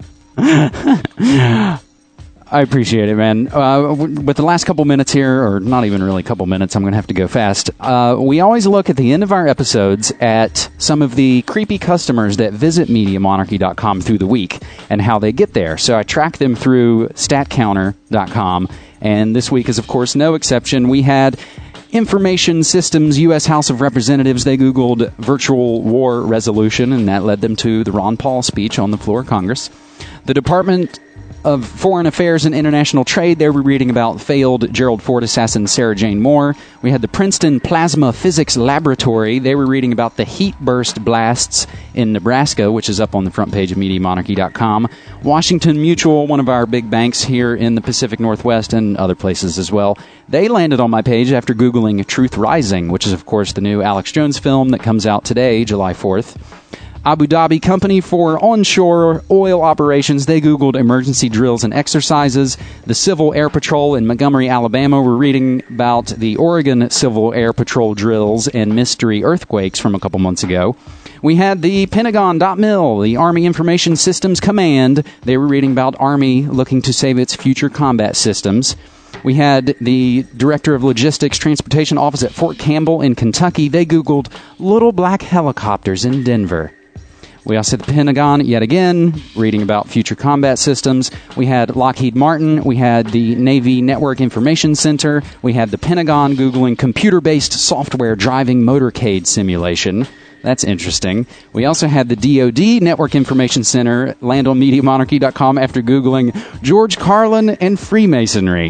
it. I appreciate it, man. Uh, with the last couple minutes here, or not even really a couple minutes, I'm going to have to go fast. Uh, we always look at the end of our episodes at some of the creepy customers that visit Media Monarchy dot com through the week and how they get there. So I track them through stat counter dot com, and this week is, of course, no exception. We had Information Systems, U S House of Representatives. They Googled virtual war resolution, and that led them to the Ron Paul speech on the floor of Congress. The Department of Foreign Affairs and International Trade, they were reading about failed Gerald Ford assassin Sarah Jane Moore. We had the Princeton Plasma Physics Laboratory. They were reading about the heat burst blasts in Nebraska, which is up on the front page of Media Monarchy dot com. Washington Mutual, one of our big banks here in the Pacific Northwest and other places as well. They landed on my page after Googling Truth Rising, which is, of course, the new Alex Jones film that comes out today, July fourth. Abu Dhabi Company for Onshore Oil Operations, they Googled emergency drills and exercises. The Civil Air Patrol in Montgomery, Alabama, were reading about the Oregon Civil Air Patrol drills and mystery earthquakes from a couple months ago. We had the Pentagon dot mil, the Army Information Systems Command. They were reading about Army looking to save its future combat systems. We had the Director of Logistics Transportation Office at Fort Campbell in Kentucky. They Googled little black helicopters in Denver. We also had the Pentagon, yet again, reading about future combat systems. We had Lockheed Martin. We had the Navy Network Information Center. We had the Pentagon Googling computer-based software driving motorcade simulation. That's interesting. We also had the D O D Network Information Center land on Media Monarchy dot com after Googling George Carlin and Freemasonry.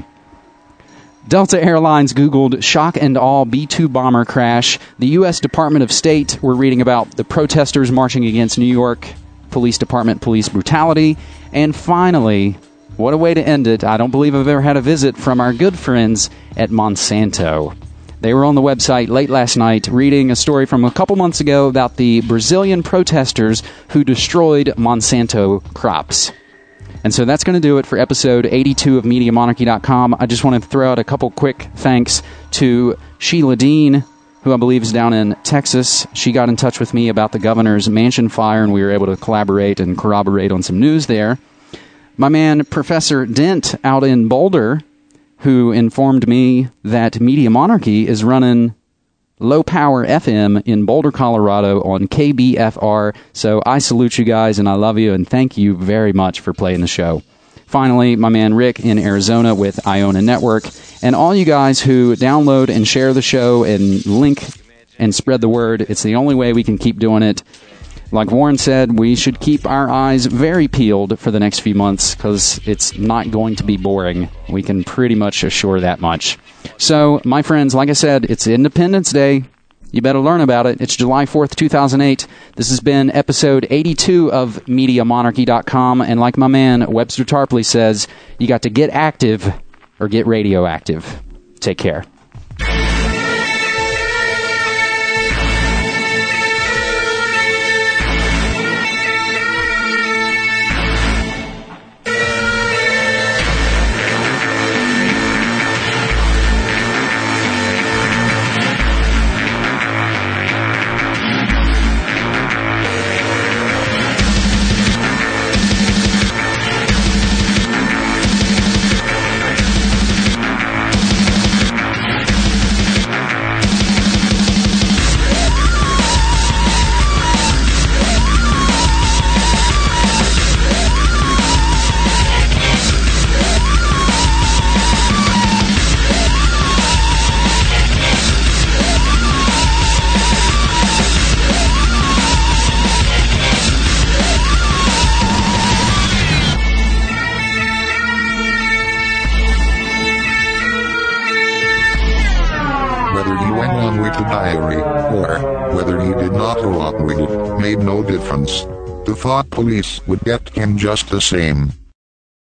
Delta Airlines Googled shock and awe B two bomber crash. The U S Department of State were reading about the protesters marching against New York Police Department police brutality. And finally, what a way to end it. I don't believe I've ever had a visit from our good friends at Monsanto. They were on the website late last night reading a story from a couple months ago about the Brazilian protesters who destroyed Monsanto crops. And so that's going to do it for episode eighty-two of Media Monarchy dot com. I just want to throw out a couple quick thanks to Sheila Dean, who I believe is down in Texas. She got in touch with me about the governor's mansion fire, and we were able to collaborate and corroborate on some news there. My man, Professor Dent, out in Boulder, who informed me that Media Monarchy is running low-power F M in Boulder, Colorado on K B F R. So I salute you guys, and I love you, and thank you very much for playing the show. Finally, my man Rick in Arizona with Iona Network, and all you guys who download and share the show and link and spread the word. It's the only way we can keep doing it. like Warren said, we should keep our eyes very peeled for the next few months because it's not going to be boring. We can pretty much assure that much. So, my friends, like I said, it's Independence Day. You better learn about it. It's July fourth, two thousand eight. This has been episode eighty-two of Media Monarchy dot com. And like my man Webster Tarpley says, you got to get active or get radioactive. Take care. Diary, or whether he did not cooperate, made no difference. The thought police would get him just the same.